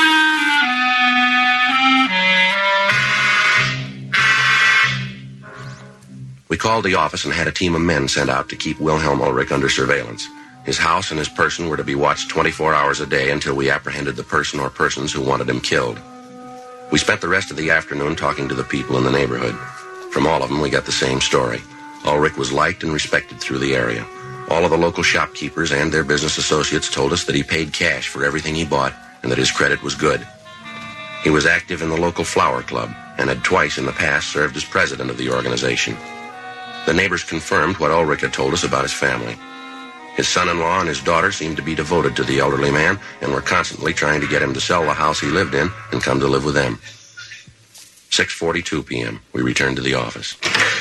We called the office and had a team of men sent out to keep Wilhelm Ulrich under surveillance. His house and his person were to be watched twenty-four hours a day until we apprehended the person or persons who wanted him killed. We spent the rest of the afternoon talking to the people in the neighborhood. From all of them, we got the same story. Ulrich was liked and respected through the area. All of the local shopkeepers and their business associates told us that he paid cash for everything he bought and that his credit was good. He was active in the local flower club and had twice in the past served as president of the organization. The neighbors confirmed what Ulrich had told us about his family. His son-in-law and his daughter seemed to be devoted to the elderly man and were constantly trying to get him to sell the house he lived in and come to live with them. six forty-two p.m. We returned to the office.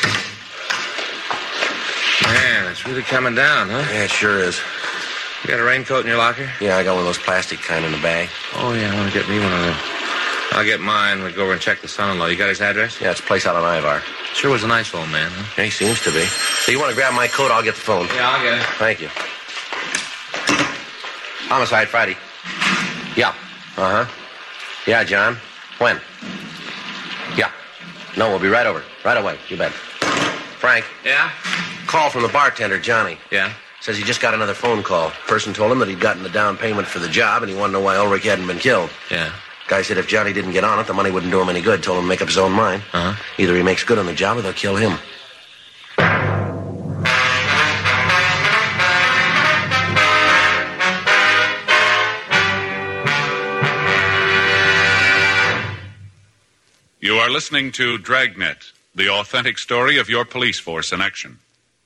Man, it's really coming down, huh? Yeah, it sure is. You got a raincoat in your locker? Yeah, I got one of those plastic kind in the bag. Oh, yeah, I want to get me one of them. I'll get mine. We'll go over and check the son-in-law. You got his address? Yeah, it's a place out on Ivar. Sure was a nice old man, huh? Yeah, he seems to be. So you want to grab my coat? I'll get the phone. Yeah, I'll get it. Thank you. Homicide Friday. Yeah. Uh-huh. Yeah, John. When? Yeah. No, we'll be right over. Right away. You bet. Frank. Yeah? Call from the bartender, Johnny. Yeah? Says he just got another phone call. Person told him that he'd gotten the down payment for the job and he wanted to know why Ulrich hadn't been killed. Yeah. Guy said if Johnny didn't get on it, the money wouldn't do him any good. Told him to make up his own mind. Uh-huh. Either he makes good on the job or they'll kill him. You are listening to Dragnet, the authentic story of your police force in action.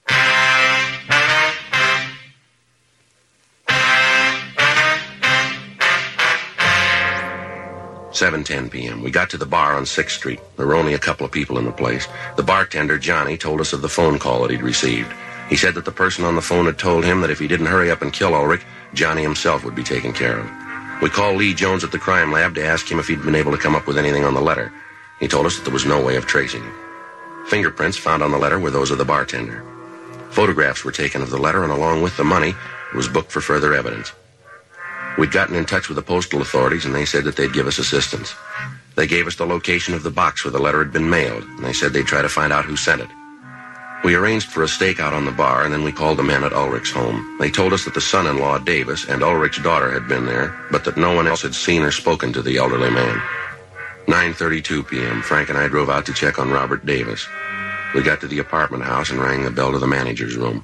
seven ten p.m. We got to the bar on sixth street. There were only a couple of people in the place. The bartender, Johnny, told us of the phone call that he'd received. He said that the person on the phone had told him that if he didn't hurry up and kill Ulrich, Johnny himself would be taken care of. We called Lee Jones at the crime lab to ask him if he'd been able to come up with anything on the letter. He told us that there was no way of tracing it. Fingerprints found on the letter were those of the bartender. Photographs were taken of the letter, and along with the money, it was booked for further evidence. We'd gotten in touch with the postal authorities, and they said that they'd give us assistance. They gave us the location of the box where the letter had been mailed, and they said they'd try to find out who sent it. We arranged for a stakeout on the bar, and then we called the men at Ulrich's home. They told us that the son-in-law, Davis, and Ulrich's daughter had been there, but that no one else had seen or spoken to the elderly man. nine thirty-two p.m., Frank and I drove out to check on Robert Davis. We got to the apartment house and rang the bell to the manager's room.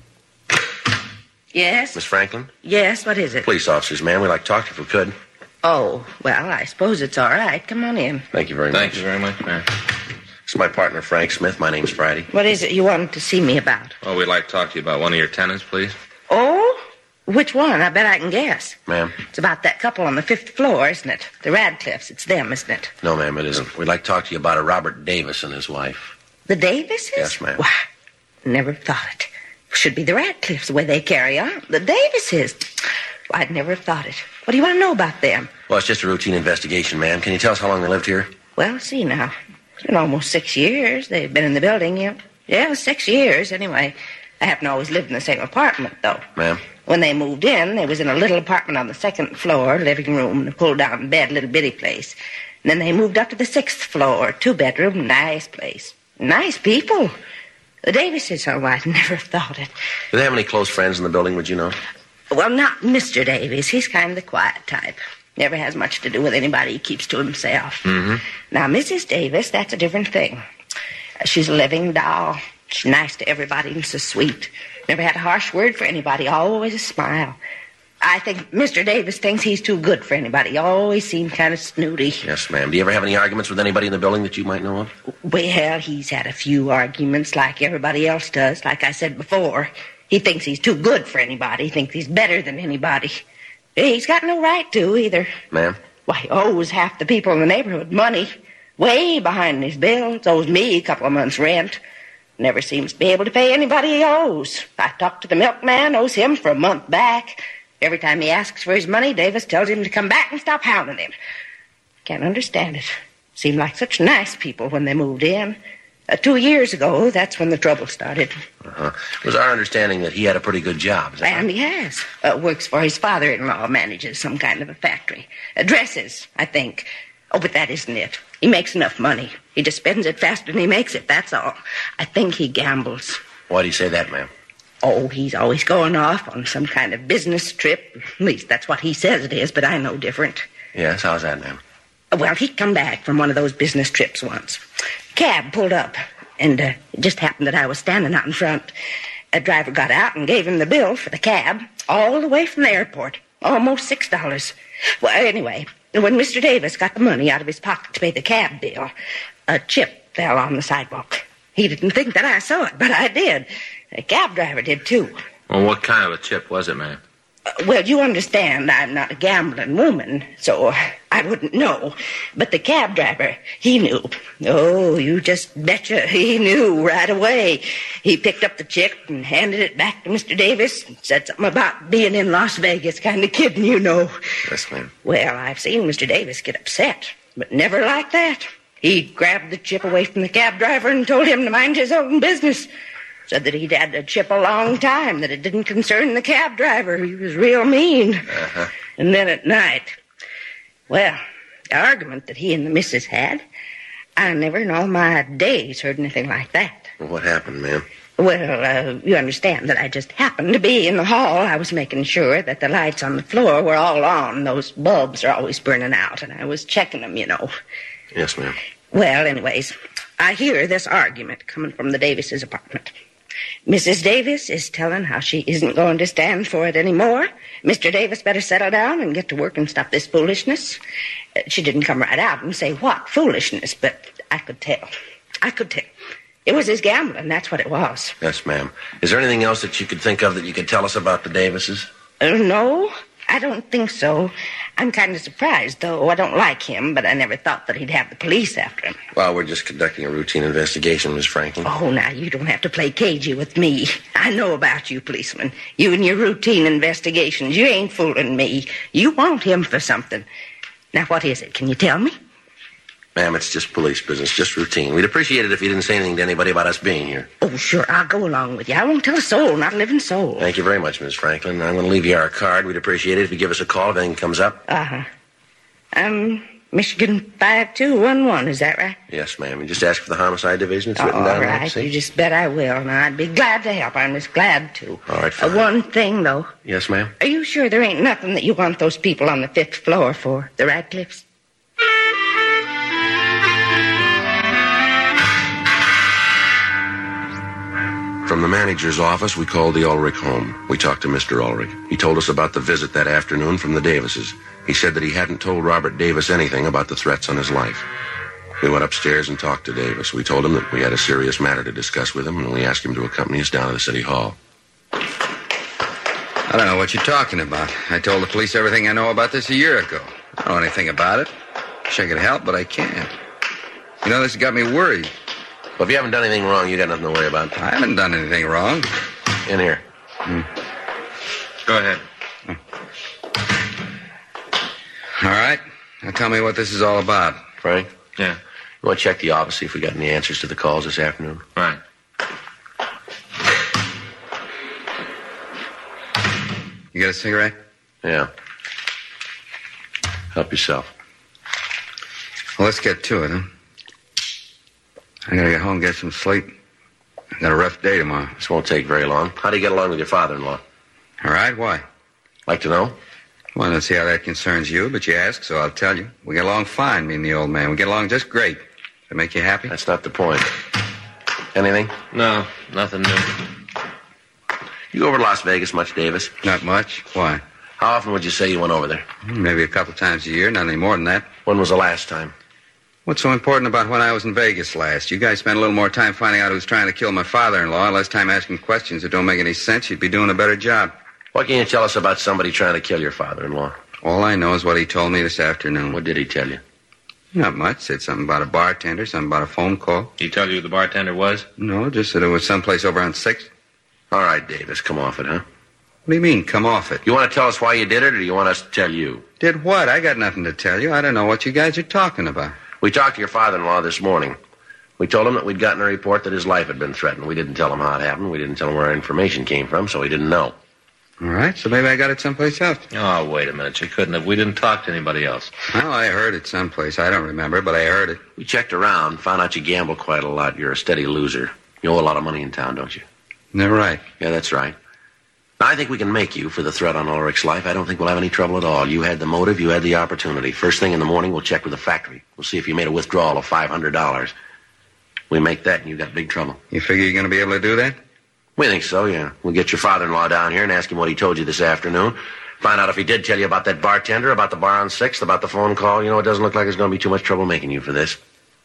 Yes? Miss Franklin? Yes, what is it? Police officers, ma'am. We'd like to talk to you if we could. Oh, well, I suppose it's all right. Come on in. Thank you very much. Thank you very much, ma'am. This is my partner, Frank Smith. My name's Friday. What is it you wanted to see me about? Oh, we'd like to talk to you about one of your tenants, please. Oh? Which one? I bet I can guess. Ma'am? It's about that couple on the fifth floor, isn't it? The Radcliffes. It's them, isn't it? No, ma'am, it isn't. We'd like to talk to you about a Robert Davis and his wife. The Davises? Yes, ma'am. Why, never thought it. Should be the Radcliffes, the way they carry on. The Davises. Well, I'd never have thought it. What do you want to know about them? Well, it's just a routine investigation, ma'am. Can you tell us how long they lived here? Well, see now. It's been almost six years they've been in the building, yeah. Yeah, six years, anyway. I haven't always lived in the same apartment, though. Ma'am? When they moved in, they was in a little apartment on the second floor, living room, and a pull-down bed, little bitty place. And then they moved up to the sixth floor, two-bedroom, nice place. Nice people. The Davises, oh, I'd never have thought it. Do they have any close friends in the building, would you know? Well, not Mister Davies. He's kind of the quiet type. Never has much to do with anybody. He keeps to himself. Mm-hmm. Now, Missus Davis, that's a different thing. Uh, she's a living doll. She's nice to everybody and so sweet. Never had a harsh word for anybody. Always a smile. I think Mister Davis thinks he's too good for anybody. He always seemed kind of snooty. Yes, ma'am. Do you ever have any arguments with anybody in the building that you might know of? Well, he's had a few arguments like everybody else does. Like I said before, he thinks he's too good for anybody. He thinks he's better than anybody. He's got no right to, either. Ma'am? Why, he owes half the people in the neighborhood money. Way behind his bills. Owes me a couple of months' rent. Never seems to be able to pay anybody he owes. I talked to the milkman, owes him for a month back. Every time he asks for his money, Davis tells him to come back and stop hounding him. Can't understand it. Seemed like such nice people when they moved in. Uh, two years ago, that's when the trouble started. Uh-huh. It was our understanding that he had a pretty good job. Is that And right? he has. Uh, works for his father-in-law, manages some kind of a factory. Uh, dresses, I think. Oh, but that isn't it. He makes enough money. He just spends it faster than he makes it, that's all. I think he gambles. Why do you say that, ma'am? Oh, he's always going off on some kind of business trip. At least that's what he says it is, but I know different. Yes, how's that, ma'am? Well, he'd come back from one of those business trips once. Cab pulled up, and uh, it just happened that I was standing out in front. A driver got out and gave him the bill for the cab, all the way from the airport. Almost six dollars. Well, anyway, when Mister Davis got the money out of his pocket to pay the cab bill, a chip fell on the sidewalk. He didn't think that I saw it, but I did. The cab driver did, too. Well, what kind of a chip was it, ma'am? Uh, well, you understand, I'm not a gambling woman, so I wouldn't know. But the cab driver, he knew. Oh, you just betcha he knew right away. He picked up the chip and handed it back to Mister Davis and said something about being in Las Vegas, kind of kidding, you know. Yes, ma'am. Well, I've seen Mister Davis get upset, but never like that. He grabbed the chip away from the cab driver and told him to mind his own business. Said that he'd had the chip a long time, that it didn't concern the cab driver. He was real mean. Uh-huh. And then at night, well, the argument that he and the missus had, I never in all my days heard anything like that. Well, what happened, ma'am? Well, uh, you understand that I just happened to be in the hall. I was making sure that the lights on the floor were all on. Those bulbs are always burning out, and I was checking them, you know. Yes, ma'am. Well, anyways, I hear this argument coming from the Davises' apartment. Missus Davis is telling how she isn't going to stand for it anymore. Mister Davis better settle down and get to work and stop this foolishness. Uh, she didn't come right out and say what foolishness, but I could tell. I could tell. It was his gambling, that's what it was. Yes, ma'am. Is there anything else that you could think of that you could tell us about the Davises? Uh, no, I don't think so. I'm kind of surprised, though. I don't like him, but I never thought that he'd have the police after him. Well, we're just conducting a routine investigation, Miss Franklin. Oh, now, you don't have to play cagey with me. I know about you, policeman. You and your routine investigations. You ain't fooling me. You want him for something. Now, what is it? Can you tell me? Ma'am, it's just police business, just routine. We'd appreciate it if you didn't say anything to anybody about us being here. Oh, sure, I'll go along with you. I won't tell a soul, not a living soul. Thank you very much, Miss Franklin. I'm going to leave you our card. We'd appreciate it if you give us a call if anything comes up. Uh-huh. Um, Michigan five two one one, is that right? Yes, ma'am. You just ask for the homicide division. It's written All down right, there. you just bet I will. Now, I'd be glad to help. I'm just glad to. All right, fine. Uh, one thing, though. Yes, ma'am? Are you sure there ain't nothing that you want those people on the fifth floor for, the Radcliffes? From the manager's office, we called the Ulrich home. We talked to Mister Ulrich. He told us about the visit that afternoon from the Davises. He said that he hadn't told Robert Davis anything about the threats on his life. We went upstairs and talked to Davis. We told him that we had a serious matter to discuss with him, and we asked him to accompany us down to the city hall. I don't know what you're talking about. I told the police everything I know about this a year ago. I don't know anything about it. Wish I could help, but I can't. You know, this has got me worried. Well, if you haven't done anything wrong, you got nothing to worry about. I haven't done anything wrong. In here. Hmm. Go ahead. All right. Now tell me what this is all about. Frank? Yeah. You want to check the office, see if we got any answers to the calls this afternoon? Right. You got a cigarette? Yeah. Help yourself. Well, let's get to it, huh? I gotta get home and get some sleep. I got a rough day tomorrow. This won't take very long. How do you get along with your father-in-law? All right, why? Like to know? Well, I don't see how that concerns you, but you ask, so I'll tell you. We get along fine, me and the old man. We get along just great. Does that make you happy? That's not the point. Anything? No, nothing new. You go over to Las Vegas much, Davis? Not much. Why? How often would you say you went over there? Maybe a couple times a year, not any more than that. When was the last time? What's so important about when I was in Vegas last? You guys spent a little more time finding out who's trying to kill my father-in-law, less time asking questions that don't make any sense. You'd be doing a better job. What can you tell us about somebody trying to kill your father-in-law? All I know is what he told me this afternoon. What did he tell you? Not much. Said something about a bartender, something about a phone call. He tell you who the bartender was? No, just that it was someplace over on sixth. All right, Davis, come off it, huh? What do you mean, come off it? You want to tell us why you did it, or do you want us to tell you? Did what? I got nothing to tell you. I don't know what you guys are talking about. We talked to your father-in-law this morning. We told him that we'd gotten a report that his life had been threatened. We didn't tell him how it happened. We didn't tell him where our information came from, so he didn't know. All right, so maybe I got it someplace else. Oh, wait a minute. You couldn't have. We didn't talk to anybody else. Well, I heard it someplace. I don't remember, but I heard it. We checked around, found out you gamble quite a lot. You're a steady loser. You owe a lot of money in town, don't you? They're right. Yeah, that's right. Now, I think we can make you for the threat on Ulrich's life. I don't think we'll have any trouble at all. You had the motive. You had the opportunity. First thing in the morning, we'll check with the factory. We'll see if you made a withdrawal of five hundred dollars. We make that, and you got big trouble. You figure you're going to be able to do that? We think so, yeah. We'll get your father-in-law down here and ask him what he told you this afternoon. Find out if he did tell you about that bartender, about the bar on sixth, about the phone call. You know, it doesn't look like there's going to be too much trouble making you for this.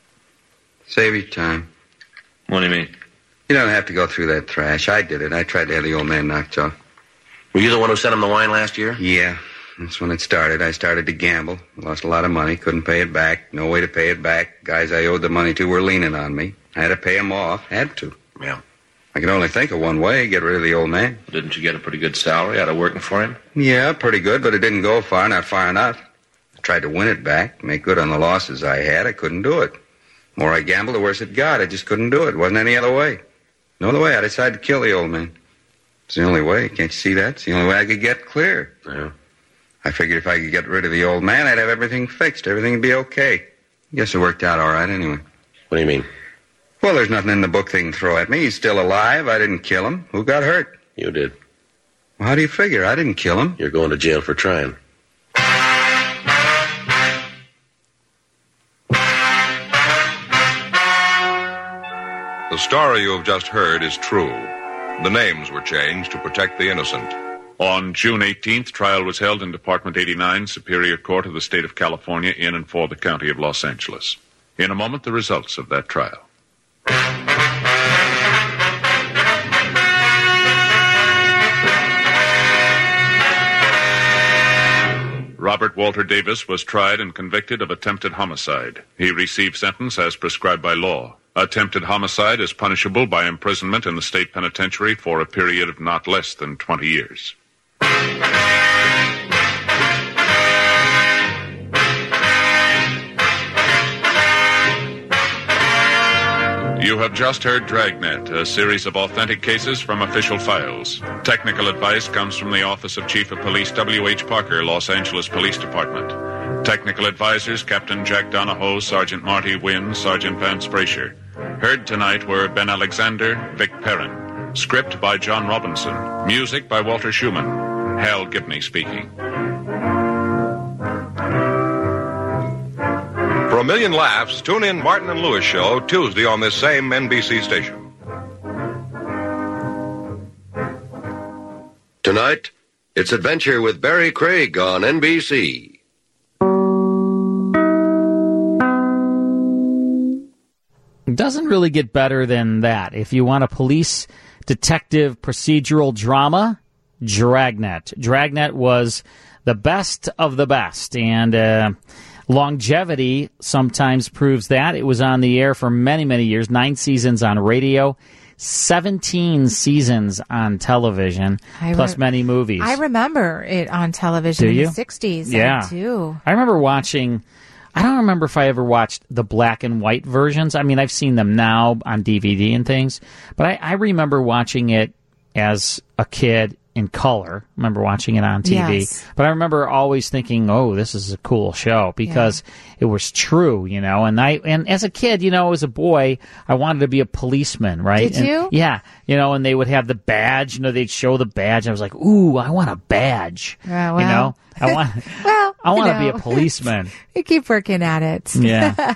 Save your time. What do you mean? You don't have to go through that trash. I did it. I tried to have the old man knocked off. Were you the one who sent him the wine last year? Yeah. That's when it started. I started to gamble. Lost a lot of money. Couldn't pay it back. No way to pay it back. Guys I owed the money to were leaning on me. I had to pay them off. Had to. Yeah. I could only think of one way, get rid of the old man. Didn't you get a pretty good salary out of working for him? Yeah, pretty good, but it didn't go far, not far enough. I tried to win it back, make good on the losses I had. I couldn't do it. The more I gambled, the worse it got. I just couldn't do it. Wasn't any other way. No other way. I decided to kill the old man. It's the only way. Can't you see that? It's the only way I could get clear. Yeah. I figured if I could get rid of the old man, I'd have everything fixed. Everything would be okay. Guess it worked out all right anyway. What do you mean? Well, there's nothing in the book they can throw at me. He's still alive. I didn't kill him. Who got hurt? You did. Well, how do you figure? I didn't kill him. You're going to jail for trying. The story you have just heard is true. The names were changed to protect the innocent. On June eighteenth, trial was held in Department eighty-nine, Superior Court of the State of California, in and for the County of Los Angeles. In a moment, the results of that trial. Robert Walter Davis was tried and convicted of attempted homicide. He received sentence as prescribed by law. Attempted homicide is punishable by imprisonment in the state penitentiary for a period of not less than twenty years. You have just heard Dragnet, a series of authentic cases from official files. Technical advice comes from the Office of Chief of Police W H. Parker, Los Angeles Police Department. Technical advisors Captain Jack Donahoe, Sergeant Marty Wynn, Sergeant Vance Brasher. Heard tonight were Ben Alexander, Vic Perrin. Script by John Robinson. Music by Walter Schumann. Hal Gibney speaking. For a million laughs, tune in Martin and Lewis Show Tuesday on this same N B C station. Tonight, it's Adventure with Barry Craig on N B C. Doesn't really get better than that. If you want a police detective procedural drama, Dragnet. Dragnet was the best of the best, and uh, longevity sometimes proves that. It was on the air for many, many years, nine seasons on radio, seventeen seasons on television, I plus re- many movies. I remember it on television Do in you? the sixties. Yeah. I do. I remember watching, I don't remember if I ever watched the black and white versions. I mean, I've seen them now on D V D and things, but I, I remember watching it as a kid in color. I remember watching it on T V. Yes. But I remember always thinking, oh, this is a cool show because yeah. it was true, you know. And I and as a kid, you know, as a boy, I wanted to be a policeman, right? Did and, you? Yeah. You know, and they would have the badge, you know, they'd show the badge. I was like, ooh, I want a badge. Yeah, well. You know? I want well, I want you to be know. a policeman. You keep working at it. Yeah.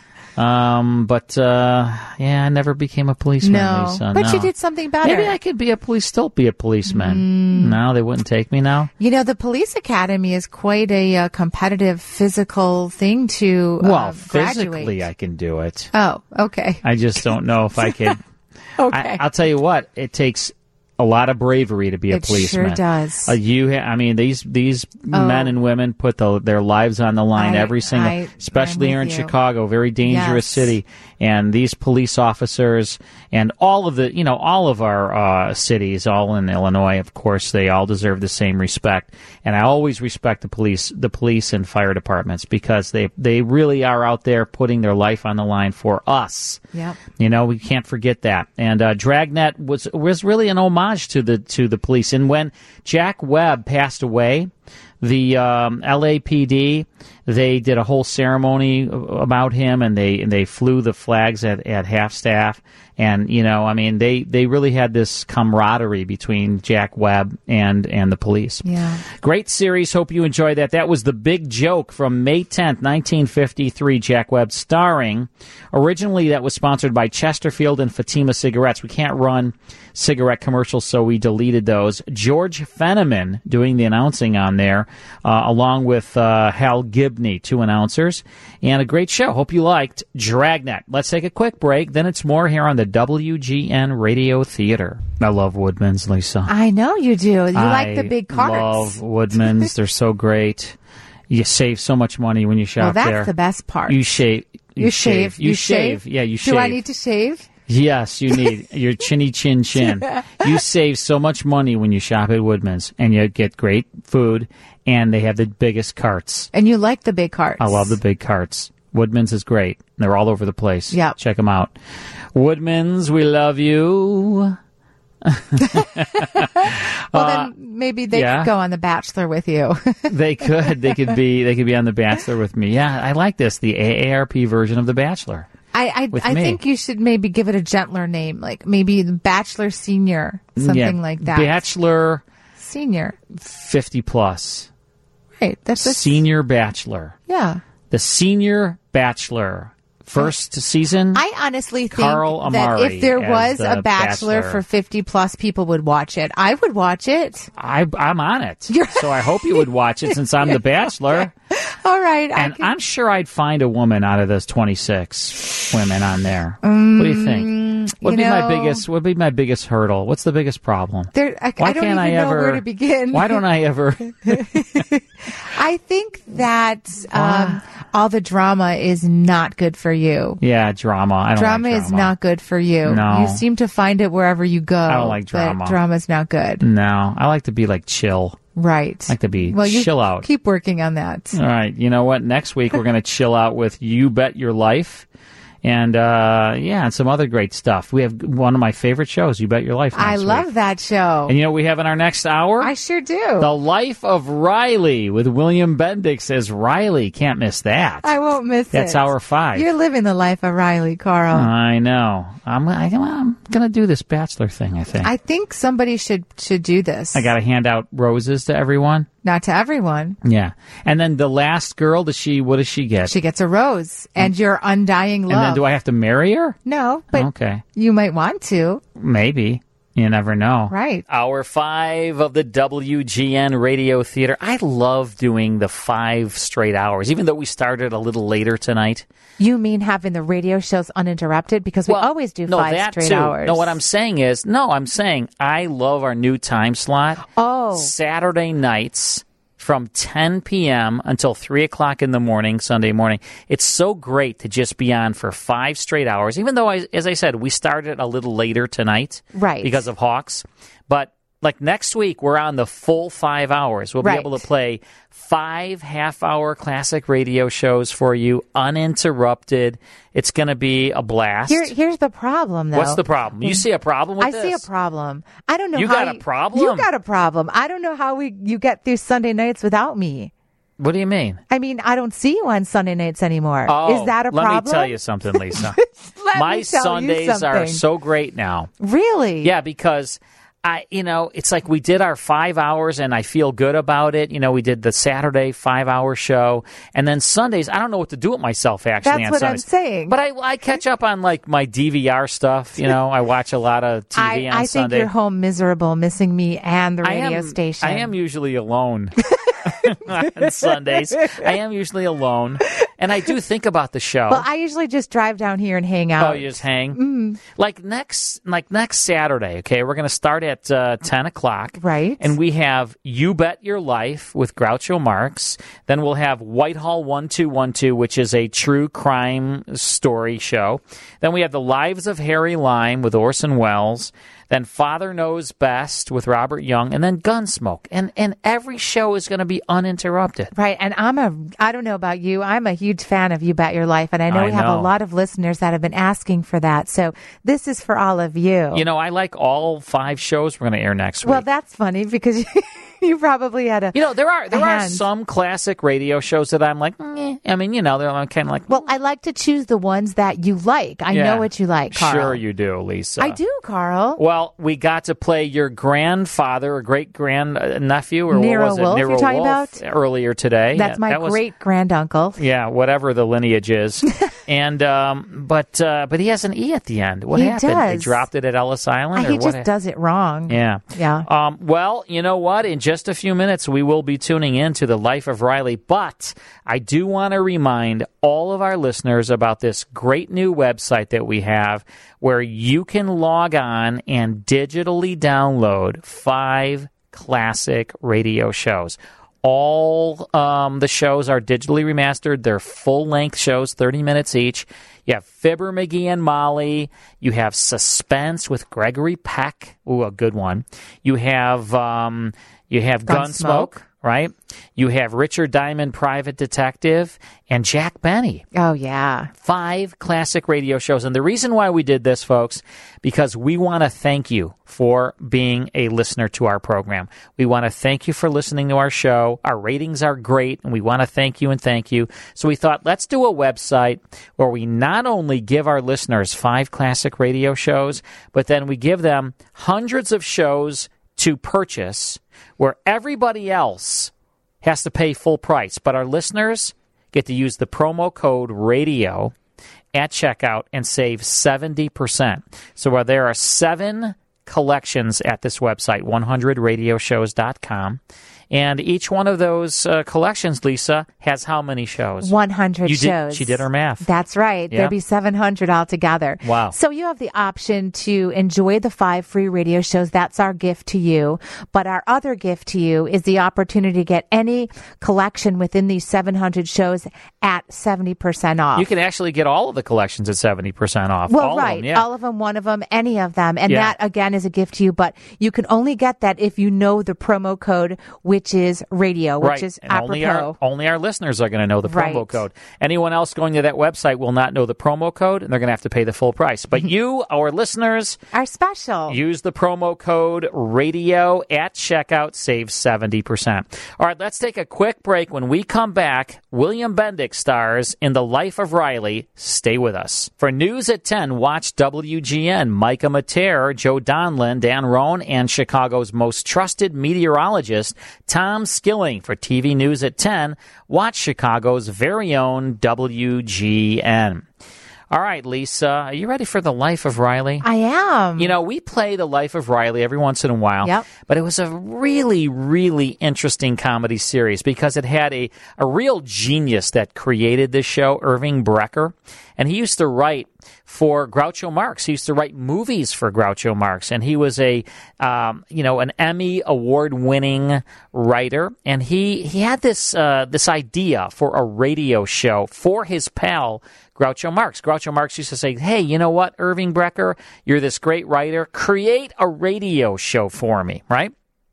Um, but, uh, yeah, I never became a policeman, No, Lisa. but no. you did something better. Maybe I could be a police, still be a policeman. Mm. No, they wouldn't take me now. You know, the police academy is quite a uh, competitive, physical thing to uh, Well, graduate. physically I can do it. Oh, okay. I just don't know if I could. Okay. I, I'll tell you what, it takes a lot of bravery to be a It policeman. sure does. Uh, you, ha- I mean, these these Oh. men and women put the, their lives on the line I- every single, I- especially I'm here in with you. Chicago, very dangerous Yes. city. And these police officers and all of the, you know, all of our uh, cities, all in Illinois, of course, they all deserve the same respect. And I always respect the police, the police and fire departments because they they really are out there putting their life on the line for us. Yep. You know, we can't forget that. And uh, Dragnet was was really an homage to the to the police. And when Jack Webb passed away, the um, L A P D, they did a whole ceremony about him, and they and they flew the flags at, at half staff. And, you know, I mean, they, they really had this camaraderie between Jack Webb and, and the police. Yeah. Great series. Hope you enjoyed that. That was The Big Joke from May tenth, nineteen fifty-three, Jack Webb, starring. Originally, that was sponsored by Chesterfield and Fatima Cigarettes. We can't run cigarette commercials, so we deleted those. George Fenneman doing the announcing on there, uh, along with uh, Hal Gibney, two announcers. And a great show. Hope you liked Dragnet. Let's take a quick break. Then it's more here on the W G N Radio Theater. I love Woodman's, Lisa. I know you do. You I like the big carts. love Woodman's. They're so great. You save so much money when you shop Well, that's there. the best part. You shave. You, shave. You, You shave. Yeah, you shave. Do I need to shave? Yes, you need your chinny chin chin. You save so much money when you shop at Woodman's, and you get great food, and they have the biggest carts. And you like the big carts. I love the big carts. Woodman's is great. They're all over the place. Yeah. Check them out. Woodman's, we love you. Well, Uh, then maybe they yeah. could go on The Bachelor with you. They could. They could be. They could be on The Bachelor with me. Yeah, I like this. The A A R P version of The Bachelor. I I, With I me. think you should maybe give it a gentler name, like maybe The Bachelor Senior, something Yeah, like that. Bachelor Senior. fifty plus. Right. That's a, Senior Bachelor. yeah. The Senior Bachelor. First season. I honestly think Carl that Amari if there as was the a Bachelor, Bachelor. for fifty plus people would watch it. I would watch it. I, I'm on it. So I hope you would watch it since I'm the Bachelor. All right. I And can, I'm sure I'd find a woman out of those twenty-six women on there. Um, what do you think? What'd you be my know- biggest? What'd be my biggest hurdle? What's the biggest problem? there, I, Why I don't can't even I know ever? where to begin. Why don't I ever? I think that um, all the drama is not good for you. Yeah, drama. I don't Drama, like is not good for you. No. You seem to find it wherever you go. I don't like but drama. Drama's not good. No, I like to be like chill. Right. I like to be Well, you chill out. keep working on that. All right. You know what? Next week we're going to chill out with You Bet Your Life. And, uh, yeah, and some other great stuff. We have one of my favorite shows, You Bet Your Life, next I love week. that show. And you know what we have in our next hour? I sure do. The Life of Riley with William Bendix as Riley. Can't miss that. I won't miss That's it. hour five. You're living the life of Riley, Carl. I know. I'm, I, I'm going to do this Bachelor thing, I think. I think somebody should should do this. I got to hand out roses to everyone. Not to everyone. Yeah. And then the last girl, does she, what does she get? She gets a rose and your undying love. And then do I have to marry her? No, but okay. You might want to. Maybe. You never know. Right. Hour five of the W G N Radio Theater. I love doing the five straight hours, even though we started a little later tonight. You mean having the radio shows uninterrupted? Because we Well, always do no, five that straight too. hours. No, what I'm saying is, no, I'm saying I love our new time slot. Oh. Saturday nights from ten p.m. until three o'clock in the morning, Sunday morning. It's so great to just be on for five straight hours, even though, I, as I said, we started a little later tonight. Right. Because of Hawks. But like next week, we're on the full five hours. We'll Right. be able to play five half-hour classic radio shows for you, uninterrupted. It's going to be a blast. Here, here's the problem, though. What's the problem? You see a problem with I this? see a problem. I don't know You how got a problem? You got a problem. I don't know how we you get through Sunday nights without me. What do you mean? I mean, I don't see you on Sunday nights anymore. Oh, Is that a let problem? me tell you something, Lisa. Let My me tell Sundays you are something. so great now. Really? Yeah, because I, you know, it's like we did our five hours and I feel good about it. You know, we did the Saturday five hour show, and then Sundays, I don't know what to do with myself actually That's on what Sundays. I'm saying. But I, I catch up on like my D V R stuff. You know, I watch a lot of T V I, on I think Sunday. you're home miserable, missing me and the I radio am, station. I am usually alone on Sundays. I am usually alone, and I do think about the show. Well, I usually just drive down here and hang out. Oh, you just hang? Mm. Like next like next Saturday, okay, we're going to start at uh, ten o'clock. Right. And we have You Bet Your Life with Groucho Marx. Then we'll have Whitehall one two one two, which is a true crime story show. Then we have The Lives of Harry Lime with Orson Welles. Then Father Knows Best with Robert Young, and then Gunsmoke. And and every show is going to be uninterrupted. Right, and I'm a, I don't know about you, I'm a huge fan of You Bet Your Life, and I know I we have know. a lot of listeners that have been asking for that, so this is for all of you. You know, I like all five shows we're going to air next week. Well, that's funny, because you probably had a You know, there are there a are hand. some classic radio shows that I'm like, eh. I mean, you know, they're kind of like, Well, I like to choose the ones that you like. I Yeah. know what you like, Carl. Sure you do, Lisa. I do, Carl. Well, we got to play your grandfather or great grand nephew or Nero what was it? Wolfe, Nero you're talking Wolfe about? earlier today. That's Yeah, my that was- great granduncle. Yeah, whatever the lineage is. and um, but uh, but he has an e at the end. What He happened? They does. dropped it at Ellis Island. Uh, or he what just ha- does it wrong. Yeah. Yeah. Um, well, you know what? In just a few minutes, we will be tuning in to The Life of Riley. But I do want to remind all of our listeners about this great new website that we have where you can log on and digitally download five classic radio shows. All um, the shows are digitally remastered. They're full-length shows, thirty minutes each. You have Fibber, McGee, and Molly. You have Suspense with Gregory Peck. Ooh, a good one. You have um, you have Gunsmoke, Gunsmoke. right? You have Richard Diamond, Private Detective, and Jack Benny. Oh, yeah. Five classic radio shows. And the reason why we did this, folks, because we want to thank you for being a listener to our program. We want to thank you for listening to our show. Our ratings are great, and we want to thank you and thank you. So we thought, let's do a website where we not only give our listeners five classic radio shows, but then we give them hundreds of shows to purchase where everybody else has to pay full price. But our listeners get to use the promo code RADIO at checkout and save seventy percent. So while there are seven collections at this website, one hundred radio shows dot com, and each one of those uh, collections, Lisa, has how many shows? one hundred You did- shows. she did her math. That's right. Yeah. There'd be seven hundred altogether. Wow. So you have the option to enjoy the five free radio shows. That's our gift to you. But our other gift to you is the opportunity to get any collection within these seven hundred shows at seventy percent off. You can actually get all of the collections at seventy percent off. Well, all right. Of them, yeah. All of them, one of them, any of them. And Yeah. that, again, is a gift to you. But you can only get that if you know the promo code with which is radio, which right. is and apropos. only our, only our listeners are going to know the promo Right. code. Anyone else going to that website will not know the promo code, and they're going to have to pay the full price. But you, our listeners, are special. Use the promo code radio at checkout, save seventy percent. All right, let's take a quick break. When we come back, William Bendix stars in The Life of Riley. Stay with us. For News at ten, watch W G N. Micah Mater, Joe Donlin, Dan Roan, and Chicago's most trusted meteorologist, Tom Skilling. For T V News at ten, watch Chicago's very own W G N. All right, Lisa, are you ready for The Life of Riley? I am. You know, we play The Life of Riley every once in a while, Yep. but it was a really, really interesting comedy series because it had a, a real genius that created this show, Irving Brecker, and he used to write for Groucho Marx. He used to write movies for Groucho Marx, and he was a, um, you know, an Emmy award-winning writer, and he he had this uh, this idea for a radio show for his pal Groucho Marx. Groucho Marx used to say, "Hey, you know what, Irving Brecker, you're this great writer. Create a radio show for me," right?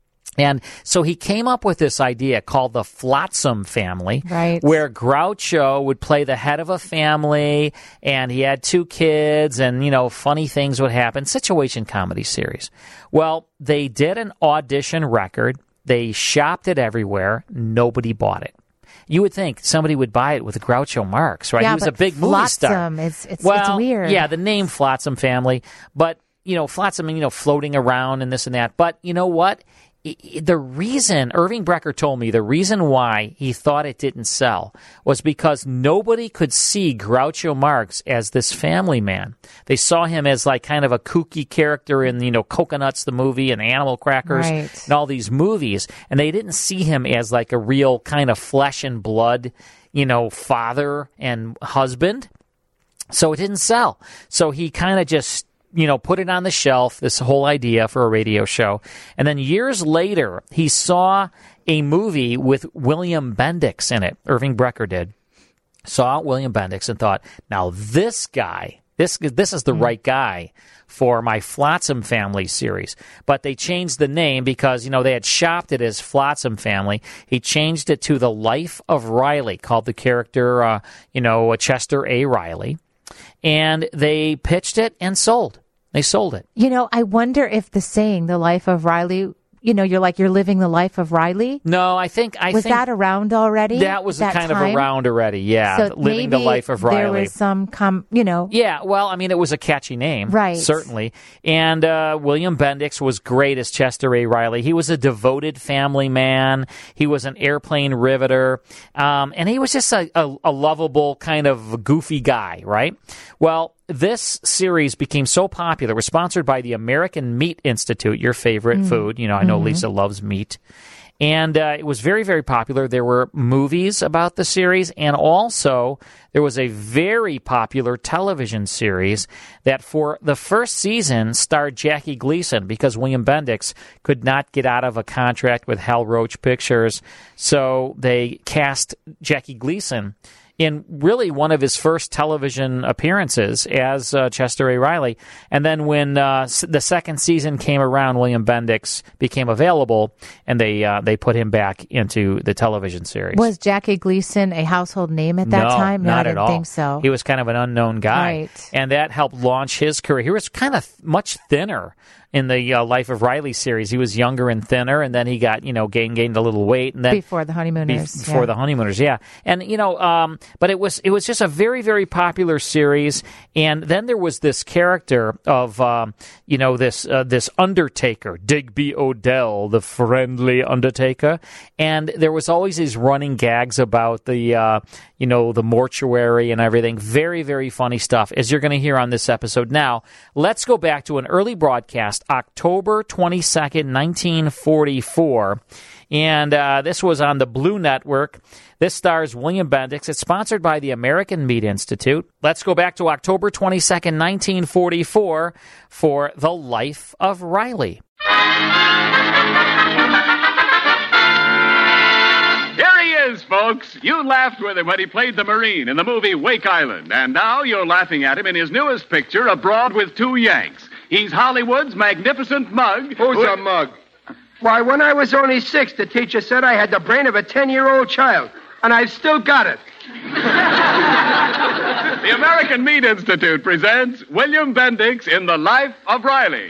And so he came up with this idea called the Flotsam Family, right, where Groucho would play the head of a family, and he had two kids, and, you know, funny things would happen. Situation comedy series. Well, they did an audition record. They shopped it everywhere. Nobody bought it. You would think somebody would buy it with Groucho Marx, right? Yeah, he was but a big movie star. Flotsam, it's, it's, well, it's weird. Yeah, the name Flotsam Family, but, you know, Flotsam, you know, floating around and this and that. But you know what? The reason, Irving Brecker told me, the reason why he thought it didn't sell was because nobody could see Groucho Marx as this family man. They saw him as like kind of a kooky character in, you know, Coconuts, the movie, and Animal Crackers, right, and all these movies. And they didn't see him as like a real kind of flesh and blood, you know, father and husband. So it didn't sell. So he kind of just, you know, put it on the shelf, this whole idea for a radio show. And then years later, he saw a movie with William Bendix in it. Irving Brecker did. Saw William Bendix and thought, now this guy, this, this is the mm-hmm. right guy for my Flotsam Family series. But they changed the name because, you know, they had shopped it as Flotsam Family. He changed it to The Life of Riley, called the character, uh, you know, Chester A. Riley. And they pitched it and sold. They sold it. You know, I wonder if the saying, the life of Riley, you know, you're like, you're living the life of Riley. No, I think, I was think that around already? That was that kind time? of around already, yeah. So living the life of Riley. There was some, com, you know. Yeah, well, I mean, it was a catchy name. Right. Certainly. And uh, William Bendix was great as Chester A. Riley. He was a devoted family man. He was an airplane riveter. Um, and he was just a, a, a lovable kind of goofy guy, right? Well, this series became so popular. It was sponsored by the American Meat Institute, your favorite mm. food. You know, I know mm-hmm. Lisa loves meat. And uh, it was very, very popular. There were movies about the series, and also there was a very popular television series that for the first season starred Jackie Gleason because William Bendix could not get out of a contract with Hal Roach Pictures. So they cast Jackie Gleason in really one of his first television appearances as uh, Chester A. Riley. And then when uh, the second season came around, William Bendix became available, and they uh, they put him back into the television series. Was Jackie Gleason a household name at that no, time? No, not I didn't at all. think so. He was kind of an unknown guy. Right. And that helped launch his career. He was kind of much thinner in the uh, Life of Riley series. He was younger and thinner, and then he got, you know, gained, gained a little weight. And then Before the Honeymooners. Before yeah. the Honeymooners, yeah. And, you know, um, but it was it was just a very, very popular series. And then there was this character of, um, you know, this uh, this Undertaker, Digby Odell, the friendly Undertaker. And there was always these running gags about the, uh, you know, the mortuary and everything. Very, very funny stuff, as you're going to hear on this episode. Now, let's go back to an early broadcast, October twenty-second, nineteen forty-four. And uh, this was on the Blue Network. This stars William Bendix. It's sponsored by the American Meat Institute. Let's go back to October twenty-second, nineteen forty-four for The Life of Riley. Here he is, folks. You laughed with him when he played the Marine in the movie Wake Island. And now you're laughing at him in his newest picture, Abroad with Two Yanks. He's Hollywood's magnificent mug. Who's a mug? Why, when I was only six, the teacher said I had the brain of a ten-year-old child, and I've still got it. The American Meat Institute presents William Bendix in The Life of Riley.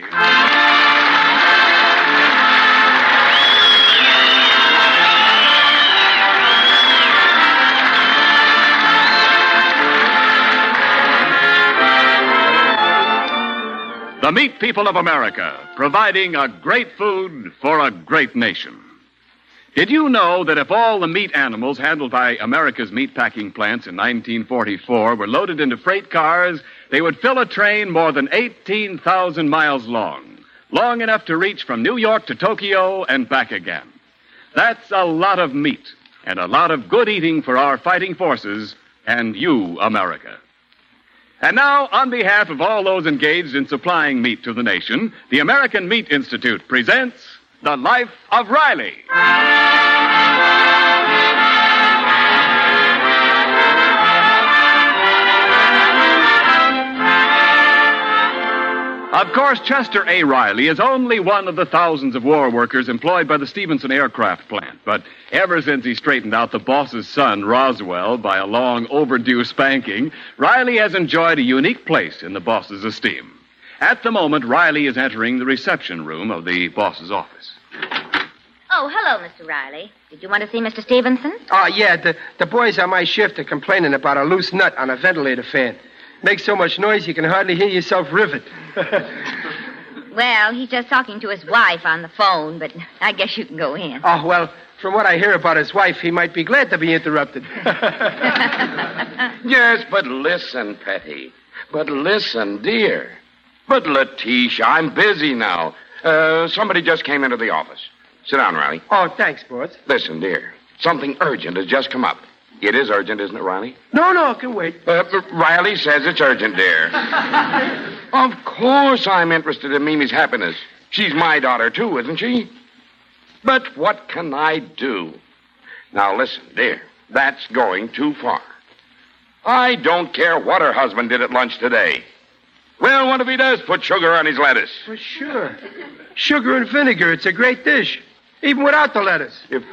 The Meat People of America, providing a great food for a great nation. Did you know that if all the meat animals handled by America's meatpacking plants in nineteen forty-four were loaded into freight cars, they would fill a train more than eighteen thousand miles long, long enough to reach from New York to Tokyo and back again. That's a lot of meat, and a lot of good eating for our fighting forces and you, America. And now, on behalf of all those engaged in supplying meat to the nation, the American Meat Institute presents The Life of Riley. Of course, Chester A. Riley is only one of the thousands of war workers employed by the Stevenson Aircraft Plant. But ever since he straightened out the boss's son, Roswell, by a long overdue spanking, Riley has enjoyed a unique place in the boss's esteem. At the moment, Riley is entering the reception room of the boss's office. Oh, hello, Mister Riley. Did you want to see Mister Stevenson? Oh, yeah, the, the boys on my shift are complaining about a loose nut on a ventilator fan. Makes so much noise you can hardly hear yourself rivet. Well, he's just talking to his wife on the phone, but I guess you can go in. Oh, well, from what I hear about his wife, he might be glad to be interrupted. Yes, but listen, Petty. But listen, dear. But, Letitia, I'm busy now. Uh, somebody just came into the office. Sit down, Riley. Oh, thanks, boss. Listen, dear. Something urgent has just come up. It is urgent, isn't it, Riley? No, no, I can wait. Uh, Riley says it's urgent, dear. Of course I'm interested in Mimi's happiness. She's my daughter, too, isn't she? But what can I do? Now, listen, dear. That's going too far. I don't care what her husband did at lunch today. Well, what if he does put sugar on his lettuce? For sure. Sugar and vinegar, it's a great dish. Even without the lettuce. If...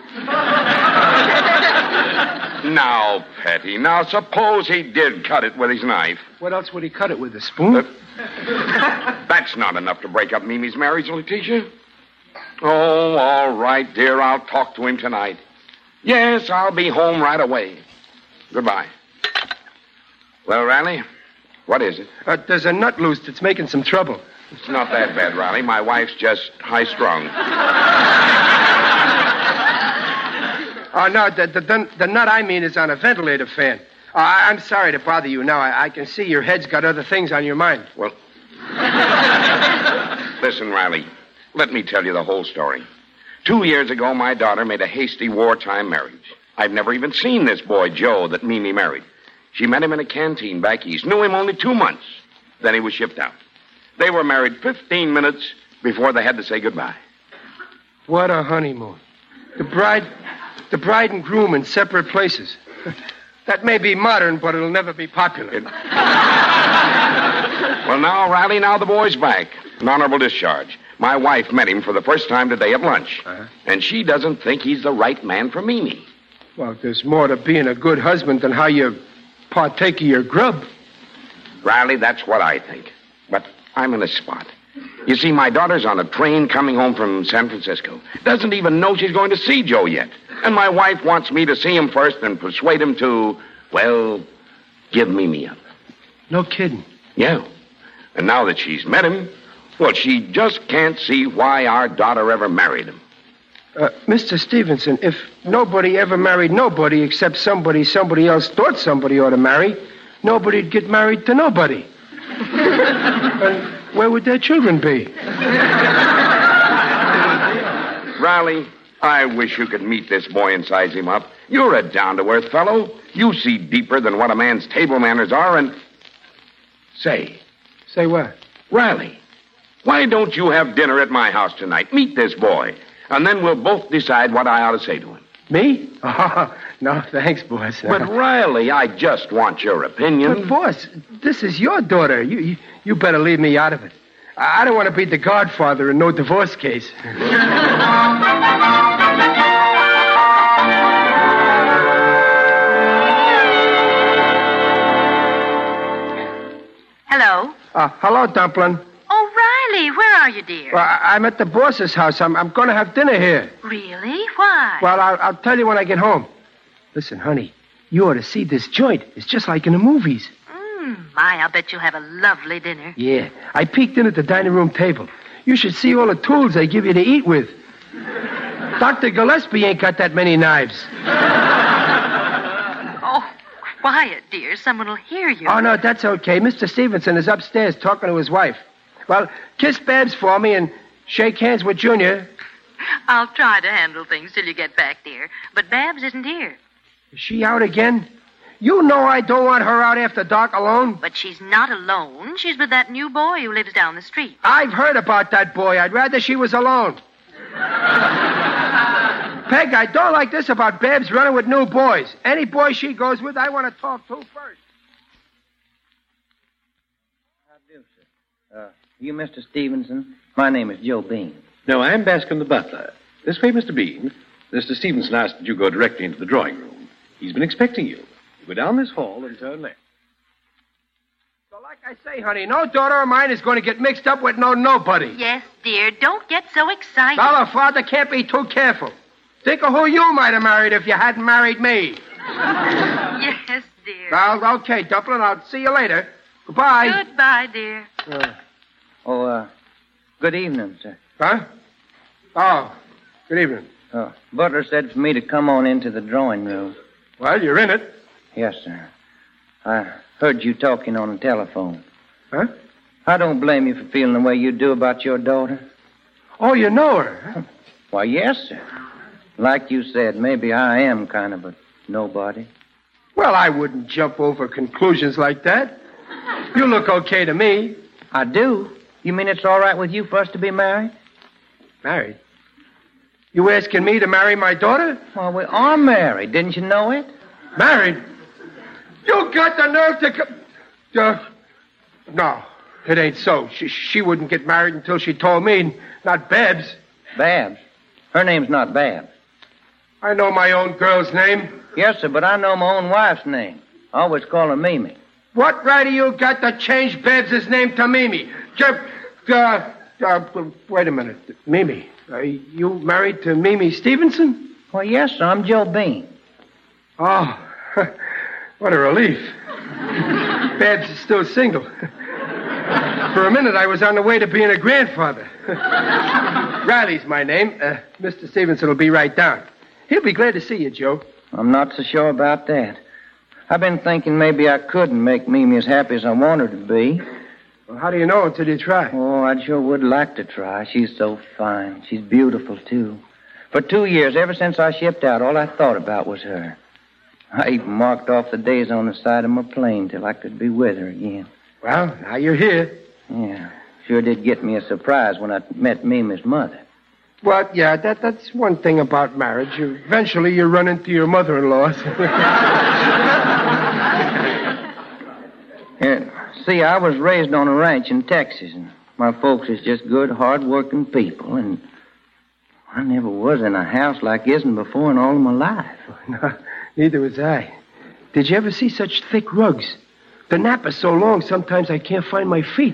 Now, Petty, now suppose he did cut it with his knife. What else would he cut it with, a spoon? Uh, that's not enough to break up Mimi's marriage, Letitia. Oh, all right, dear, I'll talk to him tonight. Yes, I'll be home right away. Goodbye. Well, Riley, what is it? Uh, there's a nut loose that's making some trouble. It's not that bad, Riley. My wife's just high-strung. Oh, no, the, the, the, the nut I mean is on a ventilator fan. Uh, I, I'm sorry to bother you now. I, I can see your head's got other things on your mind. Well, listen, Riley, let me tell you the whole story. Two years ago, my daughter made a hasty wartime marriage. I've never even seen this boy, Joe, that Mimi married. She met him in a canteen back east, knew him only two months. Then he was shipped out. They were married fifteen minutes before they had to say goodbye. What a honeymoon. The bride... The bride and groom in separate places. That may be modern, but it'll never be popular. It... Well, now, Riley, now the boy's back. An honorable discharge. My wife met him for the first time today at lunch. Uh-huh. And she doesn't think he's the right man for Mimi. Well, there's more to being a good husband than how you partake of your grub. Riley, that's what I think. But I'm in a spot. You see, my daughter's on a train coming home from San Francisco. Doesn't even know she's going to see Joe yet. And my wife wants me to see him first and persuade him to, well, give Mimi up. No kidding. Yeah. And now that she's met him, well, she just can't see why our daughter ever married him. Uh, Mister Stevenson, if nobody ever married nobody except somebody somebody else thought somebody ought to marry, nobody'd get married to nobody. And where would their children be? Riley, I wish you could meet this boy and size him up. You're a down-to-earth fellow. You see deeper than what a man's table manners are, and... Say. Say what? Riley, why don't you have dinner at my house tonight? Meet this boy, and then we'll both decide what I ought to say to him. Me? Oh, no, thanks, boss. But, Riley, I just want your opinion. But, boss, this is your daughter. You, you, you better leave me out of it. I don't want to be the godfather in no divorce case. Hello? Uh, hello, Dumpling. Oh, Riley, where are you, dear? Well, I- I'm at the boss's house. I'm, I'm going to have dinner here. Really? Why? Well, I'll, I'll tell you when I get home. Listen, honey, you ought to see this joint. It's just like in the movies. Mm, my, I'll bet you'll have a lovely dinner. Yeah, I peeked in at the dining room table. You should see all the tools they give you to eat with. Doctor Gillespie ain't got that many knives. Oh, quiet, dear. Someone will hear you. Oh, no, that's okay. Mister Stevenson is upstairs talking to his wife. Well, kiss Babs for me and shake hands with Junior. I'll try to handle things till you get back, dear. But Babs isn't here. Is she out again? You know I don't want her out after dark alone. But she's not alone. She's with that new boy who lives down the street. I've heard about that boy. I'd rather she was alone. Peg, I don't like this about Babs running with new boys. Any boy she goes with, I want to talk to first. Uh, you Mister Stevenson? My name is Joe Bean. No, I'm Bascom the butler. This way, Mister Bean. Mister Stevenson asked that you go directly into the drawing room. He's been expecting you. You go down this hall and turn left. So like I say, honey, no daughter of mine is going to get mixed up with no nobody. Yes, dear. Don't get so excited. Now, the father can't be too careful. Think of who you might have married if you hadn't married me. Yes, dear. Well, okay, Dumpling. I'll see you later. Goodbye. Goodbye, dear. Uh, oh, uh, good evening, sir. Huh? Oh, good evening. Oh, Butler said for me to come on into the drawing room. Well, you're in it. Yes, sir. I heard you talking on the telephone. Huh? I don't blame you for feeling the way you do about your daughter. Oh, you know her, huh? Why, yes, sir. Like you said, maybe I am kind of a nobody. Well, I wouldn't jump over conclusions like that. You look okay to me. I do? You mean it's all right with you for us to be married? Married? You asking me to marry my daughter? Well, we are married. Didn't you know it? Married? You got the nerve to come... Uh, no, it ain't so. She, she wouldn't get married until she told me, not Babs. Babs? Her name's not Babs. I know my own girl's name. Yes, sir, but I know my own wife's name. I always call her Mimi. What right do you got to change Babs' name to Mimi? Just, uh, uh, wait a minute. Mimi, are you married to Mimi Stevenson? Well, yes, sir. I'm Joe Bean. Oh, what a relief. Babs is still single. For a minute, I was on the way to being a grandfather. Riley's my name. Uh, Mister Stevenson will be right down. He'll be glad to see you, Joe. I'm not so sure about that. I've been thinking maybe I couldn't make Mimi as happy as I want her to be. Well, how do you know until you try? Oh, I sure would like to try. She's so fine. She's beautiful, too. For two years, ever since I shipped out, all I thought about was her. I even marked off the days on the side of my plane till I could be with her again. Well, now you're here. Yeah, sure did get me a surprise when I met Mimi's mother. Well, yeah, that, that's one thing about marriage. You, eventually you run into your mother-in-laws. Yeah, see, I was raised on a ranch in Texas, and my folks is just good, hard-working people, and I never was in a house like isn't before in all of my life. No, neither was I. Did you ever see such thick rugs? The nap is so long, sometimes I can't find my feet.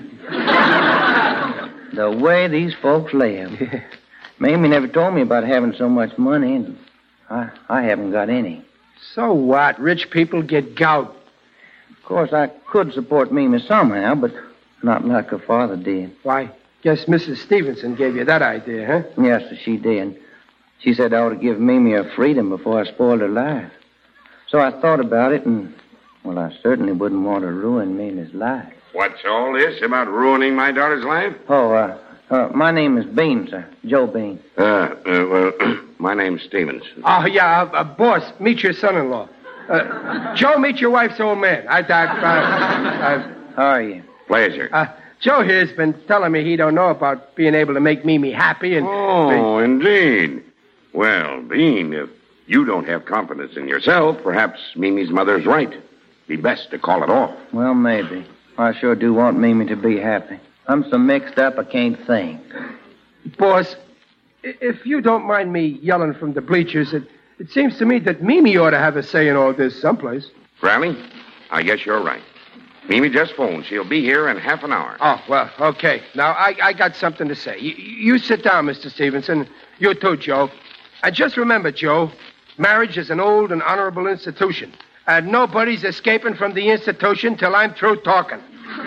The way these folks live. Yeah. Mamie never told me about having so much money, and I, I haven't got any. So what? Rich people get gout. Of course, I could support Mimi somehow, but not like her father did. Why, guess Missus Stevenson gave you that idea, huh? Yes, sir, she did. She said I ought to give Mimi her freedom before I spoiled her life. So I thought about it, and, well, I certainly wouldn't want to ruin Mimi's life. What's all this about ruining my daughter's life? Oh, uh, uh my name is Bean, sir. Joe Bean. Uh, uh well, my name's Stevenson. Oh, yeah, uh, uh, boss, meet your son-in-law. Uh, Joe, meet your wife's old man. I, I, uh, How are you? Pleasure. Uh, Joe here's been telling me he don't know about being able to make Mimi happy and... Oh, indeed. Well, Bean, if you don't have confidence in yourself, perhaps Mimi's mother's right. Be best to call it off. Well, maybe. I sure do want Mimi to be happy. I'm so mixed up I can't think. Boss, i- if you don't mind me yelling from the bleachers, it, it seems to me that Mimi ought to have a say in all this someplace. Riley, I guess you're right. Mimi just phoned. She'll be here in half an hour. Oh, well, okay. Now, I, I got something to say. You, you sit down, Mister Stevenson. You too, Joe. And just remember, Joe, marriage is an old and honorable institution. And nobody's escaping from the institution till I'm through talking.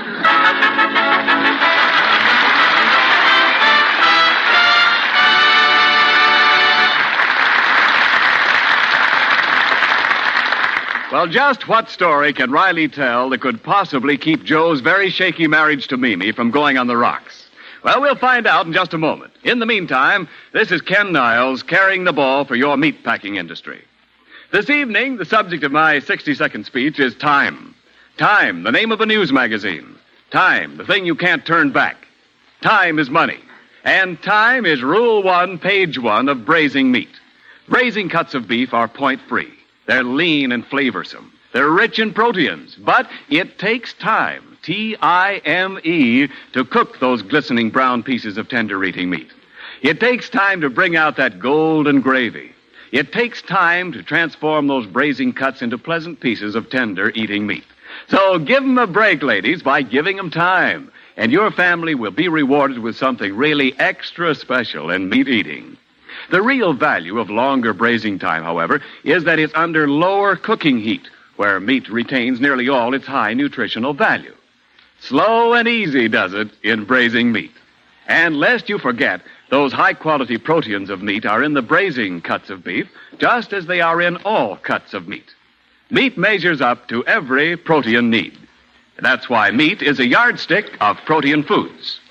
Well, just what story can Riley tell that could possibly keep Joe's very shaky marriage to Mimi from going on the rocks? Well, we'll find out in just a moment. In the meantime, this is Ken Niles carrying the ball for your meatpacking industry. This evening, the subject of my sixty-second speech is Time. Time, the name of a news magazine. Time, the thing you can't turn back. Time is money. And time is rule one, page one of braising meat. Braising cuts of beef are point-free. They're lean and flavorsome. They're rich in proteins. But it takes time, T I M E, to cook those glistening brown pieces of tender-eating meat. It takes time to bring out that golden gravy. It takes time to transform those braising cuts into pleasant pieces of tender-eating meat. So give 'em a break, ladies, by giving 'em time. And your family will be rewarded with something really extra special in meat eating. The real value of longer braising time, however, is that it's under lower cooking heat, where meat retains nearly all its high nutritional value. Slow and easy does it in braising meat. And lest you forget, those high-quality proteins of meat are in the braising cuts of beef, just as they are in all cuts of meat. Meat measures up to every protein need. That's why meat is a yardstick of protein foods.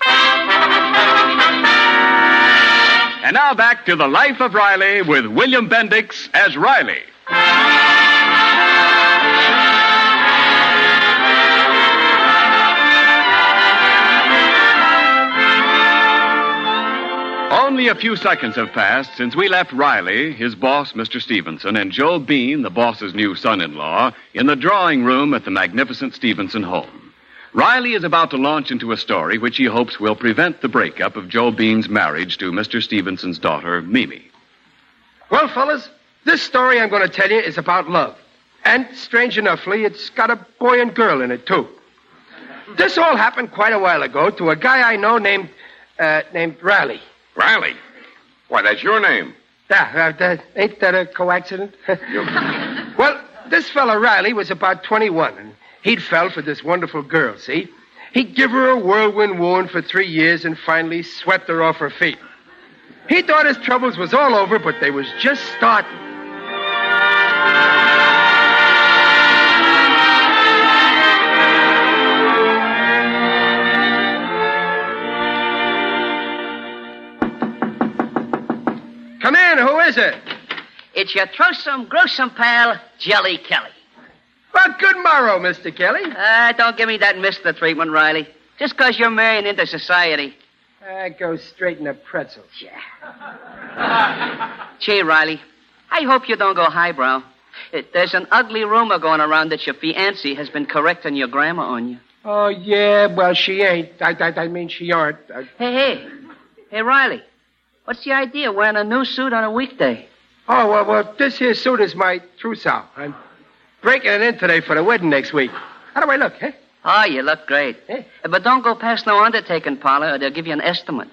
And now back to The Life of Riley with William Bendix as Riley. Only a few seconds have passed since we left Riley, his boss, Mister Stevenson, and Joe Bean, the boss's new son-in-law, in the drawing room at the magnificent Stevenson home. Riley is about to launch into a story which he hopes will prevent the breakup of Joe Bean's marriage to Mister Stevenson's daughter, Mimi. Well, fellas, this story I'm going to tell you is about love. And, strange enoughly, it's got a boy and girl in it, too. This all happened quite a while ago to a guy I know named, uh, named Riley. Riley? Why, that's your name. Yeah, uh, that, ain't that a coincidence? Well, this fella Riley was about twenty-one, and he'd fell for this wonderful girl, see? He'd give her a whirlwind wooing for three years and finally swept her off her feet. He thought his troubles was all over, but they was just starting. Come in, who is it? It's your trousome, gruesome pal, Jelly Kelly. Well, good morrow, Mister Kelly. Ah, uh, don't give me that mister treatment, Riley. Just 'cause you're marrying into society. I go straight in the pretzels. Yeah. Gee, Riley, I hope you don't go highbrow. It, there's an ugly rumor going around that your fiancée has been correcting your grammar on you. Oh, yeah, well, she ain't. I, I, I mean, she aren't. I... Hey, hey. Hey, Riley, what's the idea of wearing a new suit on a weekday? Oh, well, well, this here suit is my trousseau. I'm breaking it in today for the wedding next week. How do I look, eh? Oh, you look great. Eh? But don't go past no undertaking parlor or they'll give you an estimate.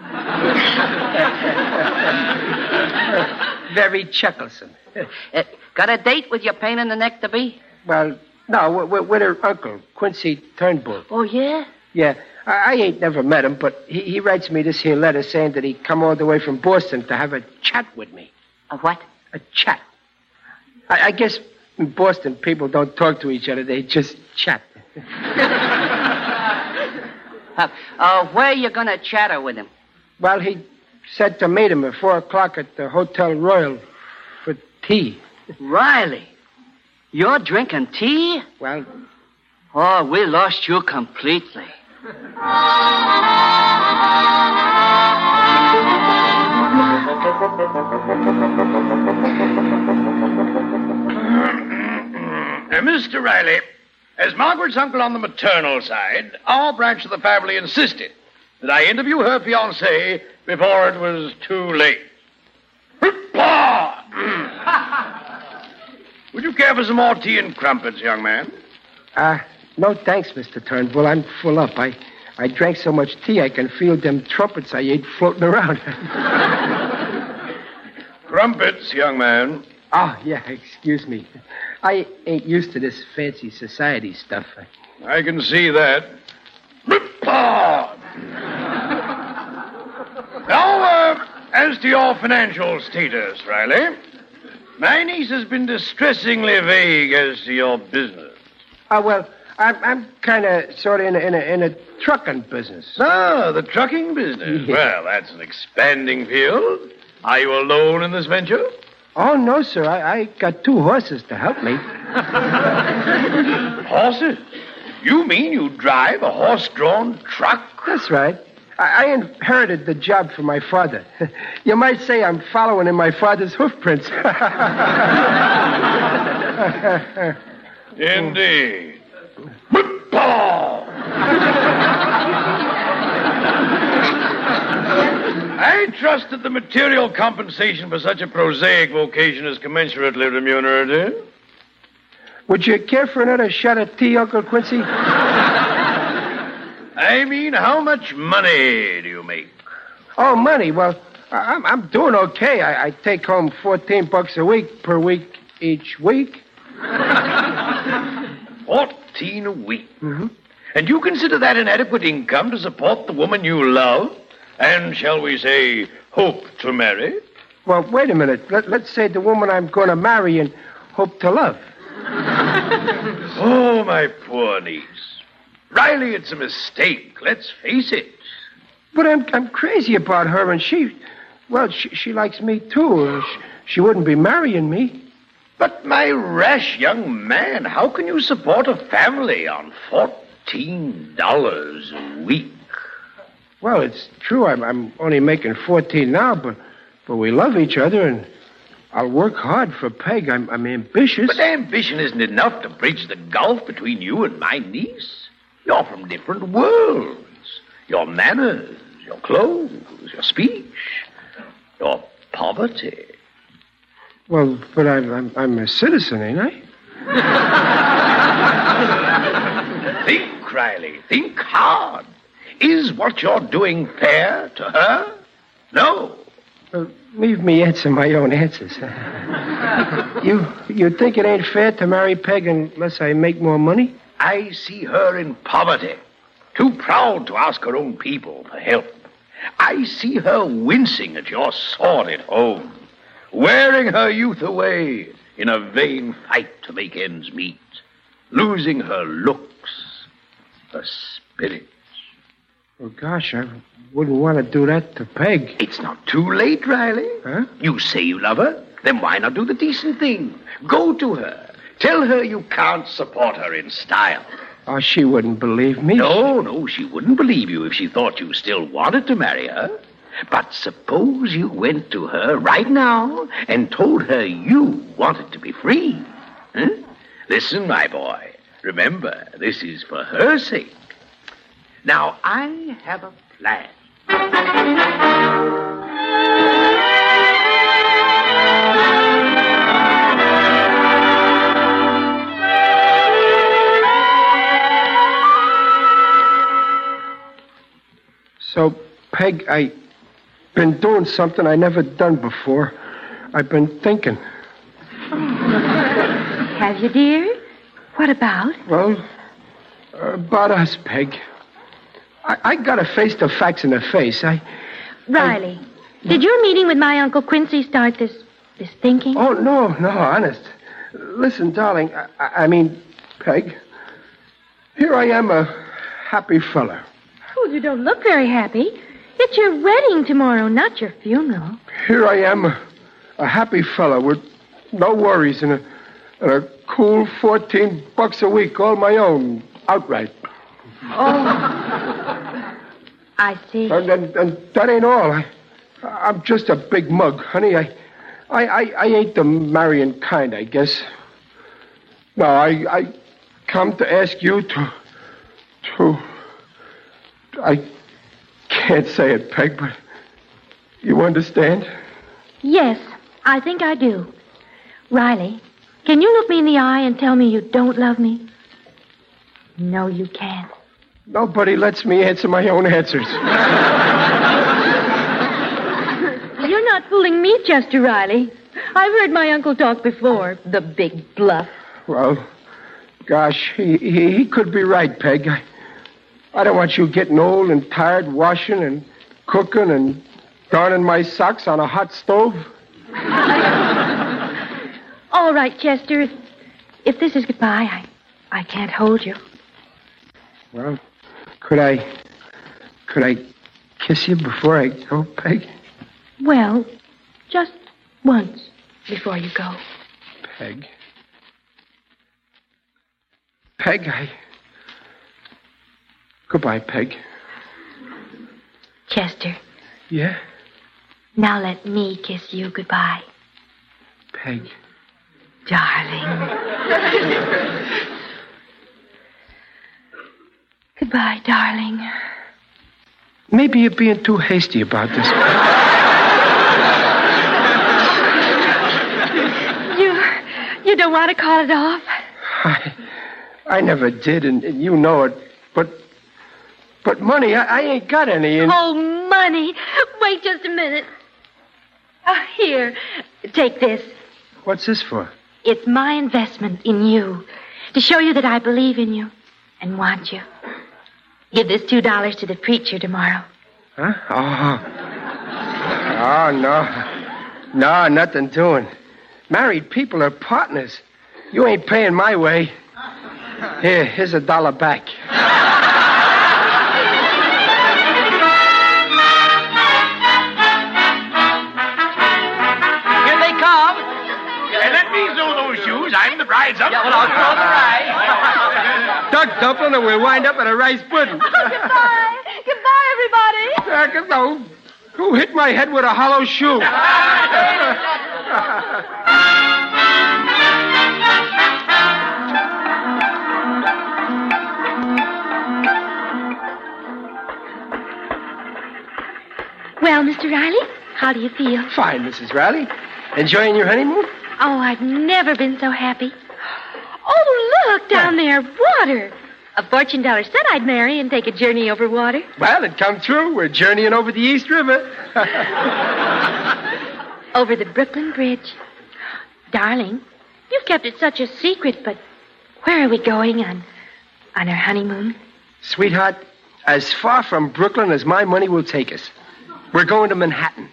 Very chucklesome. Uh, got a date with your pain in the neck to be? Well, no, with, with her uncle, Quincy Turnbull. Oh, yeah? Yeah. I, I ain't never met him, but he, he writes me this here letter saying that he come all the way from Boston to have a chat with me. A what? A chat. I, I guess in Boston, people don't talk to each other. They just chat. uh, uh, where are you going to chatter with him? Well, he said to meet him at four o'clock at the Hotel Royal for tea. Riley, you're drinking tea? Well... Oh, we lost you completely. Uh, Mister Riley, As Margaret's uncle on the maternal side, our branch of the family insisted that I interview her fiancé before it was too late. Would you care for some more tea and crumpets, young man? Uh, no thanks, Mister Turnbull. I'm full up. I, I drank so much tea I can feel them trumpets I ate floating around. Crumpets, young man. Oh, yeah, excuse me. I ain't used to this fancy society stuff. I can see that. Now, uh, as to your financial status, Riley, my niece has been distressingly vague as to your business. Oh, well, I'm, I'm kind of sort of in a, in, a, in a trucking business. Ah, the trucking business. Yeah. Well, that's an expanding field. Are you alone in this venture? Oh, no, sir. I, I got two horses to help me. Horses? You mean you drive a horse-drawn truck? That's right. I, I inherited the job from my father. You might say I'm following in my father's hoofprints. Indeed. I trust that the material compensation for such a prosaic vocation is commensurately remunerative. Would you care for another shot of tea, Uncle Quincy? I mean, how much money do you make? Oh, money. Well, I- I'm, I'm doing okay. I, I take home fourteen bucks a week per week each week. Fourteen a week? Mm-hmm. And you consider that an adequate income to support the woman you love and, shall we say, hope to marry? Well, wait a minute. Let, let's say the woman I'm going to marry and hope to love. Oh, my poor niece. Riley, it's a mistake. Let's face it. But I'm I'm crazy about her, and she, well, she, she likes me too. She, she wouldn't be marrying me. But, my rash young man, how can you support a family on fourteen dollars a week? Well, it's true. I'm, I'm only making fourteen now, but but we love each other, and I'll work hard for Peg. I'm, I'm ambitious. But ambition isn't enough to bridge the gulf between you and my niece. You're from different worlds. Your manners, your clothes, your speech, your poverty. Well, but I'm, I'm, I'm a citizen, ain't I? Think, Riley. Think hard. Is what you're doing fair to her? No. Uh, leave me answer my own answers. you you think it ain't fair to marry Peg unless I make more money? I see her in poverty, too proud to ask her own people for help. I see her wincing at your sordid home, wearing her youth away in a vain fight to make ends meet, losing her looks, her spirit. Well, gosh, I wouldn't want to do that to Peg. It's not too late, Riley. Huh? You say you love her, then why not do the decent thing? Go to her. Tell her you can't support her in style. Oh, she wouldn't believe me. No, no, she wouldn't believe you if she thought you still wanted to marry her. But suppose you went to her right now and told her you wanted to be free. Huh? Listen, my boy. Remember, this is for her sake. Now, I have a plan. So, Peg, I been doing something I never done before. I've been thinking. Have you, dear? What about? Well, about us, Peg. I, I gotta face the facts in the face. I. Riley, I... did your meeting with my Uncle Quincy start this this thinking? Oh, no, no, honest. Listen, darling, I, I mean, Peg, here I am, a happy fella. Oh, you don't look very happy. It's your wedding tomorrow, not your funeral. Here I am, a, a happy fella with no worries and a, and a cool fourteen bucks a week, all my own, outright. Oh, I see. And, and, and that ain't all. I, I'm just a big mug, honey. I, I, I, I ain't the marrying kind, I guess. No, I, I come to ask you to... to... I can't say it, Peg, but you understand? Yes, I think I do. Riley, can you look me in the eye and tell me you don't love me? No, you can't. Nobody lets me answer my own answers. You're not fooling me, Chester Riley. I've heard my uncle talk before. The big bluff. Well, gosh, he, he, he could be right, Peg. I, I don't want you getting old and tired washing and cooking and darning my socks on a hot stove. All right, Chester. If, if this is goodbye, I, I can't hold you. Well, could I... Could I kiss you before I go, Peg? Well, just once before you go. Peg. Peg, I... Goodbye, Peg. Chester. Yeah? Now let me kiss you goodbye. Peg. Darling. Goodbye, darling. Maybe you're being too hasty about this. You... You don't want to call it off? I... I never did, and, and you know it. But... But money, I, I ain't got any. And... Oh, money. Wait just a minute. Uh, here, take this. What's this for? It's my investment in you. To show you that I believe in you and want you. Give this two dollars to the preacher tomorrow. Huh? Oh. Oh, no. No, nothing doing. Married people are partners. You ain't paying my way. Here, here's a dollar back. I'm the bride's uncle. Yeah, well, I'll call the ride. Duck dumpling, or we'll wind up in a rice pudding. Oh, goodbye. Goodbye, everybody. Uh, no. Who hit my head with a hollow shoe? Well, Mister Riley, how do you feel? Fine, Missus Riley. Enjoying your honeymoon? Oh, I've never been so happy. Oh, look, down there, water. A fortune teller said I'd marry and take a journey over water. Well, it come true. We're journeying over the East River. Over the Brooklyn Bridge. Darling, you've kept it such a secret, but where are we going on, on our honeymoon? Sweetheart, as far from Brooklyn as my money will take us. We're going to Manhattan.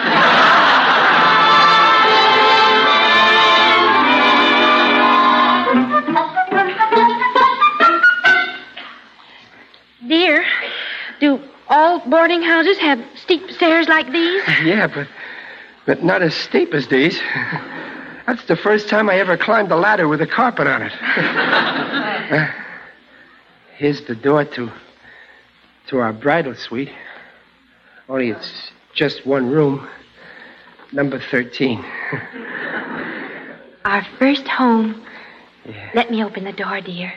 Dear, do all boarding houses have steep stairs like these? Yeah, but but not as steep as these. That's the first time I ever climbed a ladder with a carpet on it. uh, here's the door to to our bridal suite. Only it's just one room. Number thirteen. Our first home. Yeah. Let me open the door, dear.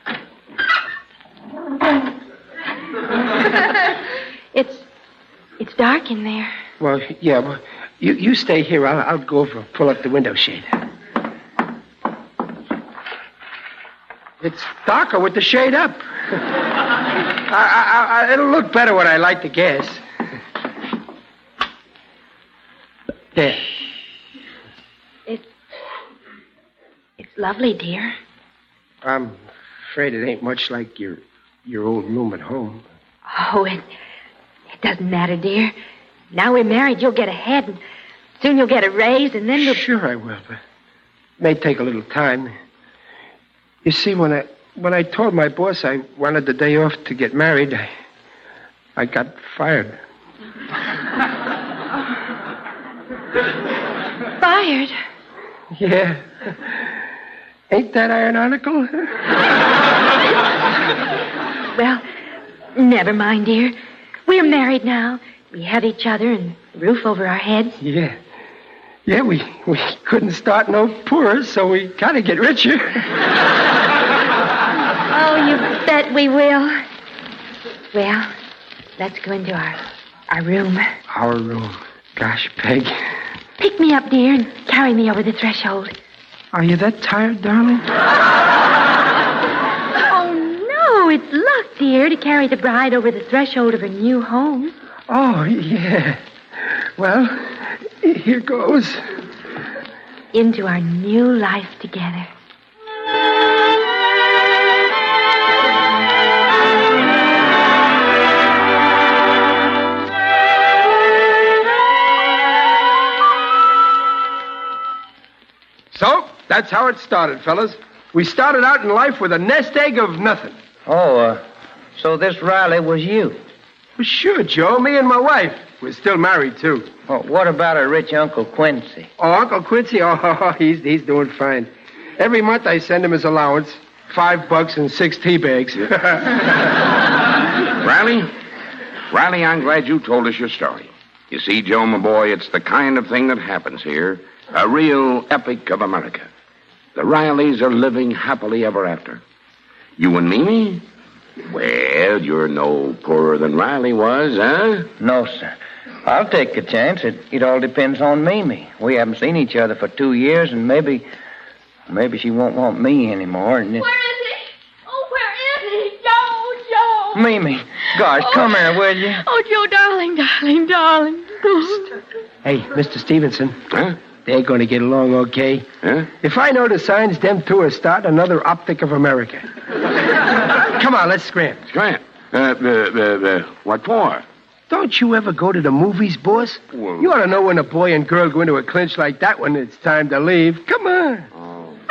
It's it's dark in there. Well, yeah, well, you, you stay here. I'll, I'll go over and pull up the window shade. It's darker with the shade up. I, I, I, it'll look better when I light the gas. There. It, it's lovely, dear. I'm afraid it ain't much like your your old room at home. Oh, it, it doesn't matter, dear. Now we're married, you'll get ahead, and soon you'll get a raise, and then we'll... Sure I will, but it may take a little time. You see, when I when I told my boss I wanted the day off to get married, I, I got fired. Fired? Yeah. Ain't that ironical? Well, never mind, dear. We're married now. We have each other and a roof over our heads. Yeah. Yeah, we, we couldn't start no poorer, so we gotta get richer. Oh, you bet we will. Well, let's go into our, our room. Our room. Gosh, Peg. Pick me up, dear, and carry me over the threshold. Are you that tired, darling? Oh, no, it's luck, dear, to carry the bride over the threshold of her new home. Oh, yeah. Well, here goes. Into our new life together. So, that's how it started, fellas. We started out in life with a nest egg of nothing. Oh, uh, so this Riley was you? Well, sure, Joe. Me and my wife. We're still married, too. Well, what about our rich Uncle Quincy? Oh, Uncle Quincy? Oh, he's, he's doing fine. Every month I send him his allowance. Five bucks and six tea bags. Riley? Riley, I'm glad you told us your story. You see, Joe, my boy, it's the kind of thing that happens here. A real epic of America. The Rileys are living happily ever after. You and Mimi? Well, you're no poorer than Riley was, huh? No, sir. I'll take a chance. It, it all depends on Mimi. We haven't seen each other for two years, and maybe... Maybe she won't want me anymore, and it... Where is he? Oh, where is he? Joe, Joe. Mimi, gosh, oh. come here, will you? Oh, Joe, darling, darling, darling. Hey, Mister Stevenson. Huh? They're going to get along okay. Huh? If I know the signs, them two are starting another Optic of America. Come on, let's scram. Scram? Uh, the, the, the, what for? Don't you ever go to the movies, boss? Well, you ought to know when a boy and girl go into a clinch like that when it's time to leave. Come on. Oh.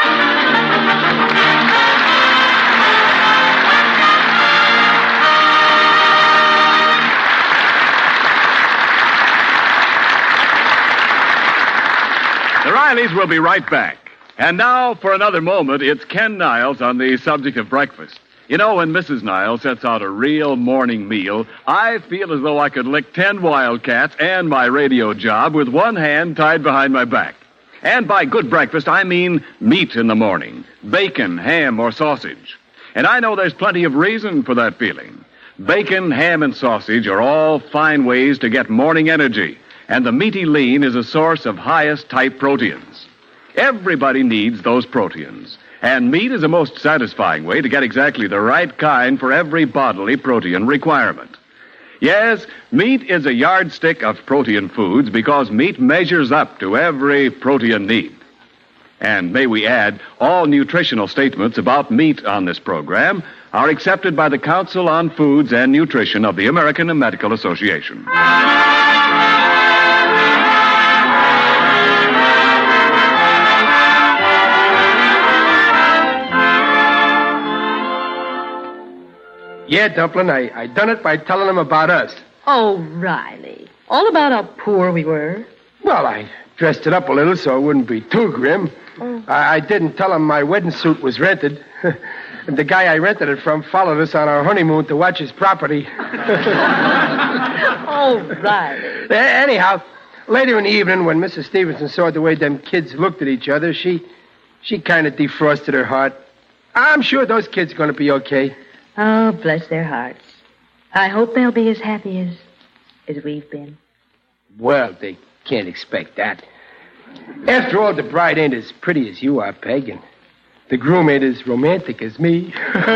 The Rileys will be right back. And now, for another moment, it's Ken Niles on the subject of breakfast. You know, when Missus Niles sets out a real morning meal, I feel as though I could lick ten Wildcats and my radio job with one hand tied behind my back. And by good breakfast, I mean meat in the morning, bacon, ham, or sausage. And I know there's plenty of reason for that feeling. Bacon, ham, and sausage are all fine ways to get morning energy, and the meaty lean is a source of highest type proteins. Everybody needs those proteins, and meat is a most satisfying way to get exactly the right kind for every bodily protein requirement. Yes, meat is a yardstick of protein foods because meat measures up to every protein need. And may we add, all nutritional statements about meat on this program are accepted by the Council on Foods and Nutrition of the American Medical Association. Yeah, Dumplin', I, I done it by telling them about us. Oh, Riley. All about how poor we were. Well, I dressed it up a little so it wouldn't be too grim. Oh. I, I didn't tell them my wedding suit was rented. And the guy I rented it from followed us on our honeymoon to watch his property. Oh, Riley. Anyhow, later in the evening, when Missus Stevenson saw the way them kids looked at each other, she she kind of defrosted her heart. I'm sure those kids are going to be okay. Oh, bless their hearts. I hope they'll be as happy as as we've been. Well, they can't expect that. After all, the bride ain't as pretty as you are, Peg, and the groom ain't as romantic as me.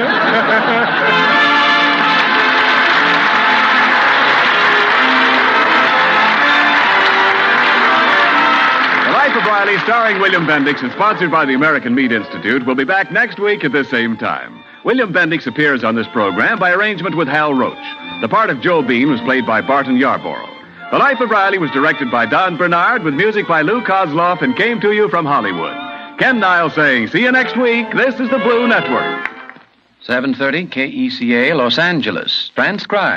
The Life of Riley, starring William Bendix and sponsored by the American Meat Institute, will be back next week at the same time. William Bendix appears on this program by arrangement with Hal Roach. The part of Joe Bean was played by Barton Yarborough. The Life of Riley was directed by Don Bernard with music by Lou Kozloff and came to you from Hollywood. Ken Niles saying, see you next week. This is the Blue Network. seven thirty K E C A, Los Angeles. Transcribed.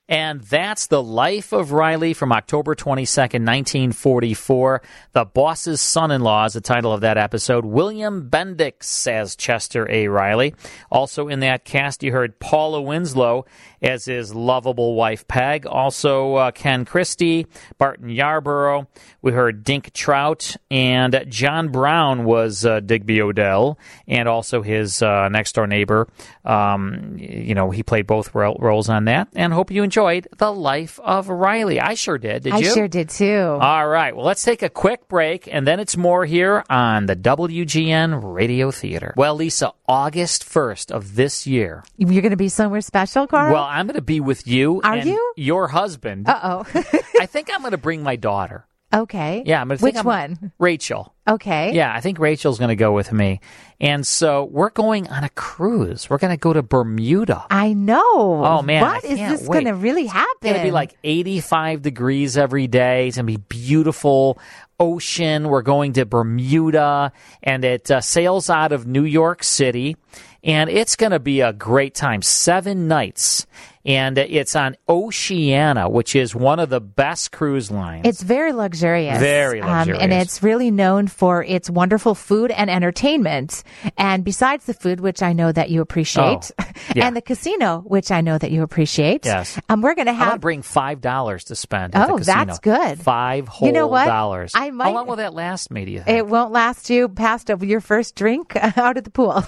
And that's The Life of Riley from October twenty-second, nineteen forty-four. The Boss's Son-in-Law is the title of that episode. William Bendix as Chester A. Riley. Also in that cast, you heard Paula Winslow as his lovable wife, Peg. Also uh, Ken Christie, Barton Yarborough. We heard Dink Trout, and John Brown was uh, Digby Odell, and also his uh, next-door neighbor. Um, you know, he played both ro- roles on that, and hope you enjoyed The Life of Riley. I sure did. Did I you? I sure did, too. All right. Well, let's take a quick break, and then it's more here on the W G N Radio Theater. Well, Lisa, August first of this year. You're going to be somewhere special, Carl? Well, I'm going to be with you Are and you? your husband. Uh-oh. I think I'm going to bring my daughter. Okay. Yeah, I'm going to Which think I'm, one? Rachel. Okay. Yeah, I think Rachel's going to go with me. And so we're going on a cruise. We're going to go to Bermuda. I know. Oh, man. What I is can't this wait. going to really happen? It's going to be like eighty-five degrees every day. It's going to be beautiful ocean. We're going to Bermuda, and it uh, sails out of New York City. And it's going to be a great time. Seven nights. And it's on Oceania, which is one of the best cruise lines. It's very luxurious. Very luxurious. Um, and it's really known for its wonderful food and entertainment. And besides the food, which I know that you appreciate, oh, yeah. and the casino, which I know that you appreciate. Yes. Um, we're going to I'm have... going to bring five dollars to spend at Oh, the casino. that's good. Five whole you know what? dollars. I might... How long will that last me, do you think? It won't last you past your first drink out of the pool.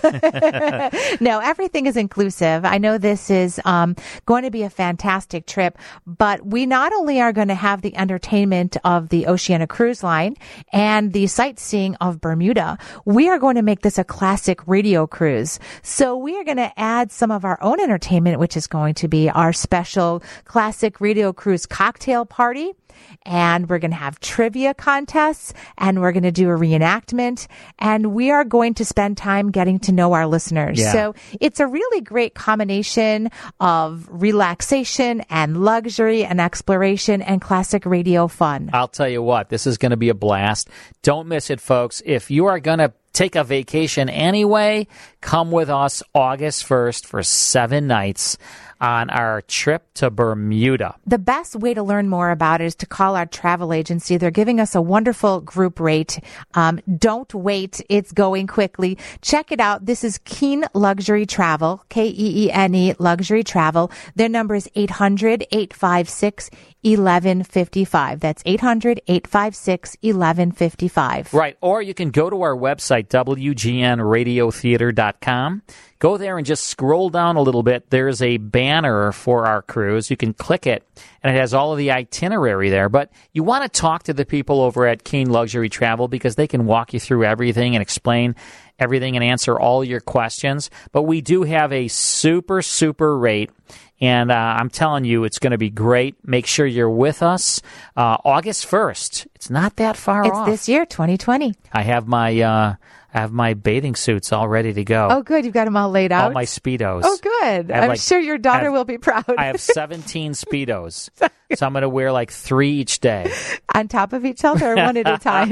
No, everything is inclusive. I know this is um, going to be a fantastic trip, but we not only are going to have the entertainment of the Oceania Cruise Line and the sightseeing of Bermuda, we are going to make this a classic radio cruise. So we are going to add some of our own entertainment, which is going to be our special classic radio cruise cocktail party. And we're going to have trivia contests, and we're going to do a reenactment, and we are going to spend time getting to know our listeners. Yeah. So it's a really great combination of relaxation and luxury and exploration and classic radio fun. I'll tell you what, this is going to be a blast. Don't miss it, folks. If you are going to take a vacation anyway, come with us August first for seven nights on our trip to Bermuda. The best way to learn more about it is to call our travel agency. They're giving us a wonderful group rate. Um, don't wait. It's going quickly. Check it out. This is Keen Luxury Travel, K E E N E Luxury Travel. Their number is eight hundred, eight five six, eleven fifty-five. That's eight hundred, eight five six, eleven fifty-five. Right. Or you can go to our website, W G N radio theater dot com. Go there and just scroll down a little bit. There's a banner for our cruise. You can click it, and it has all of the itinerary there. But you want to talk to the people over at Keen Luxury Travel because they can walk you through everything and explain everything and answer all your questions. But we do have a super, super rate. And uh, I'm telling you, it's going to be great. Make sure you're with us uh, August first. It's not that far it's off. It's this year, twenty twenty. I have my uh, I have my bathing suits all ready to go. Oh, good. You've got them all laid out? All my Speedos. Oh, good. I'm like, sure your daughter have, will be proud. I have seventeen Speedos. So I'm going to wear like three each day. On top of each other or one at a time?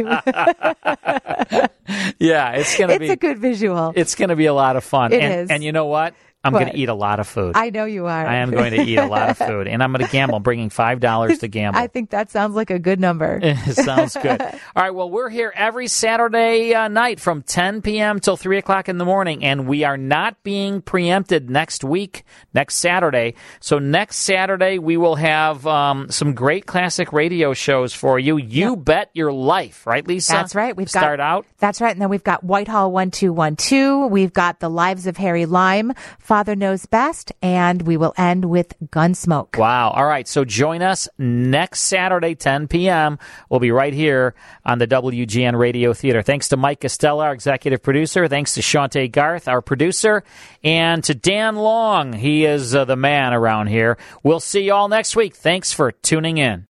Yeah, it's going to be. It's a good visual. It's going to be a lot of fun. It and, is. And you know what? I'm What? going to eat a lot of food. I know you are. I am going to eat a lot of food. And I'm going to gamble. I'm bringing five dollars to gamble. I think that sounds like a good number. It sounds good. All right, well, we're here every Saturday uh, night from ten p.m. till three o'clock in the morning, and we are not being preempted next week, next Saturday. So next Saturday, we will have um, some great classic radio shows for you. You yep. bet your life, right, Lisa? That's right. We've Start got, out. That's right. And then we've got Whitehall one two one two. We've got The Lives of Harry Lime, Father Knows Best, and we will end with Gunsmoke. Wow. All right. So join us next Saturday, ten p.m. We'll be right here on the W G N Radio Theater. Thanks to Mike Costello, our executive producer. Thanks to Shante Garth, our producer. And to Dan Long. He is uh, the man around here. We'll see you all next week. Thanks for tuning in.